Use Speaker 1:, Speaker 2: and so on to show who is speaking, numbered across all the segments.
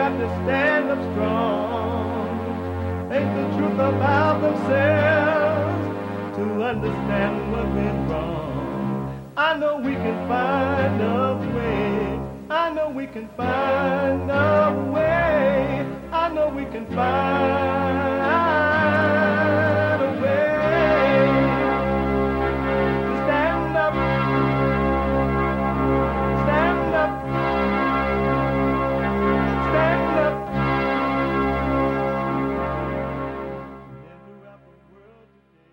Speaker 1: got to stand up strong. Think the truth about themselves to understand what went wrong. I know we can find a way. I know we can find a way. I know we can find a way to stand up, stand up, stand up. Throughout the world today.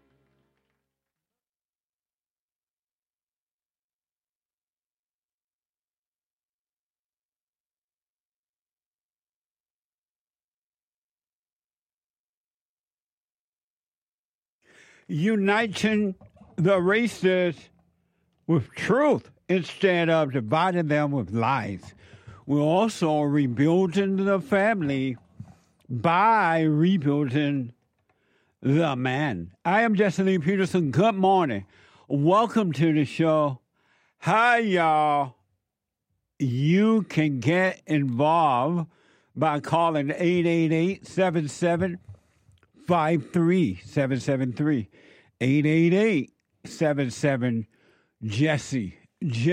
Speaker 2: Uniting the races with truth instead of dividing them with lies. We're also rebuilding the family by rebuilding the man. I am Jesse Lee Peterson. Good morning. Welcome to the show. Hi, y'all. You can get involved by calling 888-77-53773. 888-77-JESSE.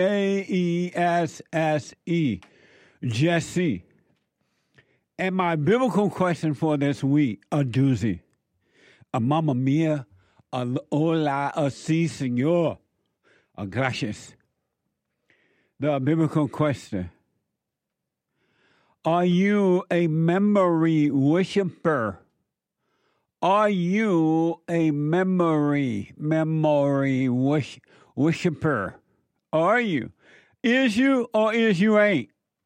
Speaker 2: Jesse. Jesse. And my biblical question for this week, a doozy. A mamma mia, a hola, a si, senor, a gracias. The biblical question. Are you a memory worshiper? Are you a memory worshiper? Are you? Is you or is you ain't?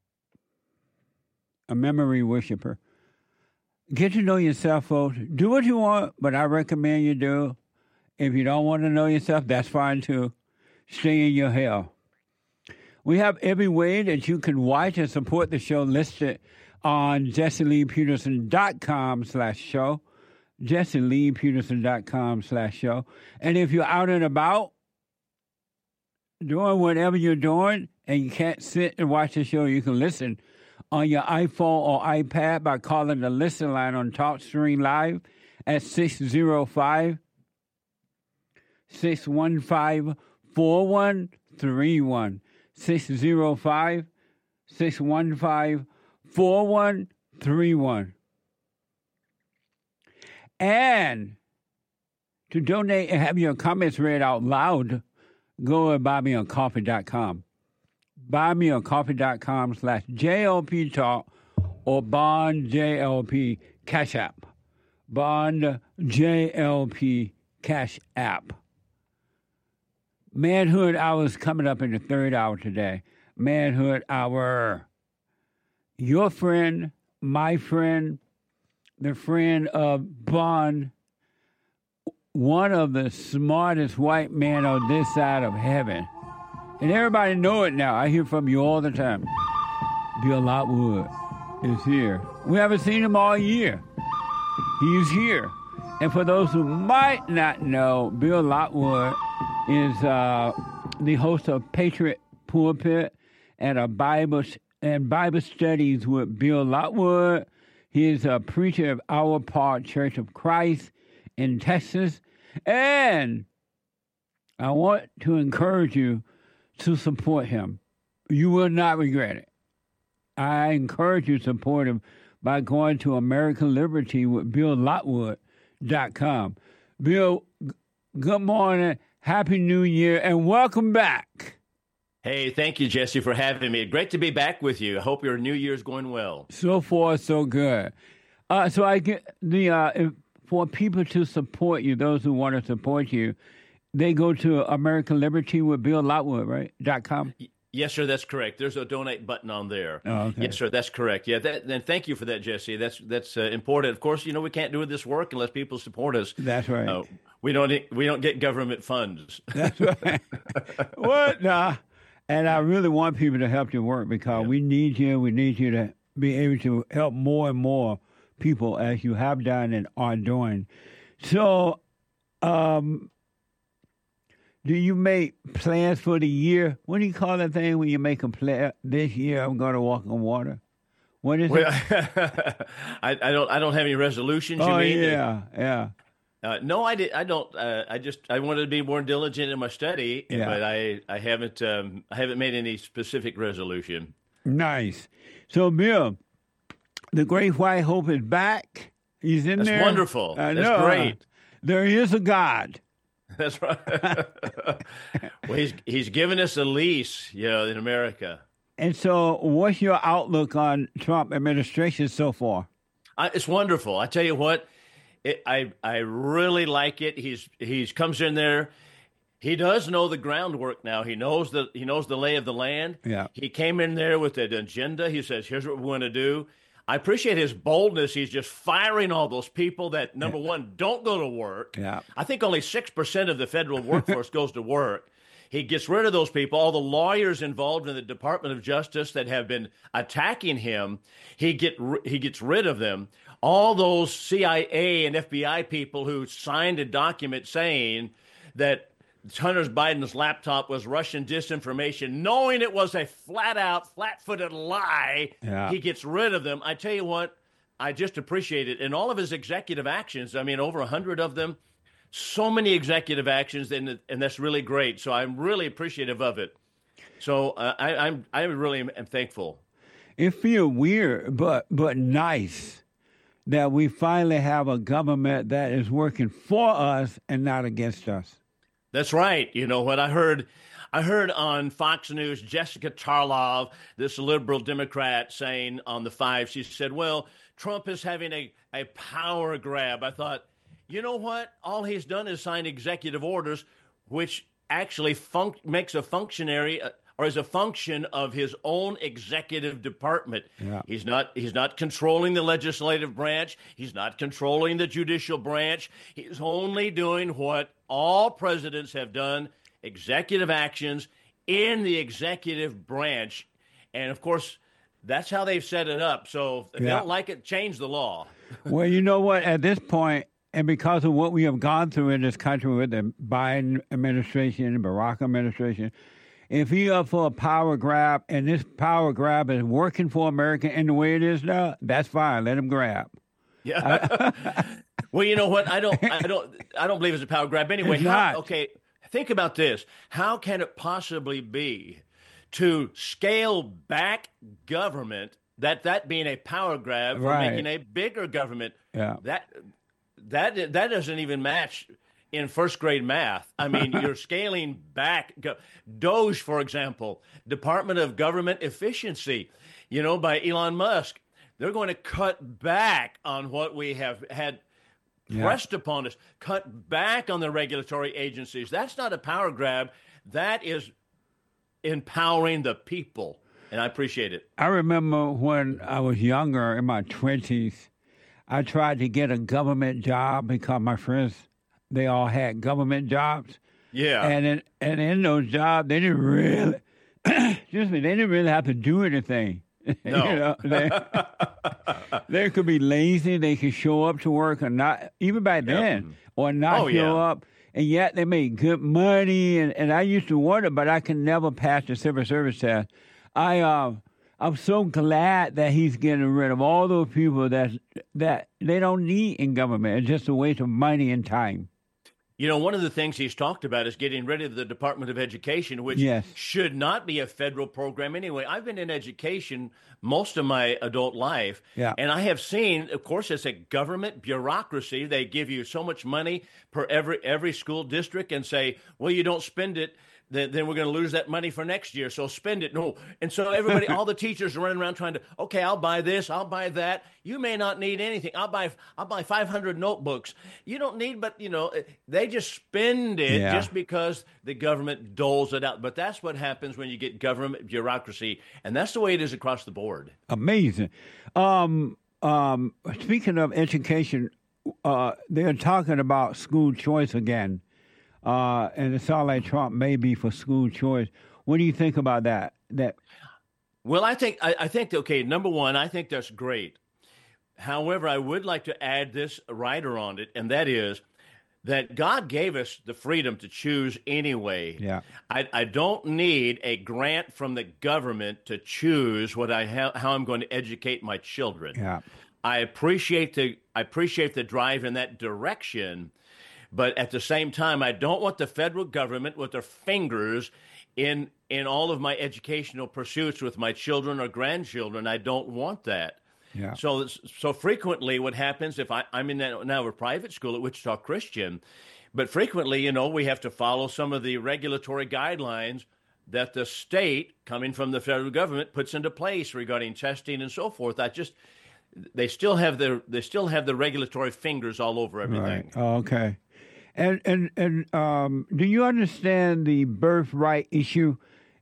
Speaker 2: A memory worshiper. Get to know yourself, folks. Do what you want, but I recommend you do. If you don't want to know yourself, that's fine too. Stay in your hell. We have every way that you can watch and support the show listed on JesseLeePeterson.com/show. JesseLeePeterson.com/show. And if you're out and about doing whatever you're doing and you can't sit and watch the show, you can listen on your iPhone or iPad by calling the listen line on TalkStream Live at 605-615-4131. 605-615-4131. And to donate and have your comments read out loud, go to buymeacoffee.com. Buymeacoffee.com/JLP Talk or Bond JLP Cash App. Bond JLP Cash App. Manhood Hour is coming up in the third hour today. Manhood Hour. Your friend, my friend, the friend of Bond, one of the smartest white men on this side of heaven. And everybody know it now. I hear from you all the time. Bill Lockwood is here. We haven't seen him all year. He's here. And for those who might not know, Bill Lockwood is the host of Patriot Pulpit and Bible studies with Bill Lockwood. He is a preacher of Our Part Church of Christ in Texas. And I want to encourage you to support him. You will not regret it. I encourage you to support him by going to American Liberty with BillLockwood.com. Bill, good morning, Happy New Year, and welcome back.
Speaker 3: Hey, thank you, Jesse, for having me. Great to be back with you. I hope your New Year's going well.
Speaker 2: So far, so good. So I get the for people to support you, those who want to support you, they go to American Liberty with Bill Lockwood, right? .com.
Speaker 3: Yes, sir, that's correct. There's a donate button on there.
Speaker 2: Oh, okay.
Speaker 3: Yes, sir, that's correct. Yeah, and thank you for that, Jesse. That's important. Of course, we can't do this work unless people support us.
Speaker 2: That's right.
Speaker 3: We don't get government funds.
Speaker 2: That's right. What? Nah. And I really want people to help your work because we need you. We need you to be able to help more and more people as you have done and are doing. So, do you make plans for the year? What do you call that thing when you make a plan? This year I'm going to walk on water. What is
Speaker 3: Well,
Speaker 2: it?
Speaker 3: I don't have any resolutions. You
Speaker 2: Oh,
Speaker 3: mean?
Speaker 2: yeah.
Speaker 3: No, I did. I don't. I wanted to be more diligent in my study,
Speaker 2: Yeah.
Speaker 3: but I haven't made any specific resolution.
Speaker 2: Nice. So, Bill, the Great White Hope is back. He's in
Speaker 3: That's
Speaker 2: there.
Speaker 3: wonderful.
Speaker 2: I
Speaker 3: That's
Speaker 2: know.
Speaker 3: great.
Speaker 2: There is a God.
Speaker 3: That's right. Well, he's given us a lease, in America.
Speaker 2: And so, what's your outlook on Trump administration so far?
Speaker 3: It's wonderful. I tell you what, I really like it. He's comes in there. He does know the groundwork now. He knows the lay of the land.
Speaker 2: Yeah.
Speaker 3: He came in there with an agenda. He says, "Here's what we want to do." I appreciate his boldness. He's just firing all those people that, number one, don't go to work.
Speaker 2: Yeah.
Speaker 3: I think only 6% of the federal workforce goes to work. He gets rid of those people. All the lawyers involved in the Department of Justice that have been attacking him, he gets rid of them. All those CIA and FBI people who signed a document saying that Hunter Biden's laptop was Russian disinformation, knowing it was a flat-footed lie,
Speaker 2: Yeah.
Speaker 3: he gets rid of them. I tell you what, I just appreciate it. And all of his executive actions, I mean, over 100 of them, so many executive actions, and that's really great. So I'm really appreciative of it. So I really am thankful.
Speaker 2: It feels weird, but nice that we finally have a government that is working for us and not against us.
Speaker 3: That's right. You know what I heard on Fox News, Jessica Tarlov, this liberal Democrat, saying on the Five, she said, well, Trump is having a power grab. I thought, you know what? All he's done is sign executive orders, which actually makes a functionary or is a function of his own executive department.
Speaker 2: Yeah.
Speaker 3: He's not controlling the legislative branch. He's not controlling the judicial branch. He's only doing what all presidents have done, executive actions in the executive branch. And of course, that's how they've set it up. So if they don't like it, change the law.
Speaker 2: Well, you know what? At this point, and because of what we have gone through in this country with the Biden administration and Barack administration, if he up for a power grab and this power grab is working for America in the way it is now, that's fine. Let him grab.
Speaker 3: Yeah. Well, you know what? I don't believe it's a power grab anyway.
Speaker 2: It's not.
Speaker 3: Okay, think about this. How can it possibly be to scale back government, that being a power grab, for
Speaker 2: Right.
Speaker 3: making a bigger government?
Speaker 2: Yeah.
Speaker 3: That doesn't even match in first grade math. I mean, you're scaling back. DOGE, for example, Department of Government Efficiency, by Elon Musk. They're going to cut back on what we have had pressed upon us, cut back on the regulatory agencies. That's not a power grab. That is empowering the people, and I appreciate it.
Speaker 2: I remember when I was younger, in my 20s, I tried to get a government job because my friends, they all had government jobs.
Speaker 3: Yeah.
Speaker 2: And in those jobs, they didn't really, they didn't really have to do anything.
Speaker 3: No.
Speaker 2: They could be lazy. They could show up to work or not, even back then, or not show up. And yet they made good money. And I used to wonder, but I could never pass the civil service test. I'm so glad that he's getting rid of all those people that they don't need in government. It's just a waste of money and time.
Speaker 3: One of the things he's talked about is getting rid of the Department of Education, which should not be a federal program anyway. I've been in education most of my adult life, and I have seen, of course, it's a government bureaucracy. They give you so much money per every school district and say, well, you don't spend it, then we're going to lose that money for next year, so spend it. No. And so everybody, all the teachers are running around trying to, okay, I'll buy this, I'll buy that. You may not need anything. I'll buy 500 notebooks. You don't need, but, they just spend it just because the government doles it out. But that's what happens when you get government bureaucracy, and that's the way it is across the board.
Speaker 2: Amazing. Speaking of education, they're talking about school choice again. And it sounds like Trump may be for school choice. What do you think about that?
Speaker 3: Well, I think okay, number one, I think that's great. However, I would like to add this rider on it, and that is that God gave us the freedom to choose anyway.
Speaker 2: Yeah.
Speaker 3: I don't need a grant from the government to choose how I'm going to educate my children.
Speaker 2: Yeah.
Speaker 3: I appreciate the drive in that direction, but at the same time, I don't want the federal government with their fingers in all of my educational pursuits with my children or grandchildren. I don't want that.
Speaker 2: Yeah.
Speaker 3: So frequently what happens if I'm in now a private school at Wichita Christian, but frequently, we have to follow some of the regulatory guidelines that the state, coming from the federal government, puts into place regarding testing and so forth. They still have the regulatory fingers all over everything.
Speaker 2: Right. Oh, okay. And do you understand the birthright issue?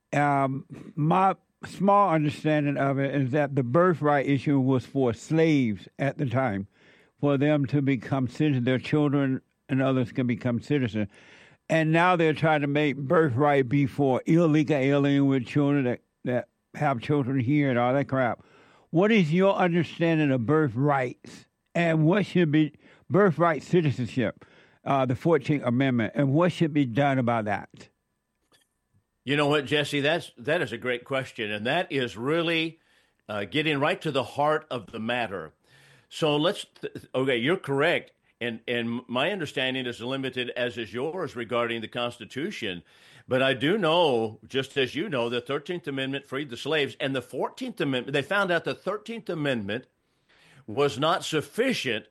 Speaker 2: My small understanding of it is that the birthright issue was for slaves at the time, for them to become citizens. Their children and others can become citizens. And now they're trying to make birthright be for illegal alien with children that have children here and all that crap. What is your understanding of birthrights, and what should be birthright citizenship, the 14th Amendment, and what should be done about that?
Speaker 3: You know what, Jesse? That is a great question, and that is really getting right to the heart of the matter. So okay, you're correct, and my understanding is limited as is yours regarding the Constitution. But I do know, just as you know, the 13th Amendment freed the slaves, and the 14th Amendment, they found out the 13th Amendment was not sufficient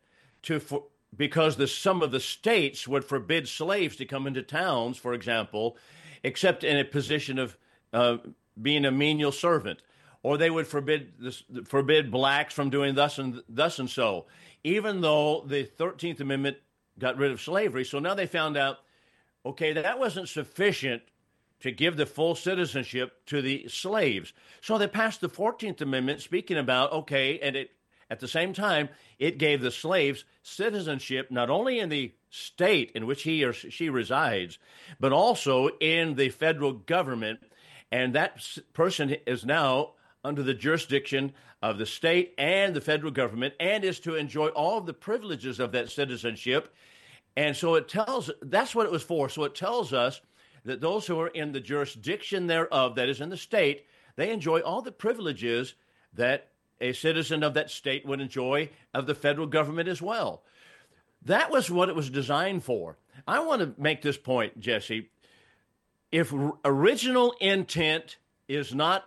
Speaker 3: because some of the states would forbid slaves to come into towns, for example, except in a position of being a menial servant, or they would forbid blacks from doing thus and so, even though the 13th Amendment got rid of slavery. So now they found out, okay, that wasn't sufficient to give the full citizenship to the slaves. So they passed the 14th Amendment speaking about, okay, and at the same time, it gave the slaves citizenship not only in the state in which he or she resides, but also in the federal government. And that person is now under the jurisdiction of the state and the federal government, and is to enjoy all of the privileges of that citizenship. And so that's what it was for. So it tells us that those who are in the jurisdiction thereof, that is in the state, they enjoy all the privileges that a citizen of that state would enjoy of the federal government as well. That was what it was designed for. I want to make this point, Jesse. If original intent is not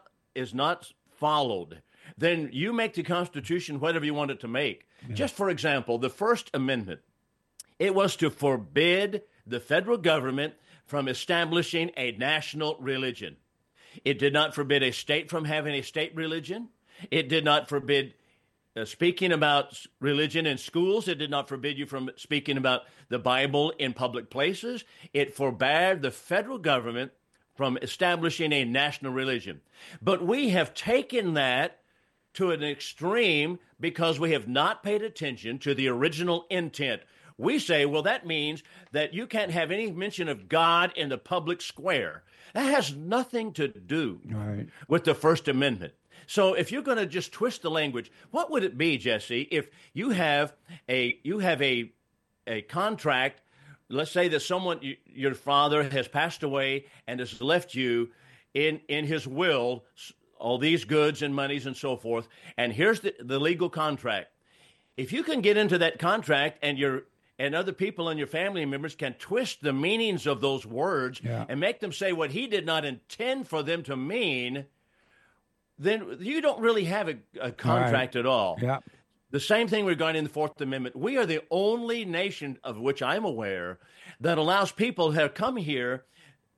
Speaker 3: followed, then you make the Constitution whatever you want it to make. Yeah. Just for example, the First Amendment, it was to forbid the federal government from establishing a national religion. It did not forbid a state from having a state religion. It did not forbid speaking about religion in schools. It did not forbid you from speaking about the Bible in public places. It forbade the federal government from establishing a national religion. But we have taken that to an extreme because we have not paid attention to the original intent. We say, well, that means that you can't have any mention of God in the public square. That has nothing to do with the First Amendment. So if you're going to just twist the language, what would it be, Jesse, if you have a contract? Let's say that your father has passed away and has left you in his will all these goods and monies and so forth, and here's the legal contract. If you can get into that contract and other people and your family members can twist the meanings of those words and make them say what he did not intend for them to mean, then you don't really have a contract at all.
Speaker 2: Yeah.
Speaker 3: The same thing regarding the Fourth Amendment. We are the only nation of which I'm aware that allows people who have come here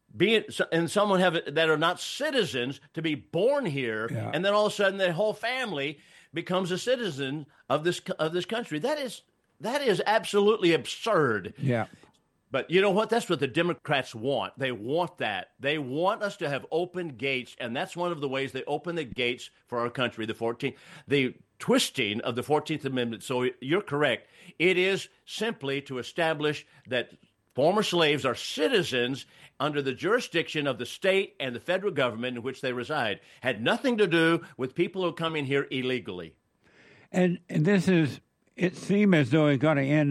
Speaker 3: that are not citizens to be born here, and then all of a sudden their whole family becomes a citizen of this country. That is absolutely absurd.
Speaker 2: Yeah.
Speaker 3: But you know what? That's what the Democrats want. They want that. They want us to have open gates, and that's one of the ways they open the gates for our country, the twisting of the 14th Amendment. So you're correct. It is simply to establish that former slaves are citizens under the jurisdiction of the state and the federal government in which they reside. Had nothing to do with people who come in here illegally.
Speaker 2: And it seems as though it's going to end up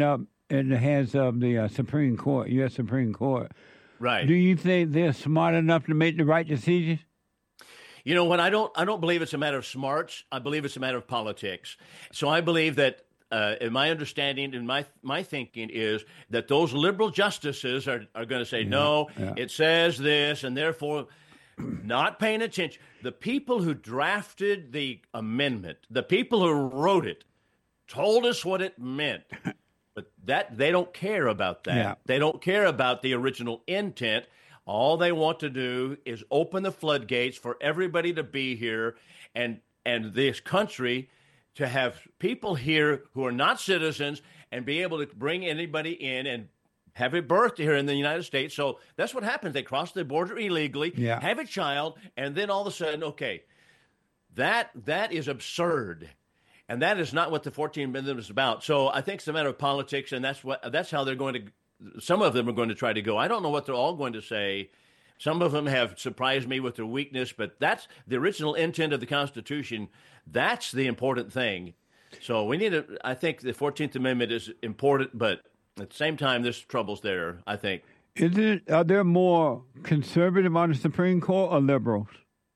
Speaker 2: in the hands of the Supreme Court, U.S. Supreme Court.
Speaker 3: Right.
Speaker 2: Do you think they're smart enough to make the right decisions?
Speaker 3: You know what? I don't believe it's a matter of smarts. I believe it's a matter of politics. So I believe that, in my understanding and my thinking is that those liberal justices are going to say, it says this, and therefore not paying attention. The people who drafted the amendment, the people who wrote it, told us what it meant. But that they don't care about that. Yeah. They don't care about the original intent. All they want to do is open the floodgates for everybody to be here and this country to have people here who are not citizens and be able to bring anybody in and have a birth here in the United States. So that's what happens. They cross the border illegally, have a child, and then all of a sudden, okay, that is absurd. And that is not what the 14th Amendment is about. So I think it's a matter of politics, and that's how they're going to. Some of them are going to try to go. I don't know what they're all going to say. Some of them have surprised me with their weakness, but that's the original intent of the Constitution. That's the important thing. So we need to. I think the 14th Amendment is important, but at the same time, there's troubles there, I think.
Speaker 2: Are there more conservative on the Supreme Court or liberals?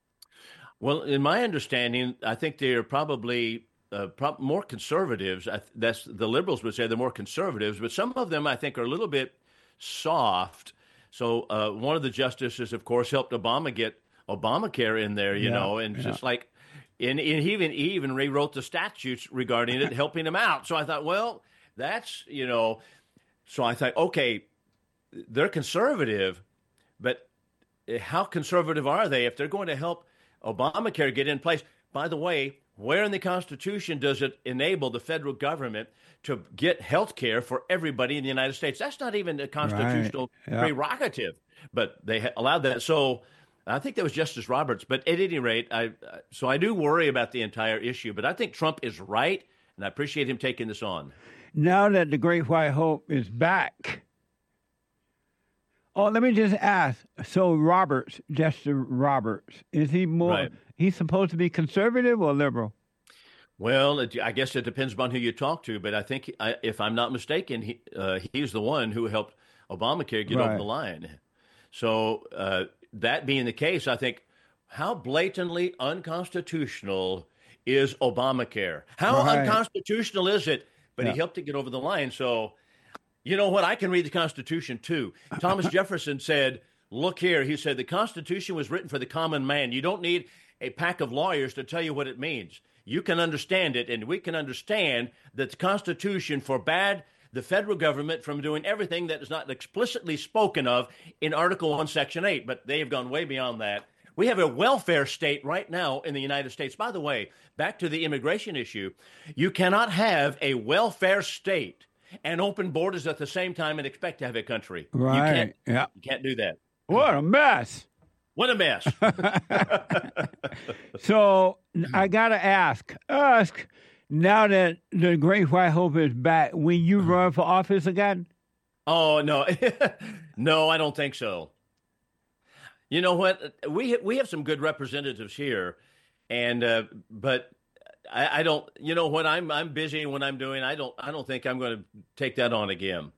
Speaker 3: Well, in my understanding, I think they're probably more conservatives. That's the liberals would say they're more conservatives, but some of them I think are a little bit soft. So one of the justices, of course, helped Obama get Obamacare in there, you know, and just like, and he even rewrote the statutes regarding it, helping him out. So I thought, well, that's, you know, so I thought, okay, they're conservative, but how conservative are they if they're going to help Obamacare get in place? By the way, where in the Constitution does it enable the federal government to get health care for everybody in the United States? That's not even a constitutional prerogative, but they allowed that. So I think that was Justice Roberts. But at any rate, so I do worry about the entire issue. But I think Trump is right, and I appreciate him taking this on.
Speaker 2: Now that the Great White Hope is back, let me just ask. So Justice Roberts, is he more? Right. He's supposed to be conservative or liberal?
Speaker 3: Well, I guess it depends upon who you talk to, but I think, if I'm not mistaken, he's the one who helped Obamacare get over the line. So that being the case, I think, how blatantly unconstitutional is Obamacare? How unconstitutional is it? But he helped it get over the line. So, you know what? I can read the Constitution, too. Thomas Jefferson said, look here, he said, the Constitution was written for the common man. You don't need a pack of lawyers to tell you what it means. You can understand it, and we can understand that the Constitution forbade the federal government from doing everything that is not explicitly spoken of in Article 1, Section 8, but they have gone way beyond that. We have a welfare state right now in the United States. By the way, back to the immigration issue, you cannot have a welfare state and open borders at the same time and expect to have a country.
Speaker 2: Right.
Speaker 3: You can't do that.
Speaker 2: What a mess.
Speaker 3: What a mess.
Speaker 2: So I got to ask, now that the Great White Hope is back, will you run for office again?
Speaker 3: Oh, no. No, I don't think so. You know what? We have some good representatives here, and but I don't. You know, when I'm busy and when I'm doing, I don't think I'm going to take that on again.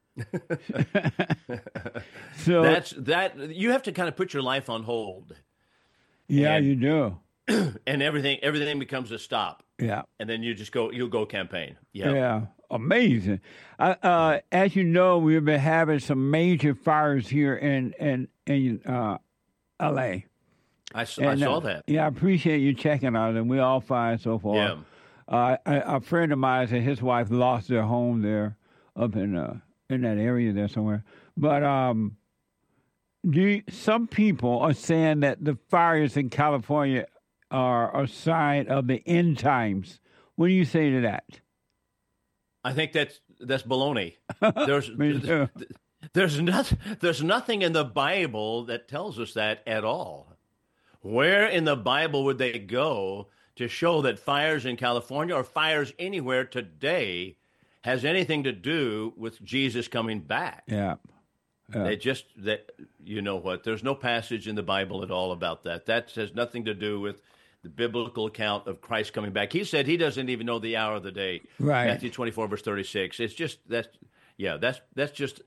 Speaker 2: So
Speaker 3: that you have to kind of put your life on hold.
Speaker 2: Yeah, you do.
Speaker 3: And everything becomes a stop.
Speaker 2: Yeah.
Speaker 3: And then you'll go campaign. Yeah.
Speaker 2: Yeah. Amazing. As you know, we've been having some major fires here in L.A.
Speaker 3: I saw that.
Speaker 2: Yeah, I appreciate you checking on it. We're all fine so far.
Speaker 3: Yeah.
Speaker 2: A friend of mine and his wife lost their home there up in that area there somewhere. But some people are saying that the fires in California are a sign of the end times. What do you say to that?
Speaker 3: I think that's baloney. There's nothing in the Bible that tells us that at all. Where in the Bible would they go to show that fires in California or fires anywhere today has anything to do with Jesus coming back?
Speaker 2: Yeah.
Speaker 3: You know what? There's no passage in the Bible at all about that. That has nothing to do with the biblical account of Christ coming back. He said he doesn't even know the hour of the day.
Speaker 2: Right.
Speaker 3: Matthew 24, verse 36. It's just that, Yeah, that's just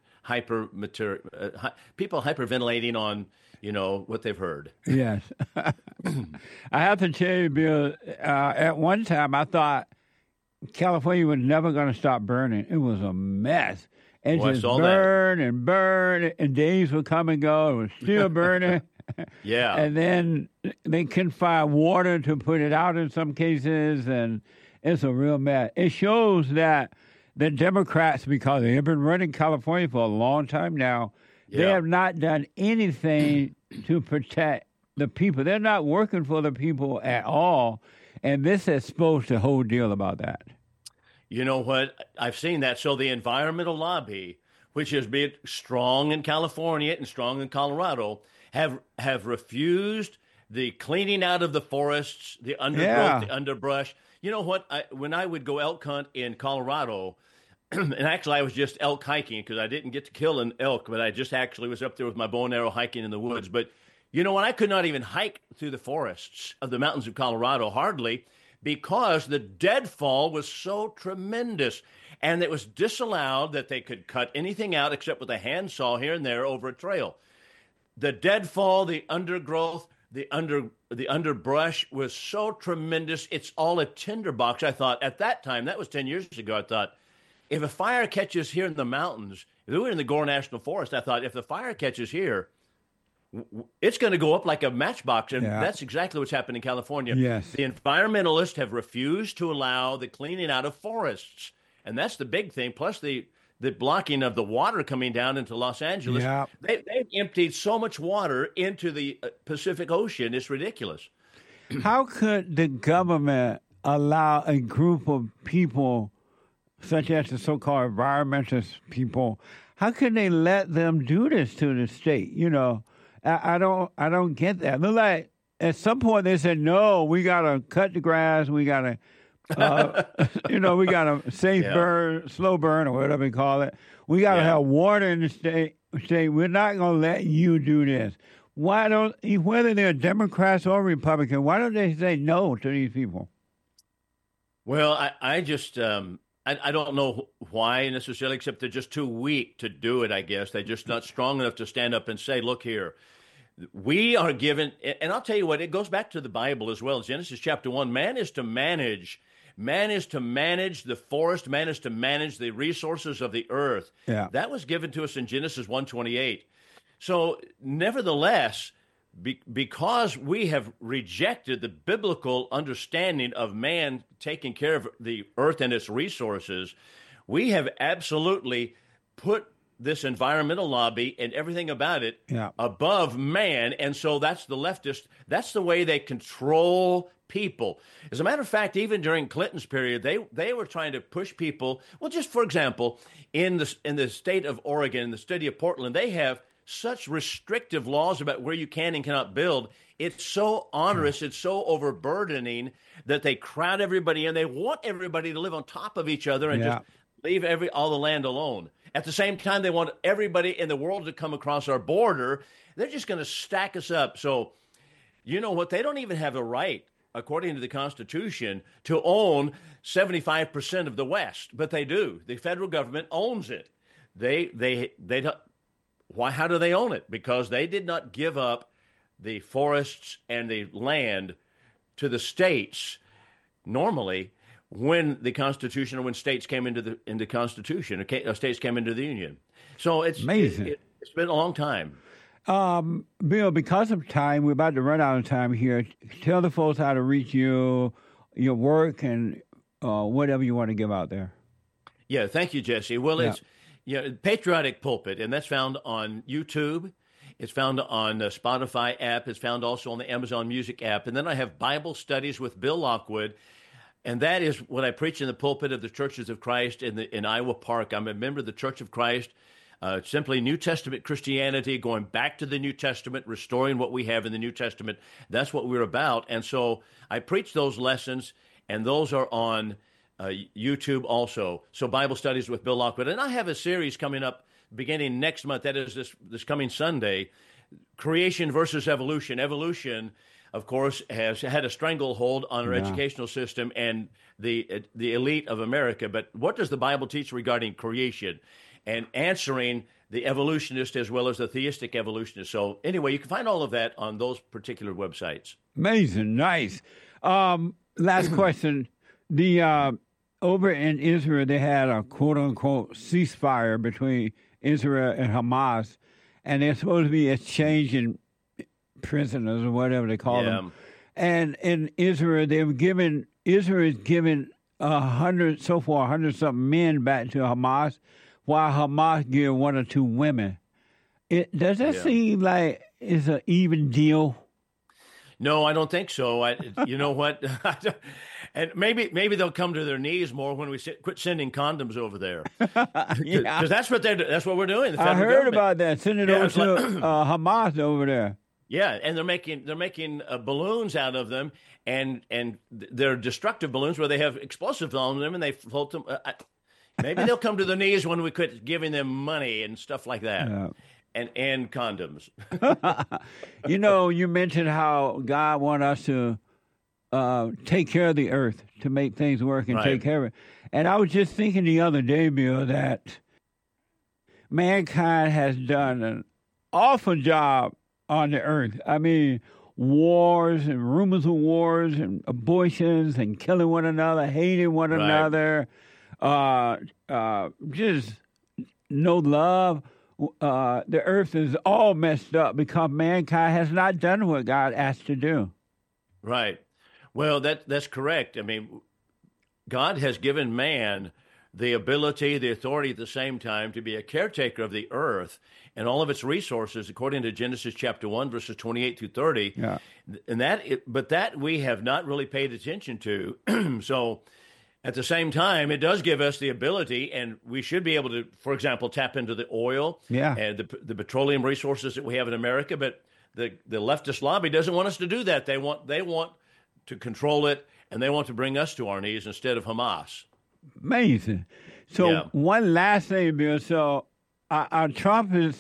Speaker 3: people hyperventilating on what they've heard.
Speaker 2: Yes. I have to tell you, Bill, at one time I thought California was never going to stop burning. It was a mess. It just burned and burned, and days would come and go. It was still burning.
Speaker 3: Yeah.
Speaker 2: And then they couldn't find water to put it out in some cases, and it's a real mess. It shows that the Democrats, because they have been running California for a long time now, they have not done anything to protect the people. They're not working for the people at all, and this exposed the whole deal about that.
Speaker 3: You know what? I've seen that. So the environmental lobby, which has been strong in California and strong in Colorado, have refused the cleaning out of the forests, the undergrowth, the underbrush. You know what? When I would go elk hunt in Colorado, and actually I was just elk hiking because I didn't get to kill an elk, but I just actually was up there with my bow and arrow hiking in the woods. But you know what? I could not even hike through the forests of the mountains of Colorado, hardly, because the deadfall was so tremendous. And it was disallowed that they could cut anything out except with a handsaw here and there over a trail. The deadfall, the undergrowth, the underbrush was so tremendous. It's all a tinderbox. I thought at that time, that was 10 years ago, I thought, if a fire catches here in the mountains, if we were in the Gore National Forest, I thought if the fire catches here, it's going to go up like a matchbox. And that's exactly what's happened in California.
Speaker 2: Yes.
Speaker 3: The environmentalists have refused to allow the cleaning out of forests. And that's the big thing. Plus the blocking of the water coming down into Los Angeles.
Speaker 2: Yeah.
Speaker 3: They've emptied so much water into the Pacific Ocean. It's ridiculous.
Speaker 2: How could the government allow a group of people, such as the so-called environmentalist people, how can they let them do this to the state? You know, I don't get that. They're like, at some point they said, no, we got to cut the grass. We got to, we got to safe burn, slow burn, or whatever you call it. We got to have water in the state. We're not going to let you do this. Why don't, whether they're Democrats or Republican, why don't they say no to these people?
Speaker 3: Well, I just, I don't know why necessarily, except they're just too weak to do it, I guess. They're just not strong enough to stand up and say, look here, we are given, and I'll tell you what, it goes back to the Bible as well. Genesis chapter 1, man is to manage the forest. Man is to manage the resources of the earth.
Speaker 2: Yeah.
Speaker 3: That was given to us in Genesis 1:28. So nevertheless, because we have rejected the biblical understanding of man taking care of the earth and its resources, we have absolutely put this environmental lobby and everything about it above man. And so that's the leftist, that's the way they control people. As a matter of fact, even during Clinton's period, they were trying to push people. Well, just for example, in the state of Oregon, in the city of Portland, they have such restrictive laws about where you can and cannot build. It's so onerous, it's so overburdening that they crowd everybody in. They want everybody to live on top of each other and just leave all the land alone. At the same time, they want everybody in the world to come across our border. They're just going to stack us up. So, you know what? They don't even have a right, according to the Constitution, to own 75% of the West, but they do. The federal government owns it. They don't. Why? How do they own it? Because they did not give up the forests and the land to the states normally when the Constitution or when states came into the Constitution, or states came into the Union. So it's amazing. It's been a long time.
Speaker 2: Bill, because of time, we're about to run out of time here. Tell the folks how to reach you, your work, and whatever you want to give out there.
Speaker 3: Yeah, thank you, Jesse. Well, it's Patriotic Pulpit, and that's found on YouTube. It's found on the Spotify app. It's found also on the Amazon Music app. And then I have Bible Studies with Bill Lockwood, and that is what I preach in the pulpit of the Churches of Christ in Iowa Park. I'm a member of the Church of Christ, simply New Testament Christianity, going back to the New Testament, restoring what we have in the New Testament. That's what we're about. And so I preach those lessons, and those are on YouTube also. So Bible Studies with Bill Lockwood. And I have a series coming up beginning next month. That is this coming Sunday, Creation versus Evolution. Evolution, of course, has had a stranglehold on our educational system and the elite of America. But what does the Bible teach regarding creation? and answering the evolutionist as well as the theistic evolutionist. So anyway, you can find all of that on those particular websites.
Speaker 2: Amazing. Nice. Last question. The over in Israel, they had a quote-unquote ceasefire between Israel and Hamas, and they're supposed to be exchanging prisoners or whatever they call them. And in Israel, Israel is giving 100-something men back to Hamas, while Hamas give 1 or 2 women. Does that seem like it's an even deal?
Speaker 3: No, I don't think so. You know what? And maybe they'll come to their knees more when we quit sending condoms over there. Because that's what we're doing.
Speaker 2: I heard about that. Send it over to Hamas over there.
Speaker 3: Yeah, and they're making balloons out of them, and they're destructive balloons where they have explosives on them, and they float them. Maybe they'll come to their knees when we quit giving them money and stuff like that. Yeah. And condoms.
Speaker 2: You mentioned how God wants us to take care of the earth, to make things work and take care of it. And I was just thinking the other day, Bill, that mankind has done an awful job on the earth. I mean, wars and rumors of wars and abortions and killing one another, hating one another, just no love. The earth is all messed up because mankind has not done what God asked to do.
Speaker 3: Right. Well, that's correct. I mean, God has given man the ability, the authority at the same time to be a caretaker of the earth and all of its resources, according to Genesis chapter 1, verses 28 through 30. Yeah. And that we have not really paid attention to. So at the same time, it does give us the ability, and we should be able to, for example, tap into the oil and the petroleum resources that we have in America. But the leftist lobby doesn't want us to do that. They want to control it, and they want to bring us to our knees instead of Hamas.
Speaker 2: Amazing. So one last thing, Bill. So Trump is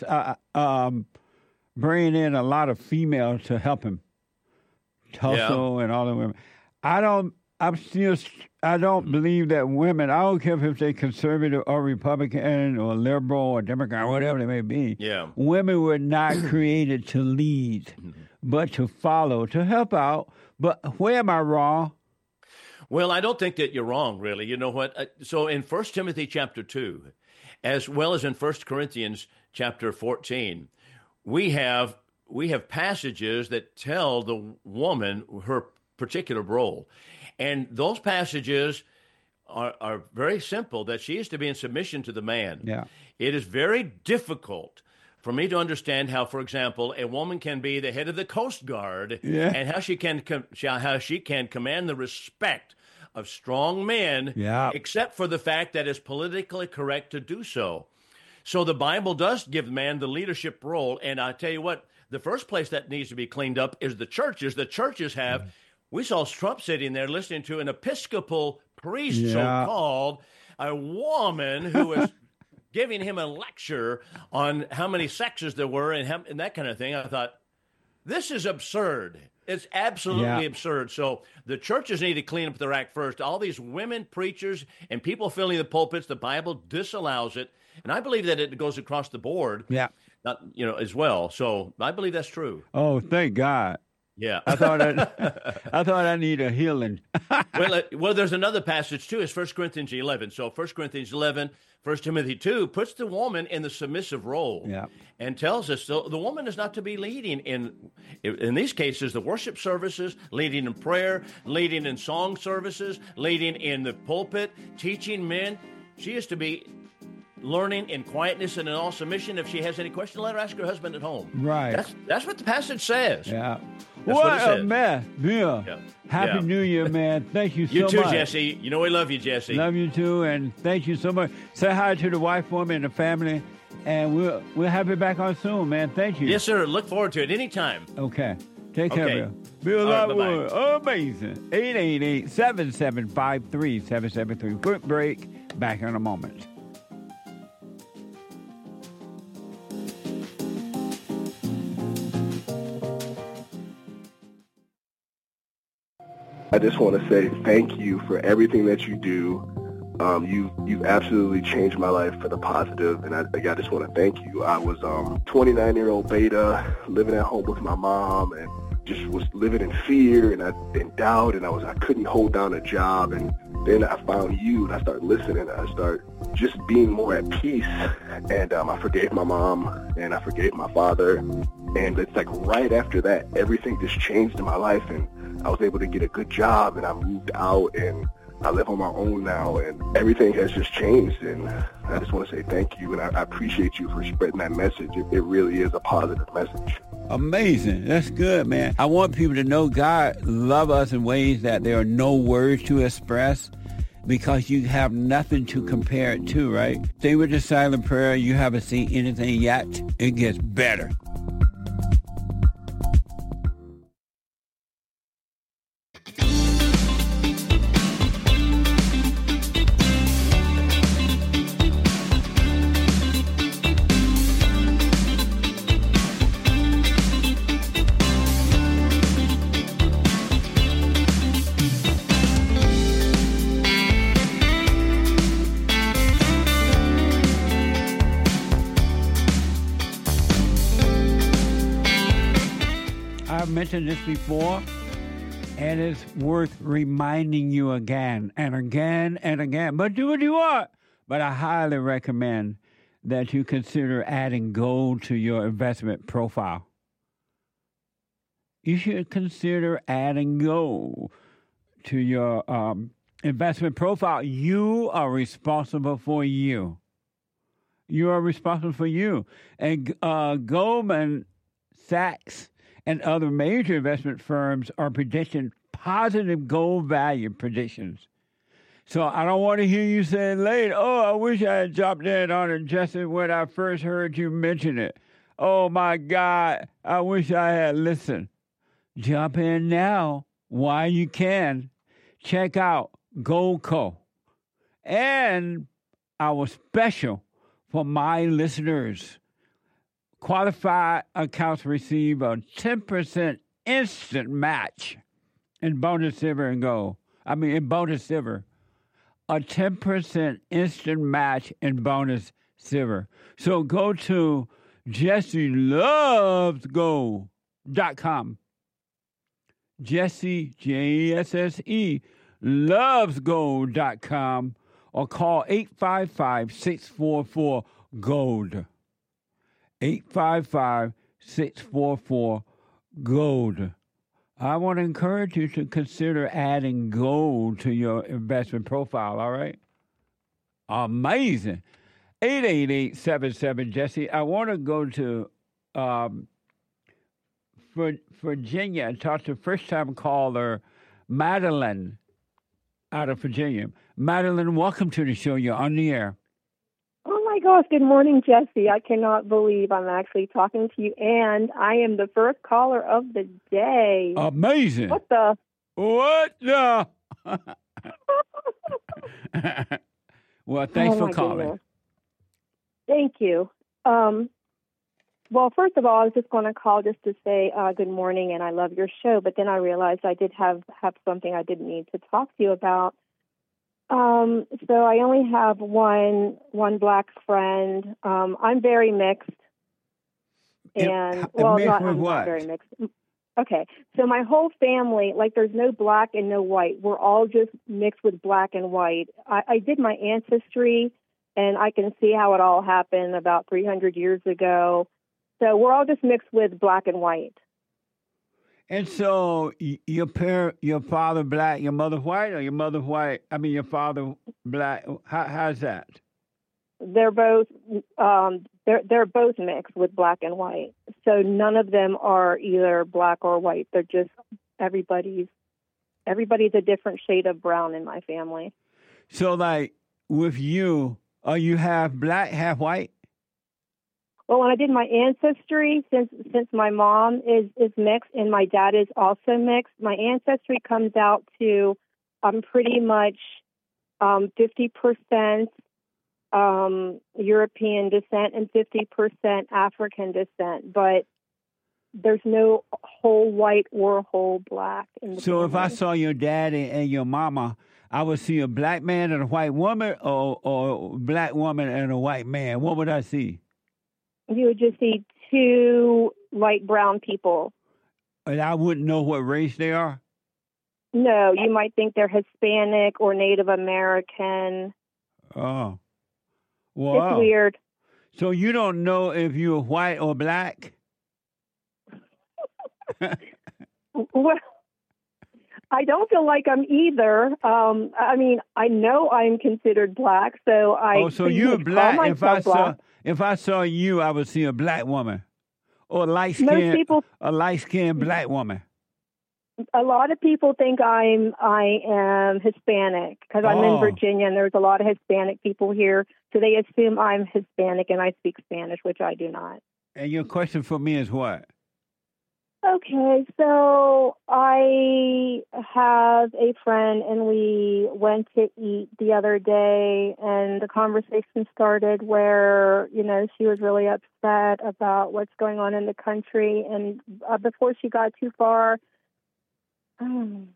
Speaker 2: bringing in a lot of females to help him, Tulsa and all the women. I don't believe that women, I don't care if they're conservative or Republican or liberal or Democrat or whatever they may be. Yeah. Women were not created to lead, but to follow, to help out. But where am I wrong?
Speaker 3: Well, I don't think that you're wrong, really. You know what? So in 1 Timothy chapter 2, as well as in 1 Corinthians chapter 14, we have passages that tell the woman her particular role. And those passages are very simple, that she is to be in submission to the man. Yeah. It is very difficult for me to understand how, for example, a woman can be the head of the Coast Guard and how she can command the respect of strong men, except for the fact that it's politically correct to do so. So the Bible does give man the leadership role. And I tell you what, the first place that needs to be cleaned up is the churches. The churches have... We saw Trump sitting there listening to an Episcopal priest, so-called, a woman who was giving him a lecture on how many sexes there were and that kind of thing. I thought, this is absurd. It's absolutely absurd. So the churches need to clean up their act first. All these women preachers and people filling the pulpits, the Bible disallows it. And I believe that it goes across the board as well. So I believe that's true.
Speaker 2: Oh, thank God.
Speaker 3: Yeah,
Speaker 2: I thought I need a healing.
Speaker 3: well, there's another passage too. It's 1 Corinthians 11. So 1 Corinthians 11, 1 Timothy 2 puts the woman in the submissive role, and tells us the woman is not to be leading in these cases the worship services, leading in prayer, leading in song services, leading in the pulpit, teaching men. She is to be learning in quietness and in all submission. If she has any question, let her ask her husband at home.
Speaker 2: Right.
Speaker 3: That's what the passage says.
Speaker 2: Yeah. What a mess. Bill. Yeah. Happy New Year, man. Thank you so much.
Speaker 3: You too, Jesse. You know we love you, Jesse.
Speaker 2: Love you too, and thank you so much. Say hi to the wife for me and the family, and we'll have you back on soon, man. Thank you.
Speaker 3: Yes, sir. Look forward to it anytime.
Speaker 2: Okay. Take care, Bill. Bill Lockwood. Amazing. 888-775-3773. Quick break. Back in a moment.
Speaker 4: I just want to say thank you for everything that you do You've absolutely changed my life for the positive, and I just want to thank you. I was 29-year-old beta, living at home with my mom, and just was living in fear and in doubt, and I couldn't hold down a job. And then I found you, and I started listening. I started just being more at peace, and I forgave my mom, and I forgave my father. And it's like right after that, everything just changed in my life, and I was able to get a good job, and I moved out, and I live on my own now, and everything has just changed. And I just want to say thank you, and I appreciate you for spreading that message. It really is a positive message.
Speaker 2: Amazing. That's good, man. I want people to know God love us in ways that there are no words to express, because you have nothing to compare it to, right? Stay with the silent prayer. You haven't seen anything yet. It gets better. Mentioned this before, and it's worth reminding you again and again and again. But do what you want. But I highly recommend that you consider adding gold to your investment profile. You should consider adding gold to your investment profile. You are responsible for you. You are responsible for you. And Goldman Sachs and other major investment firms are predicting positive gold value predictions. So I don't want to hear you say later, oh, I wish I had jumped in on it just when I first heard you mention it. Oh, my God, I wish I had listened. Jump in now while you can. Check out Goldco. And our special for my listeners, qualified accounts receive a 10% instant match in bonus silver and gold. In bonus silver. A 10% instant match in bonus silver. So go to JesseLovesGold.com. Jesse, Jesse, lovesgold.com, or call 855-644-GOLD. 855-644-GOLD. I want to encourage you to consider adding gold to your investment profile, all right? Amazing. 888-77-JESSE. I want to go to Virginia and talk to first-time caller Madeline out of Virginia. Madeline, welcome to the show. You're on the air.
Speaker 5: Oh, my gosh. Good morning, Jesse. I cannot believe I'm actually talking to you, and I am the first caller of the day.
Speaker 2: Amazing.
Speaker 5: What the?
Speaker 2: Well, thanks for calling.
Speaker 5: Goodness. Thank you. Well, first of all, I was just going to call just to say good morning, and I love your show, but then I realized I did have something I didn't need to talk to you about. So I only have one black friend. I'm very mixed. And, well, I'm not very mixed. Okay. So my whole family, there's no black and no white. We're all just mixed with black and white. I did my ancestry, and I can see how it all happened about 300 years ago. So we're all just mixed with black and white.
Speaker 2: And so your father black, your mother white, or your mother white? Your father black. How's that?
Speaker 5: They're both they're both mixed with black and white. So none of them are either black or white. They're just everybody's a different shade of brown in my family.
Speaker 2: So with you, are you half black, half white?
Speaker 5: Well, when I did my ancestry, since my mom is mixed and my dad is also mixed, my ancestry comes out to pretty much 50% European descent and 50% African descent. But there's no whole white or whole black in the
Speaker 2: So
Speaker 5: family.
Speaker 2: if I saw your daddy and your mama, I would see a black man and a white woman, or a black woman and a white man. What would I see?
Speaker 5: You would just see two light brown people.
Speaker 2: And I wouldn't know what race they are?
Speaker 5: No, you might think they're Hispanic or Native American.
Speaker 2: Oh. Wow.
Speaker 5: It's weird.
Speaker 2: So you don't know if you're white or black?
Speaker 5: Well, I don't feel like I'm either. I mean, I know I'm considered black, so I.
Speaker 2: Oh, so you're black. If I saw you, I would see a black woman, or a light skinned black woman.
Speaker 5: A lot of people think I am Hispanic because I'm in Virginia, and there's a lot of Hispanic people here, so they assume I'm Hispanic and I speak Spanish, which I do not.
Speaker 2: And your question for me is what?
Speaker 5: Okay, so I have a friend, and we went to eat the other day, and the conversation started where, she was really upset about what's going on in the country, and before she got too far in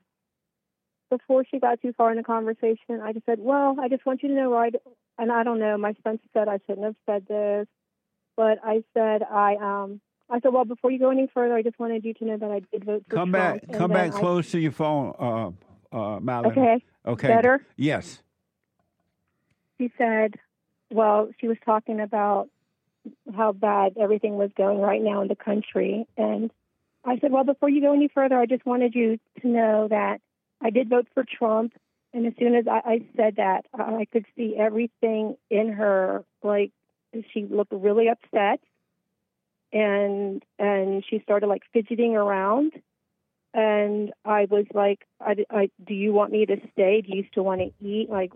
Speaker 5: the conversation, I just said, well, I just want you to know, and I don't know, my son said I shouldn't have said this, but I said, I said, well, before you go any further, I just wanted you to know that I did vote for Trump.
Speaker 2: Come back close to your phone, Malin.
Speaker 5: Okay. Better?
Speaker 2: Yes.
Speaker 5: She said, well, she was talking about how bad everything was going right now in the country. And I said, well, before you go any further, I just wanted you to know that I did vote for Trump. And as soon as I said that, I could see everything in her, like she looked really upset. And she started like fidgeting around, and I was like, I do you want me to stay? Do you still want to eat? Like,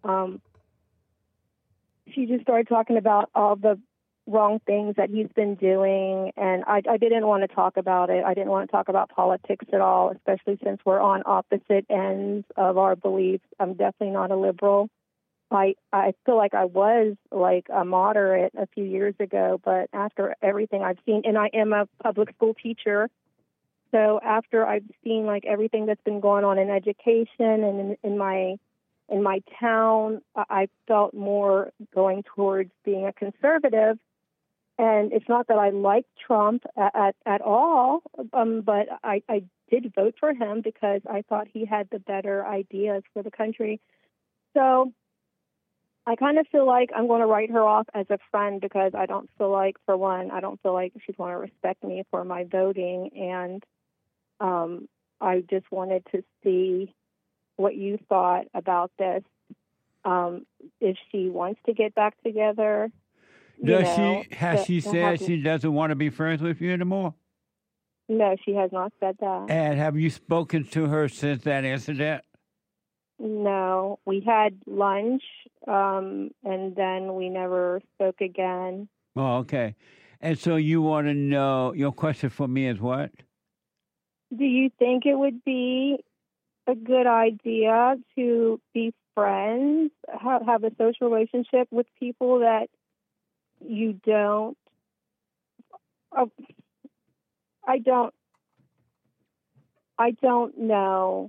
Speaker 5: she just started talking about all the wrong things that he's been doing, and I didn't want to talk about it. I didn't want to talk about politics at all, especially since we're on opposite ends of our beliefs. I'm definitely not a liberal. I feel like I was like a moderate a few years ago, but after everything I've seen, and I am a public school teacher, so after I've seen like everything that's been going on in education and in my town, I felt more going towards being a conservative. And it's not that I like Trump at all, but I did vote for him because I thought he had the better ideas for the country. So I kind of feel like I'm going to write her off as a friend because I don't feel like, for one, I don't feel like she's going to respect me for my voting. And I just wanted to see what you thought about this. If she wants to get back together.
Speaker 2: Has she said she doesn't want to be friends with you anymore?
Speaker 5: No, she has not said that.
Speaker 2: And have you spoken to her since that incident?
Speaker 5: No, we had lunch, and then we never spoke again.
Speaker 2: Oh, okay. And so you want to know, your question for me is what?
Speaker 5: Do you think it would be a good idea to be friends, have a social relationship with people that you don't? I don't know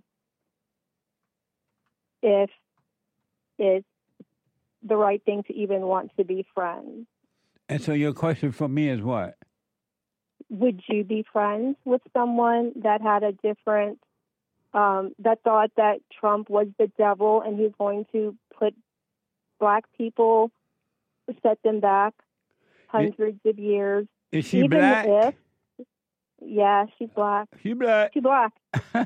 Speaker 5: if it's the right thing to even want to be friends.
Speaker 2: And so your question for me is what?
Speaker 5: Would you be friends with someone that had a different, that thought that Trump was the devil and he's going to put black people, set them back hundreds of years?
Speaker 2: Is she black?
Speaker 5: Yeah, she's black.
Speaker 2: She's black.
Speaker 5: She's black.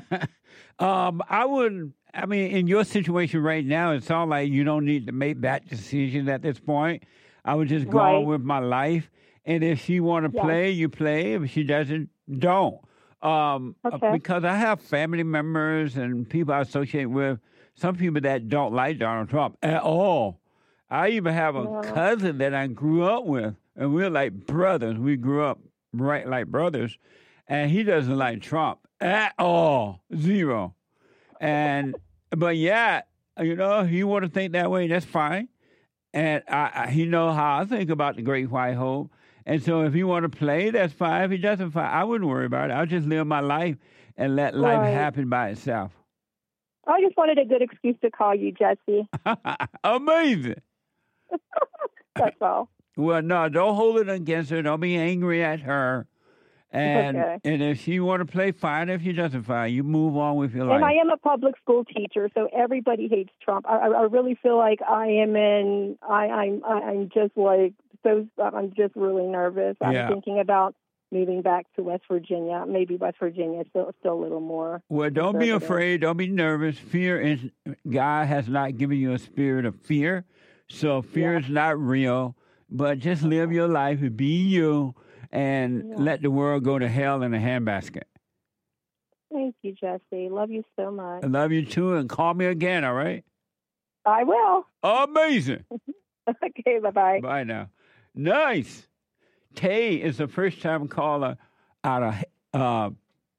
Speaker 2: I mean, in your situation right now, it sounds like you don't need to make that decision at this point. I would just go on with my life. And if she want to play, you play. If she doesn't, don't. Because I have family members and people I associate with, some people that don't like Donald Trump at all. I even have a cousin that I grew up with, and we're like brothers. We grew up like brothers. And he doesn't like Trump at all. Zero. But yeah, if you want to think that way, that's fine. And he knows how I think about the Great White Hope. And so if he want to play, that's fine. If he doesn't, fine. I wouldn't worry about it. I'll just live my life and let life happen by itself.
Speaker 5: I just wanted a good excuse to call you, Jesse.
Speaker 2: Amazing.
Speaker 5: That's all.
Speaker 2: Well, no, don't hold it against her. Don't be angry at her. And if she want to play, fine. If she doesn't, fine. You move on with your life.
Speaker 5: And I am a public school teacher, so everybody hates Trump. I really feel like I'm just like so. I'm just really nervous. I'm thinking about moving back to West Virginia. Maybe West Virginia is still a little more.
Speaker 2: Well, don't be afraid. Don't be nervous. Fear is God has not given you a spirit of fear, so fear is not real. But just live your life and be you. And let the world go to hell in a handbasket.
Speaker 5: Thank you, Jesse. Love you so much.
Speaker 2: I love you too, and call me again, all right?
Speaker 5: I will.
Speaker 2: Amazing.
Speaker 5: Okay, bye-bye.
Speaker 2: Bye now. Nice. Tay is the first-time caller out of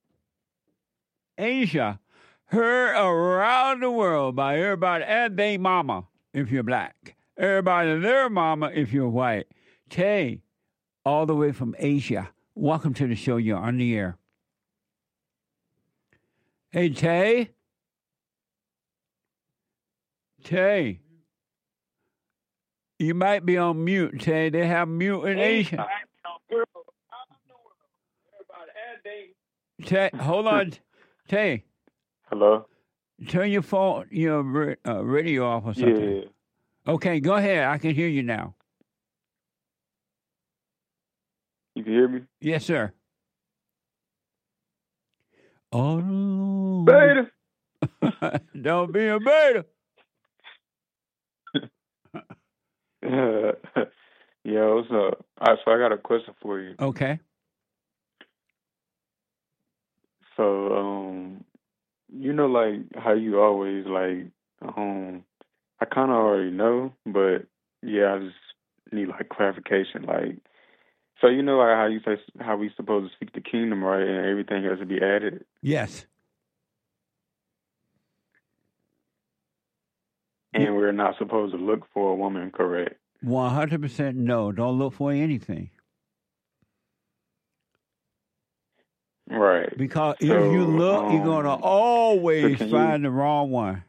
Speaker 2: Asia. Heard around the world by everybody and they mama if you're black. Everybody and their mama if you're white. Tay, all the way from Asia. Welcome to the show. You're on the air. Hey, Tay. Tay. You might be on mute, Tay. They have mute in Asia. Tay, hold on. Tay.
Speaker 6: Hello?
Speaker 2: Turn your phone, your radio off or something.
Speaker 6: Yeah.
Speaker 2: Okay, go ahead. I can hear you now.
Speaker 6: You can hear me?
Speaker 2: Yes, sir. Oh,
Speaker 6: beta.
Speaker 2: Don't be a beta.
Speaker 6: Yeah, what's up? So I got a question for you.
Speaker 2: Okay.
Speaker 6: So, you know, like how you always I kind of already know, but yeah, I just need like clarification. Like, so you know, like how you say how we supposed to speak the kingdom, right? And everything has to be added.
Speaker 2: Yes.
Speaker 6: And we're not supposed to look for a woman, correct?
Speaker 2: 100% no. Don't look for anything.
Speaker 6: Right.
Speaker 2: Because if you look, you're going to always find the wrong one.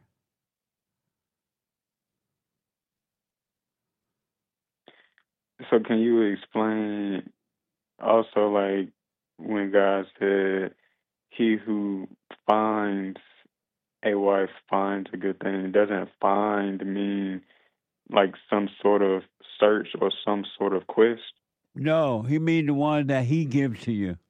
Speaker 6: So can you explain also, like, when God said, he who finds a wife finds a good thing, doesn't find mean like some sort of search or some sort of quest?
Speaker 2: No, he means the one that he gives to you.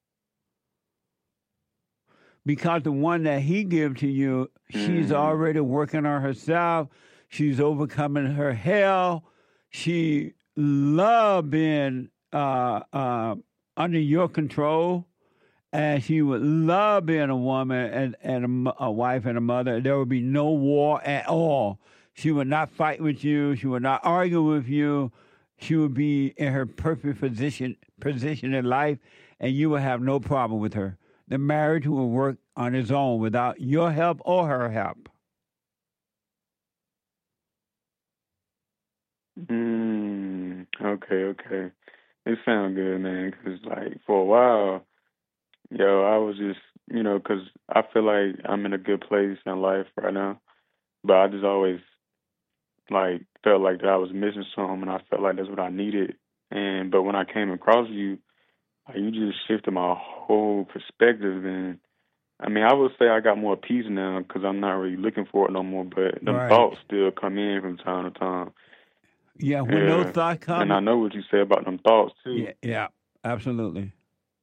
Speaker 2: Because the one that he gives to you, she's already working on herself. She's overcoming her hell. She loves being under your control. And she would love being a woman and a wife and a mother. There would be no war at all. She would not fight with you. She would not argue with you. She would be in her perfect position in life, and you would have no problem with her. The marriage will work on its own without your help or her help.
Speaker 6: Okay. It sounds good, man, because, like, for a while, I was just, because I feel like I'm in a good place in life right now, but I just always, like, felt like that I was missing something, and I felt like that's what I needed. But when I came across you, you just shifted my whole perspective, and I mean, I would say I got more peace now because I'm not really looking for it no more, but them thoughts still come in from time to time.
Speaker 2: Yeah, when those thoughts come.
Speaker 6: And I know what you say about them thoughts, too.
Speaker 2: Yeah, absolutely.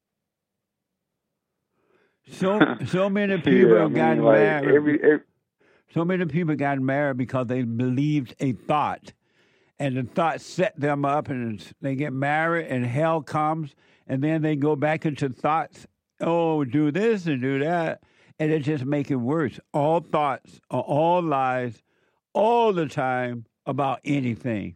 Speaker 2: So many people have gotten married. So many people got married because they believed a thought. And the thought set them up, and they get married, and hell comes, and then they go back into thoughts, do this and do that, and it just makes it worse. All thoughts are all lies all the time about anything.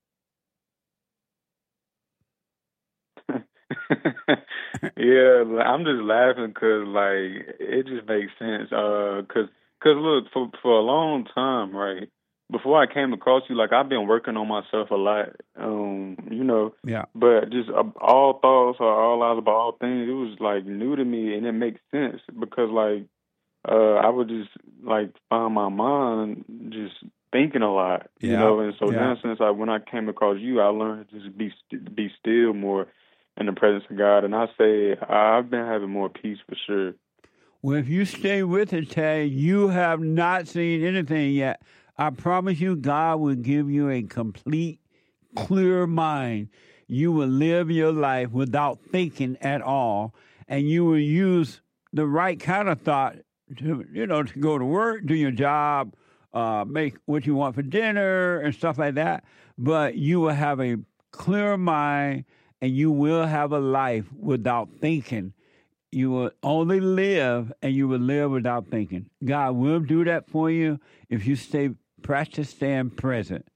Speaker 6: Yeah, I'm just laughing because, like, it just makes sense. Because look, for a long time, right, before I came across you, like I've been working on myself a lot,
Speaker 2: Yeah.
Speaker 6: But just all thoughts or all eyes about all things, it was like new to me, and it makes sense because like I would just like find my mind just thinking a lot, and so now since when I came across you, I learned to just be still more in the presence of God, and I say I've been having more peace for sure.
Speaker 2: Well, if you stay with it, Tay, you have not seen anything yet. I promise you, God will give you a complete, clear mind. You will live your life without thinking at all, and you will use the right kind of thought to go to work, do your job, make what you want for dinner and stuff like that. But you will have a clear mind, and you will have a life without thinking. You will only live, and you will live without thinking. God will do that for you if you practice staying present.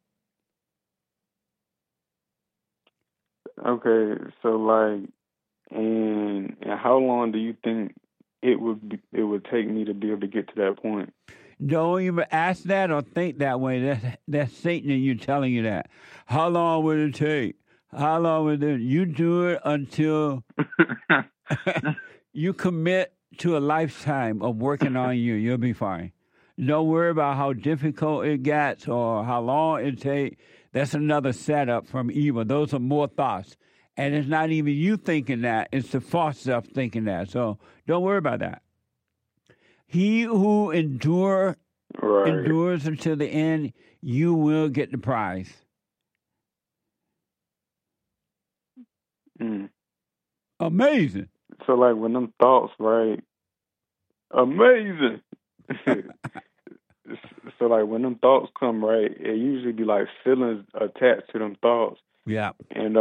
Speaker 6: Okay, so like, and how long do you think it would take me to be able to get to that point?
Speaker 2: Don't even ask that or think that way. That's Satan and you telling you that. How long would it take? How long would it? You do it until you commit to a lifetime of working on you. You'll be fine. Don't worry about how difficult it gets or how long it takes. That's another setup from evil. Those are more thoughts. And it's not even you thinking that. It's the false self thinking that. So don't worry about that. He who endures until the end, you will get the prize.
Speaker 6: Mm.
Speaker 2: Amazing.
Speaker 6: So like when them thoughts, right? Amazing. So like when them thoughts come, right, it usually be like feelings attached to them thoughts.
Speaker 2: Yeah.
Speaker 6: And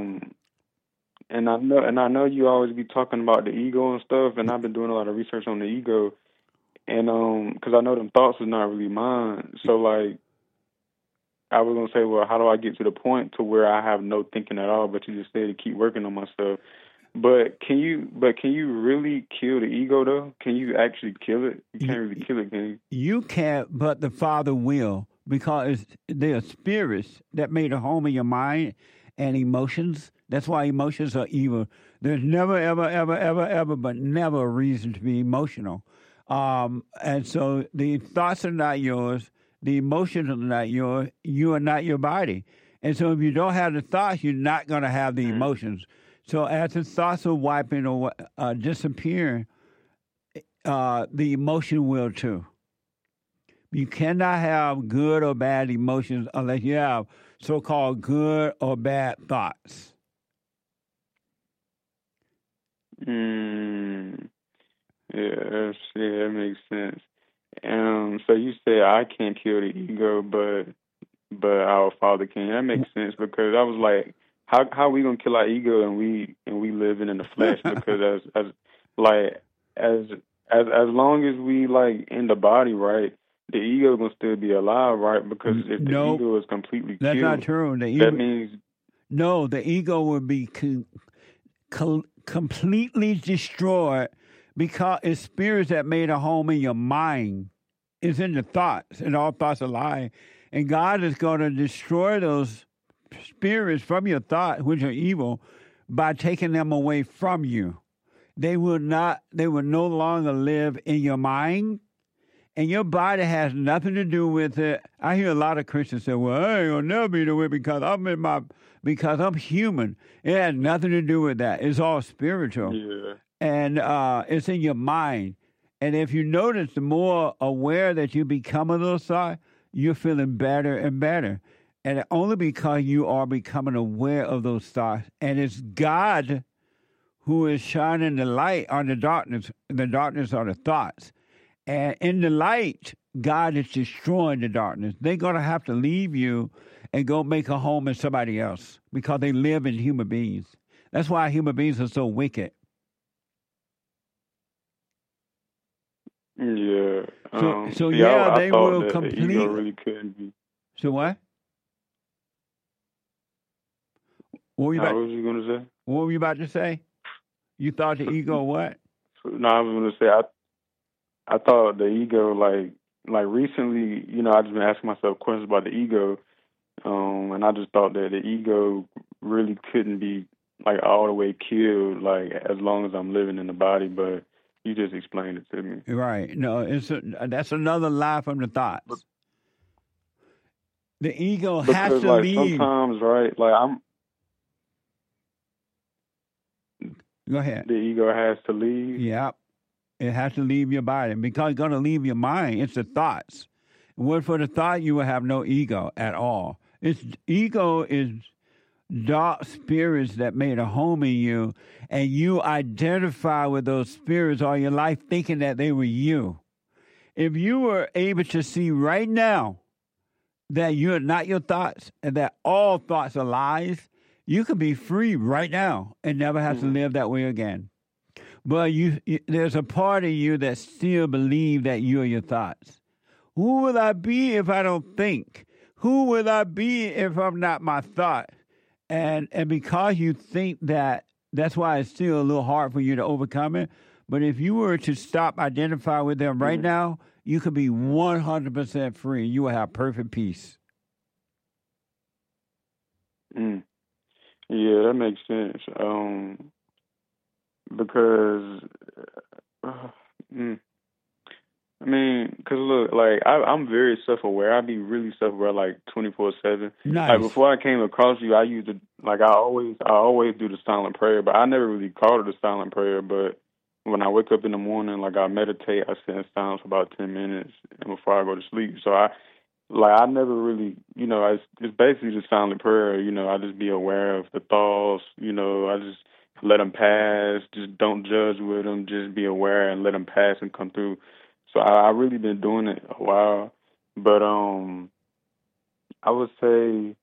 Speaker 6: I know you always be talking about the ego and stuff, and I've been doing a lot of research on the ego, and because I know them thoughts is not really mine. So like I was gonna say, well, how do I get to the point to where I have no thinking at all? But you just said to keep working on myself. But can you really kill the ego though? Can you actually kill it? You can't really kill it, can you?
Speaker 2: You can't, but the Father will, because there are spirits that made a home in your mind and emotions. That's why emotions are evil. There's never, ever, ever, ever, ever, but never a reason to be emotional. And so the thoughts are not yours. The emotions are not yours. You are not your body. And so if you don't have the thoughts, you're not going to have the emotions. So as the thoughts are wiping or disappearing, the emotion will too. You cannot have good or bad emotions unless you have so-called good or bad thoughts.
Speaker 6: Yeah, that makes sense. So you say I can't kill the ego, but our Father can. That makes sense because I was like, how are we gonna kill our ego and we living in the flesh? Because as long as we like in the body, right, the ego gonna still be alive, right? Because if the ego is completely
Speaker 2: that's
Speaker 6: killed,
Speaker 2: not true.
Speaker 6: That means
Speaker 2: the ego would be completely destroyed because it's spirits that made a home in your mind. It's in the thoughts, and all thoughts are lying. And God is going to destroy those spirits from your thoughts, which are evil, by taking them away from you. They will no longer live in your mind, and your body has nothing to do with it. I hear a lot of Christians say, well, I ain't gonna never be the way because I'm human. It has nothing to do with that. It's all spiritual.
Speaker 6: Yeah.
Speaker 2: And it's in your mind. And if you notice, the more aware that you become of those thoughts, you're feeling better and better. And only because you are becoming aware of those thoughts. And it's God who is shining the light on the darkness. The darkness are the thoughts. And in the light, God is destroying the darkness. They're going to have to leave you and go make a home in somebody else because they live in human beings. That's why human beings are so wicked.
Speaker 6: Yeah.
Speaker 2: They will complete.
Speaker 6: The ego really couldn't be.
Speaker 2: So what? What were you
Speaker 6: going to say?
Speaker 2: What were you about to say? You thought the ego what?
Speaker 6: No, I was going to say I thought the ego like recently, you know, I've just been asking myself questions about the ego, and I just thought that the ego really couldn't be like all the way killed, like as long as I'm living in the body. But you just explained it to me.
Speaker 2: Right. No, that's another lie from the thoughts. The ego has to leave.
Speaker 6: Sometimes, right? Like
Speaker 2: Go ahead.
Speaker 6: The ego has to leave.
Speaker 2: Yeah. It has to leave your body because it's going to leave your mind. It's the thoughts. Word for the thought, you will have no ego at all. Ego is dark spirits that made a home in you, and you identify with those spirits all your life thinking that they were you. If you were able to see right now that you're not your thoughts and that all thoughts are lies, you could be free right now and never have to live that way again. But there's a part of you that still believe that you're your thoughts. Who will I be if I don't think? Who will I be if I'm not my thought? And because you think that, that's why it's still a little hard for you to overcome it. But if you were to stop identifying with them right now, you could be 100% free. You will have perfect peace.
Speaker 6: Yeah, that makes sense. Because, I mean, because look, like, I'm very self-aware. I be really self-aware, like, 24/7.
Speaker 2: Nice.
Speaker 6: Like, before I came across you, I used to, like, I always do the silent prayer, but I never really called it a silent prayer. But when I wake up in the morning, like, I meditate, I sit in silence for about 10 minutes and before I go to sleep. So I never really, you know, it's basically just silent prayer. You know, I just be aware of the thoughts, you know, I just let them pass, just don't judge with them, just be aware and let them pass and come through. So I really been doing it a while, but I would say,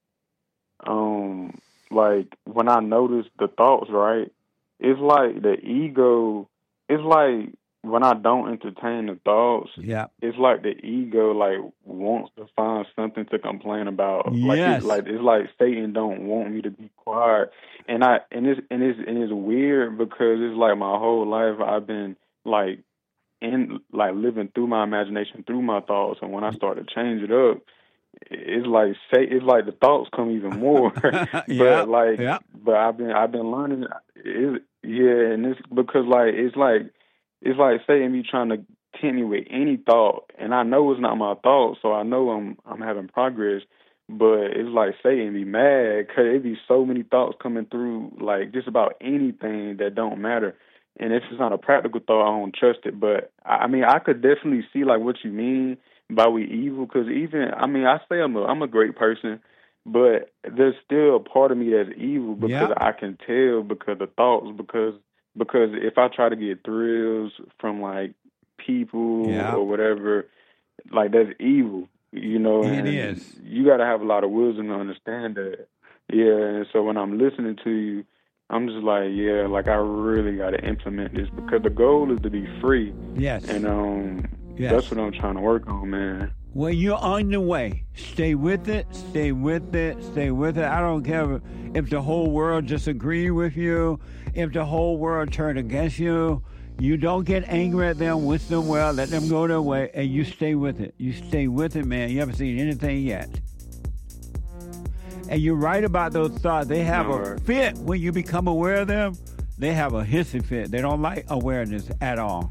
Speaker 6: like when I notice the thoughts, right, it's like the ego. It's like when I don't entertain the thoughts, it's like the ego like wants to find something to complain about.
Speaker 2: Yes.
Speaker 6: It's like Satan don't want me to be quiet, and it's weird because it's like my whole life I've been like living through my imagination, through my thoughts, and when I start to change it up, it's like the thoughts come even more. But I've been learning. And it's because it's like Satan be trying to tempt me with any thought, and I know it's not my thought, so I know I'm having progress. But it's like Satan be mad because it be so many thoughts coming through, like just about anything that don't matter. And if it's not a practical thought, I don't trust it. But, I mean, I could definitely see, like, what you mean by we evil. Because I say I'm a great person, but there's still a part of me that's evil because I can tell because of the thoughts. Because if I try to get thrills from, like, people or whatever, like, that's evil, you know.
Speaker 2: It is.
Speaker 6: You got to have a lot of wisdom to understand that. Yeah, and so when I'm listening to you, I'm just like, I really got to implement this because the goal is to be free.
Speaker 2: Yes.
Speaker 6: And that's what I'm trying to work on, man.
Speaker 2: Well, you're on the way. Stay with it, stay with it, stay with it. I don't care if the whole world disagrees with you, if the whole world turns against you. You don't get angry at them, wish them well, let them go their way, and you stay with it. You stay with it, man. You haven't seen anything yet. And you're right about those thoughts. They have a fit when you become aware of them. They have a hissy fit. They don't like awareness at all.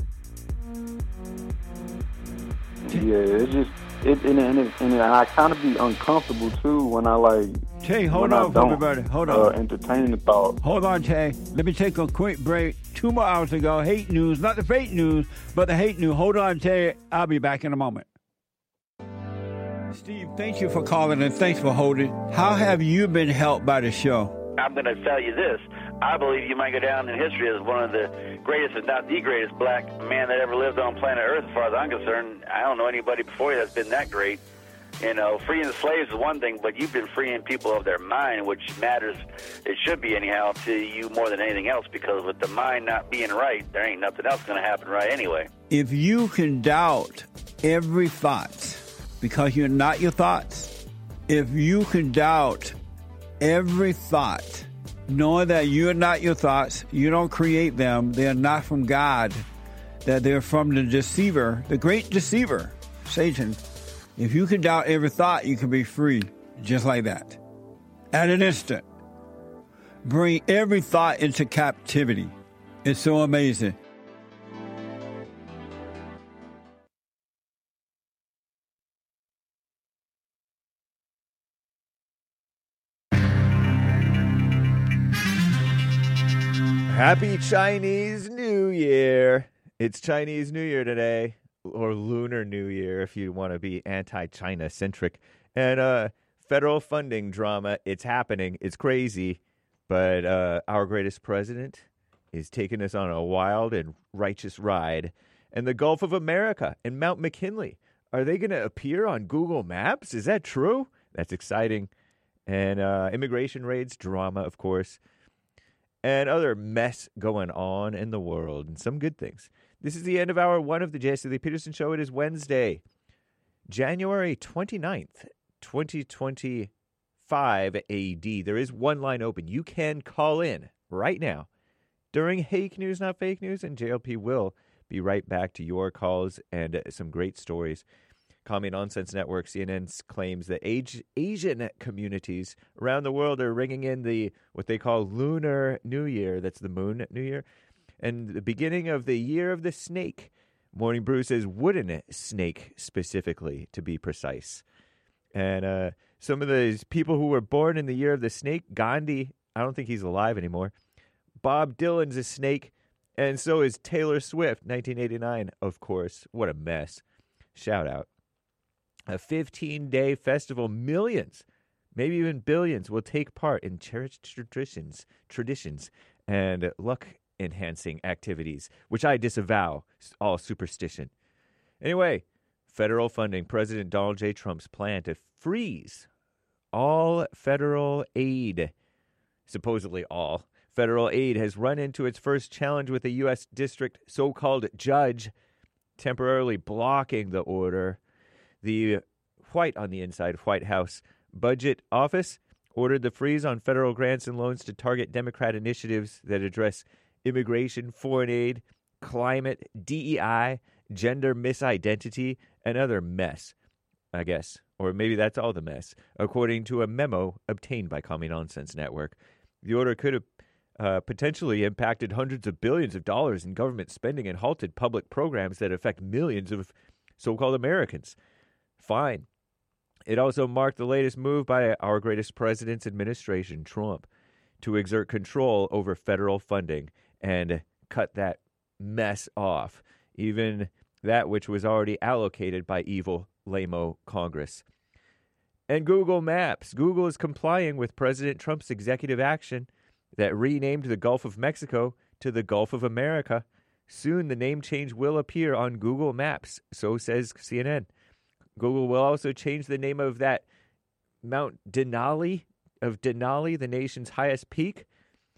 Speaker 6: Yeah, it's just and I kind of be uncomfortable too when I like.
Speaker 2: Tay, hold on, everybody. Hold on.
Speaker 6: Entertain the thought.
Speaker 2: Hold on, Tay. Let me take a quick break. 2 more hours to go. Hate news, not the fake news, but the hate news. Hold on, Tay. I'll be back in a moment. Steve, thank you for calling and thanks for holding. How have you been helped by the show?
Speaker 7: I'm going to tell you this. I believe you might go down in history as one of the greatest, if not the greatest, black man that ever lived on planet Earth, as far as I'm concerned. I don't know anybody before you that's been that great. You know, freeing the slaves is one thing, but you've been freeing people of their mind, which matters, it should be anyhow, to you more than anything else, because with the mind not being right, there ain't nothing else going to happen right anyway.
Speaker 2: If you can doubt every thought, because you're not your thoughts, if you can doubt every thought, knowing that you're not your thoughts, you don't create them, they're not from God, that they're from the deceiver, the great deceiver, Satan. If you can doubt every thought, you can be free just like that. At an instant. Bring every thought into captivity. It's so amazing.
Speaker 8: Happy Chinese New Year. It's Chinese New Year today, or Lunar New Year if you want to be anti-China centric. And federal funding drama, it's happening. It's crazy. But our greatest president is taking us on a wild and righteous ride. And the Gulf of America and Mount McKinley, are they going to appear on Google Maps? Is that true? That's exciting. And immigration raids, drama, of course. And other mess going on in the world, and some good things. This is the end of hour one of the Jesse Lee Peterson Show. It is Wednesday, January 29th, 2025 AD. There is one line open. You can call in right now during Hake News, Not Fake News, and JLP will be right back to your calls and some great stories. Commie Nonsense Network, CNN, claims that Asian communities around the world are ringing in the what they call Lunar New Year. That's the Moon New Year. And the beginning of the Year of the Snake. Morning Brew says wooden snake specifically, to be precise. And some of those people who were born in the Year of the Snake, Gandhi, I don't think he's alive anymore. Bob Dylan's a snake, and so is Taylor Swift, 1989, of course. What a mess. Shout out. A 15-day festival, millions, maybe even billions, will take part in cherished traditions, and luck-enhancing activities, which I disavow, all superstition. Anyway, federal funding. President Donald J. Trump's plan to freeze all federal aid, supposedly all federal aid, has run into its first challenge with a U.S. district so-called judge temporarily blocking the order. The white on the inside White House Budget Office ordered the freeze on federal grants and loans to target Democrat initiatives that address immigration, foreign aid, climate, DEI, gender misidentity, and other mess, I guess. Or maybe that's all the mess, according to a memo obtained by Commie Nonsense Network. The order could have potentially impacted hundreds of billions of dollars in government spending and halted public programs that affect millions of so-called Americans. Fine. It also marked the latest move by our greatest president's administration, Trump, to exert control over federal funding and cut that mess off, even that which was already allocated by evil, lame-o Congress. And Google Maps. Google is complying with President Trump's executive action that renamed the Gulf of Mexico to the Gulf of America. Soon the name change will appear on Google Maps, so says CNN. Google will also change the name of that Mount Denali, the nation's highest peak,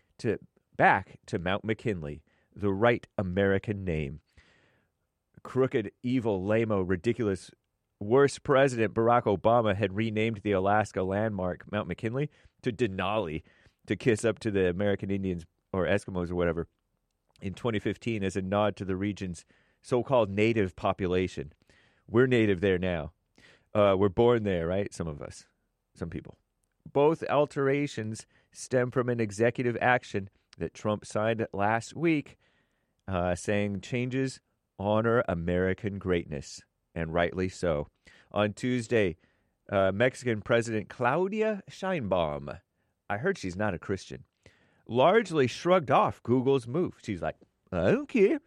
Speaker 8: back to Mount McKinley, the right American name. Crooked, evil, lame-o, ridiculous, worst president Barack Obama had renamed the Alaska landmark Mount McKinley to Denali to kiss up to the American Indians or Eskimos or whatever in 2015 as a nod to the region's so-called native population. We're native there now. We're born there, right? Some of us. Some people. Both alterations stem from an executive action that Trump signed last week, saying changes honor American greatness, and rightly so. On Tuesday, Mexican President Claudia Sheinbaum, I heard she's not a Christian, largely shrugged off Google's move. She's like, I don't care.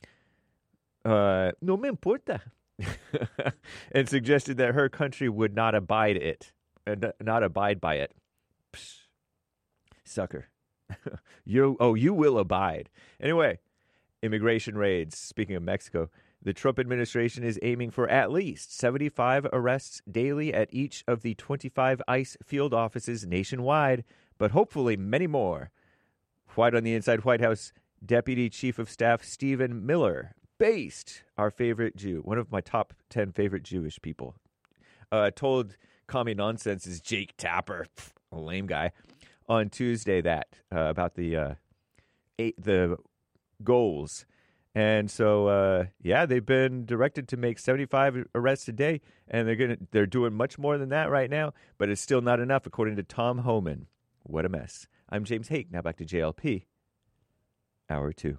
Speaker 8: No me importa. And suggested that her country would not abide by it. Psh, sucker. You will abide. Anyway, immigration raids. Speaking of Mexico, the Trump administration is aiming for at least 75 arrests daily at each of the 25 ICE field offices nationwide, but hopefully many more. White on the inside White House Deputy Chief of Staff Stephen Miller based our favorite Jew, one of my top 10 favorite Jewish people, told Commie Nonsense's Jake Tapper, a lame guy, on Tuesday that about the goals And so, they've been directed to make 75 arrests a day, and they're doing much more than that right now, but it's still not enough, according to Tom Homan. What a mess. I'm James Hake. Now back to JLP. Hour 2.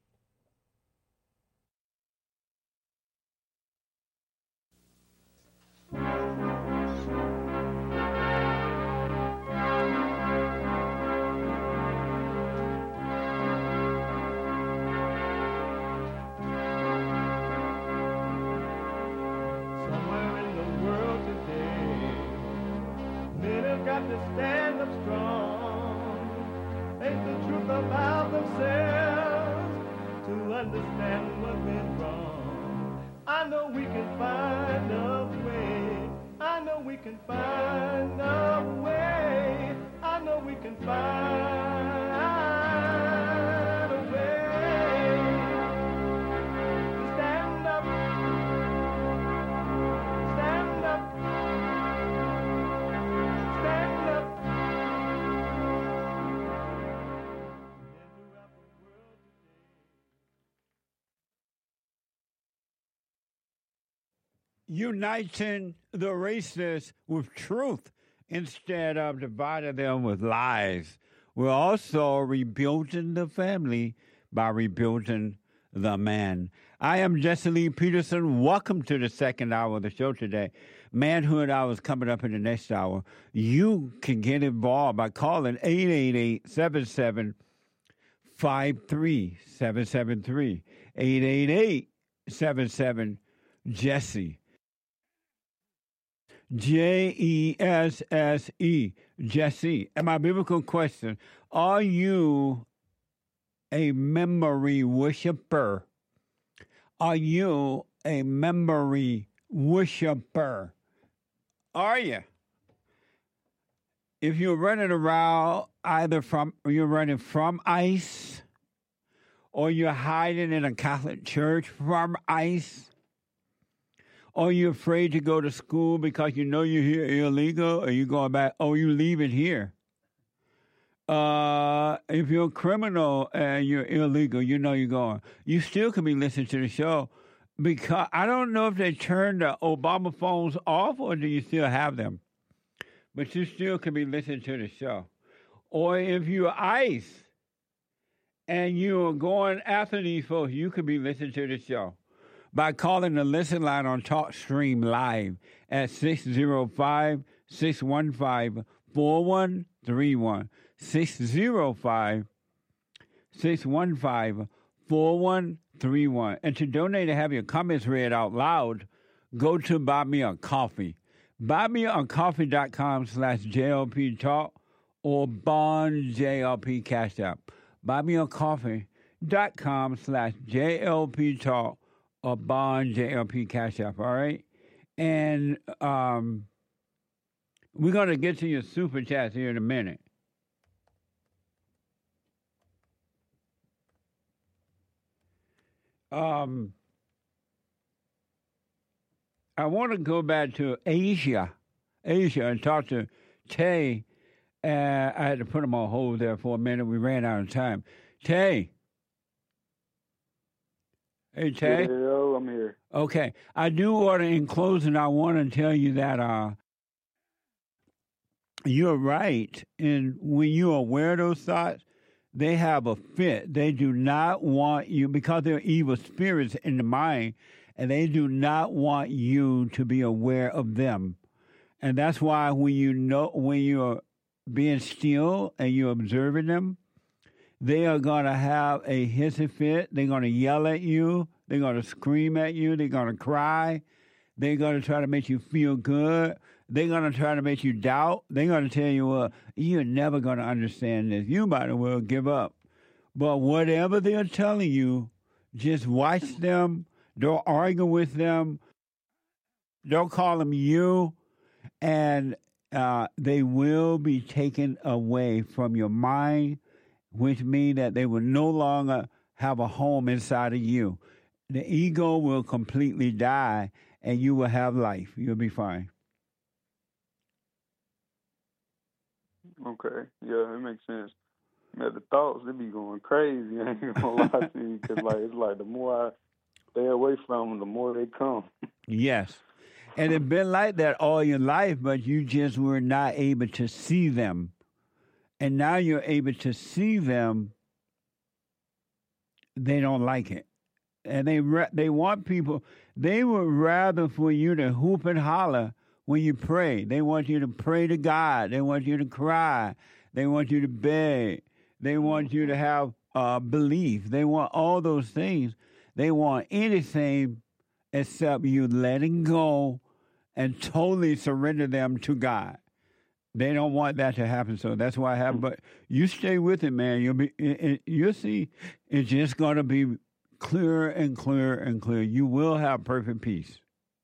Speaker 1: To stand up strong, face the truth about themselves, to understand what went wrong. I know we can find a way. I know we can find a way. I know we can find a way to stand up, stand up.
Speaker 2: Uniting the races with truth instead of dividing them with lies. We're also rebuilding the family by rebuilding the man. I am Jesse Lee Peterson. Welcome to the second hour of the show today. Manhood Hour is coming up in the next hour. You can get involved by calling 888-77-53773. 888-77-JESSE. Jesse, Jesse. And my biblical question, are you a memory worshiper? Are you a memory worshiper? Are you? If you're running around you're running from ICE, or you're hiding in a Catholic church from ICE, or you're afraid to go to school because you know you're here illegal, or you're going back, or you leaving here. If you're a criminal and you're illegal, you know you're going. You still can be listening to the show, because I don't know if they turned the Obama phones off or do you still have them. But you still can be listening to the show. Or if you're ICE and you're going after these folks, you could be listening to the show by calling the listen line on TalkStream Live at 605-615-4131. 605-615-4131. And to donate and have your comments read out loud, go to Buy Me a Coffee. BuyMeACoffee.com/JLP Talk or Bond JLP Cash App. BuyMeACoffee.com/JLP Talk or Bond JLP Cash App, all right? And we're going to get to your super chats here in a minute. I want to go back to Asia, and talk to Tay. I had to put him on hold there for a minute. We ran out of time. Tay. Hey, Tay.
Speaker 6: Hello, I'm here.
Speaker 2: Okay. I do want to, in closing, I want to tell you that you're right. And when you're aware of those thoughts, they have a fit. They do not want you, because they're evil spirits in the mind, and they do not want you to be aware of them. And that's why when you're being still and you're observing them, they are going to have a hissy fit. They're going to yell at you. They're going to scream at you. They're going to cry. They're going to try to make you feel good. They're going to try to make you doubt. They're going to tell you, well, you're never going to understand this. You might as well give up. But whatever they're telling you, just watch them. Don't argue with them. Don't call them you. And they will be taken away from your mind, which means that they will no longer have a home inside of you. The ego will completely die, and you will have life. You'll be fine.
Speaker 6: Okay. Yeah, it makes sense. Man, the thoughts, they be going crazy. I ain't gonna lie to you, because it's like the more I stay away from them, the more they come.
Speaker 2: Yes. And it's been like that all your life, but you just were not able to see them. And now you're able to see them. They don't like it. And they want people, they would rather for you to hoop and holler when you pray. They want you to pray to God. They want you to cry. They want you to beg. They want you to have belief. They want all those things. They want anything except you letting go and totally surrender them to God. They don't want that to happen, so that's why I have. But you stay with it, man. You'll see. It's just going to be clearer and clearer and clearer. You will have perfect peace.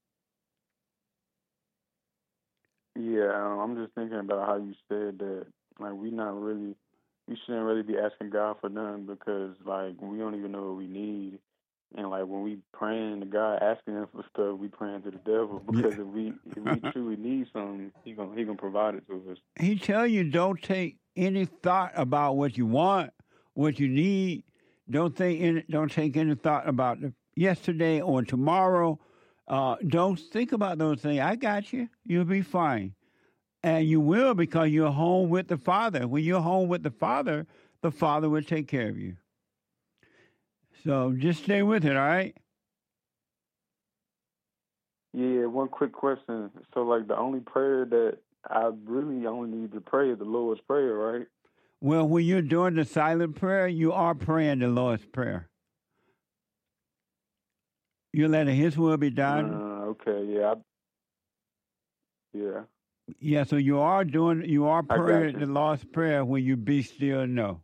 Speaker 6: Yeah, I'm just thinking about how you said that. We shouldn't really be asking God for nothing, because we don't even know what we need. And when we praying to God, asking Him for stuff, we praying to the devil, because if we truly need something, He gonna provide it to us.
Speaker 2: He tell you, don't take any thought about what you want, what you need. Don't take any thought about yesterday or tomorrow. Don't think about those things. I got you. You'll be fine. And you will, because you're home with the Father. When you're home with the Father will take care of you. So just stay with it, all right?
Speaker 6: Yeah, one quick question. So, the only prayer that I really only need to pray is the Lord's Prayer, right?
Speaker 2: Well, when you're doing the silent prayer, you are praying the Lord's Prayer. You're letting His will be done.
Speaker 6: Okay, yeah. Yeah.
Speaker 2: Yeah, so you are praying the Lord's Prayer when you be still and know.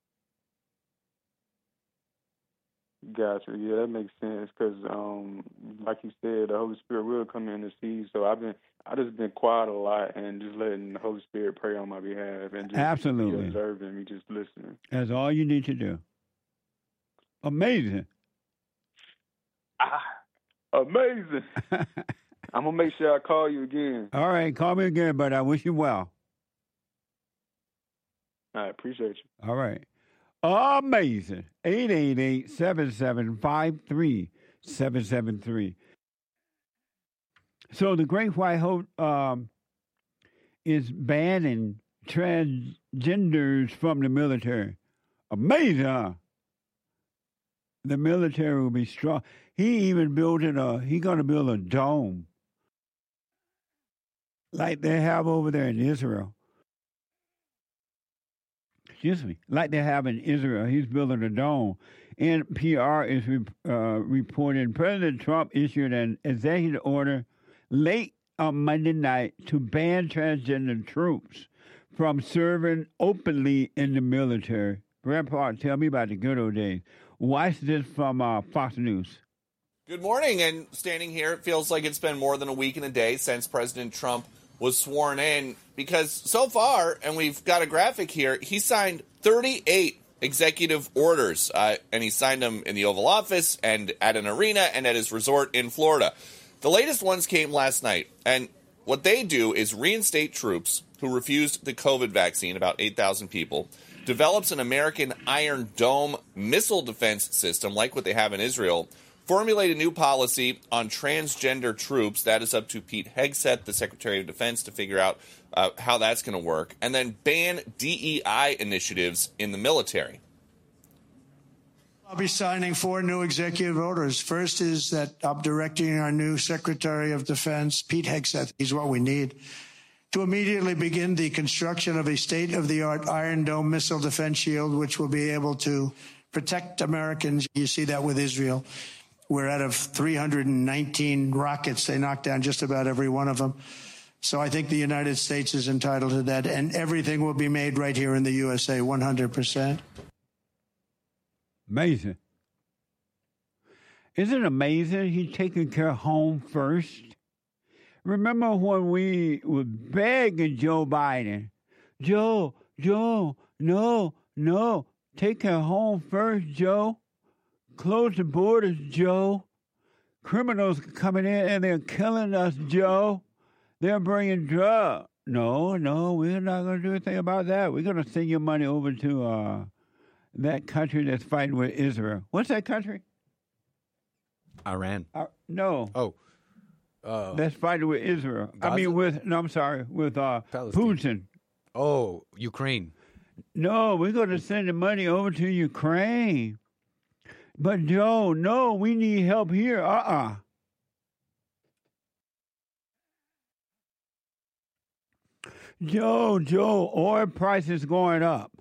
Speaker 6: Gotcha. Yeah, that makes sense, because, like you said, the Holy Spirit will come in and see. So I just been quiet a lot and just letting the Holy Spirit pray on my behalf and just
Speaker 2: absolutely
Speaker 6: observing me, just listening.
Speaker 2: That's all you need to do. Amazing.
Speaker 6: Amazing. I'm gonna make sure I call you again.
Speaker 2: All right, call me again, but I wish you well.
Speaker 6: I appreciate you.
Speaker 2: All right. Amazing. 888-775-3773. So the Great White Hope is banning transgenders from the military. Amazing, huh? The military will be strong. He even he's going to build a dome like they have over there in Israel. Excuse me, like they have in Israel. He's building a dome. NPR is reporting President Trump issued an executive order late on Monday night to ban transgender troops from serving openly in the military. Grandpa, tell me about the good old days. Watch this from Fox News.
Speaker 9: Good morning, and standing here, it feels like it's been more than a week and a day since President Trump was sworn in, because so far, and we've got a graphic here, he signed 38 executive orders, and he signed them in the Oval Office and at an arena and at his resort in Florida. The latest ones came last night, and what they do is reinstate troops who refused the COVID vaccine, about 8,000 people, develops an American Iron Dome missile defense system like what they have in Israel, formulate a new policy on transgender troops. That is up to Pete Hegseth, the Secretary of Defense, to figure out how that's going to work, and then ban DEI initiatives in the military.
Speaker 10: I'll be signing 4 new executive orders. First is that I'm directing our new Secretary of Defense, Pete Hegseth. He's what we need, to immediately begin the construction of a state-of-the-art Iron Dome missile defense shield, which will be able to protect Americans. You see that with Israel. We're out of 319 rockets. They knocked down just about every one of them. So I think the United States is entitled to that, and everything will be made right here in the USA, 100%.
Speaker 2: Amazing. Isn't it amazing? He's taking care of home first. Remember when we were begging Joe Biden, Joe, no, take care of home first, Joe. Close the borders, Joe. Criminals coming in and they're killing us, Joe. They're bringing drugs. No, we're not going to do anything about that. We're going to send your money over to that country that's fighting with Israel. What's that country?
Speaker 11: Iran.
Speaker 2: No.
Speaker 11: Oh.
Speaker 2: That's fighting with Israel.
Speaker 11: Gaza?
Speaker 2: I mean, with Putin.
Speaker 11: Oh, Ukraine.
Speaker 2: No, we're going to send the money over to Ukraine. But Joe, no, we need help here. Joe, oil prices going up.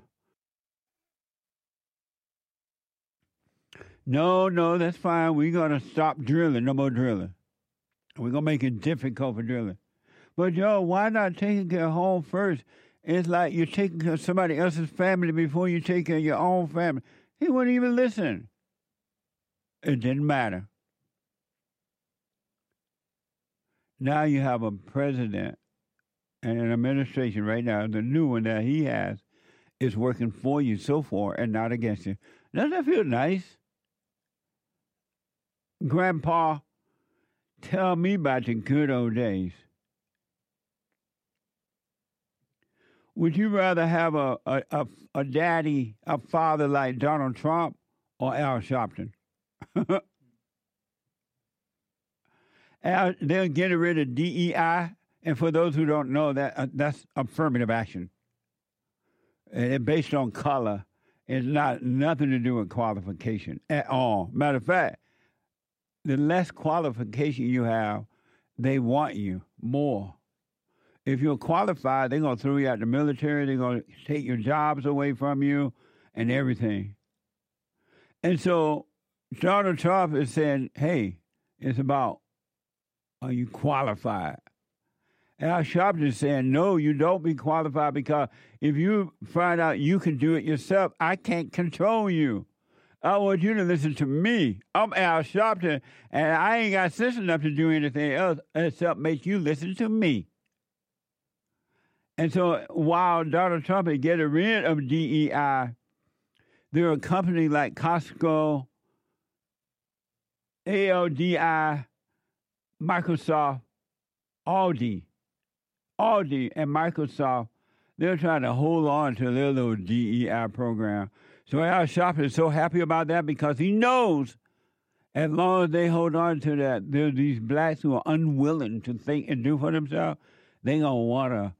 Speaker 2: No, that's fine. We're going to stop drilling. No more drilling. We're going to make it difficult for drilling. But, Joe, why not take care of home first? It's like you're taking care of somebody else's family before you take care of your own family. He wouldn't even listen. It didn't matter. Now you have a president and an administration right now, the new one that he has, is working for you so far and not against you. Doesn't that feel nice? Grandpa, tell me about the good old days. Would you rather have a daddy, a father like Donald Trump or Al Sharpton? They're getting rid of DEI, and for those who don't know, that's affirmative action. And it's based on color. It's nothing to do with qualification at all. Matter of fact, the less qualification you have, they want you more. If you're qualified, they're going to throw you out the military. They're going to take your jobs away from you and everything. And so Donald Trump is saying, hey, it's about, are you qualified? Al Sharpton is saying, no, you don't be qualified because if you find out you can do it yourself, I can't control you. I want you to listen to me. I'm Al Sharpton, and I ain't got sense enough to do anything else except make you listen to me. And so while Donald Trump is getting rid of DEI, there are companies like Costco, ALDI, Microsoft, Aldi and Microsoft, they're trying to hold on to their little DEI program. So Al Sharpton is so happy about that because he knows as long as they hold on to that, there are these blacks who are unwilling to think and do for themselves, they're gonna wanna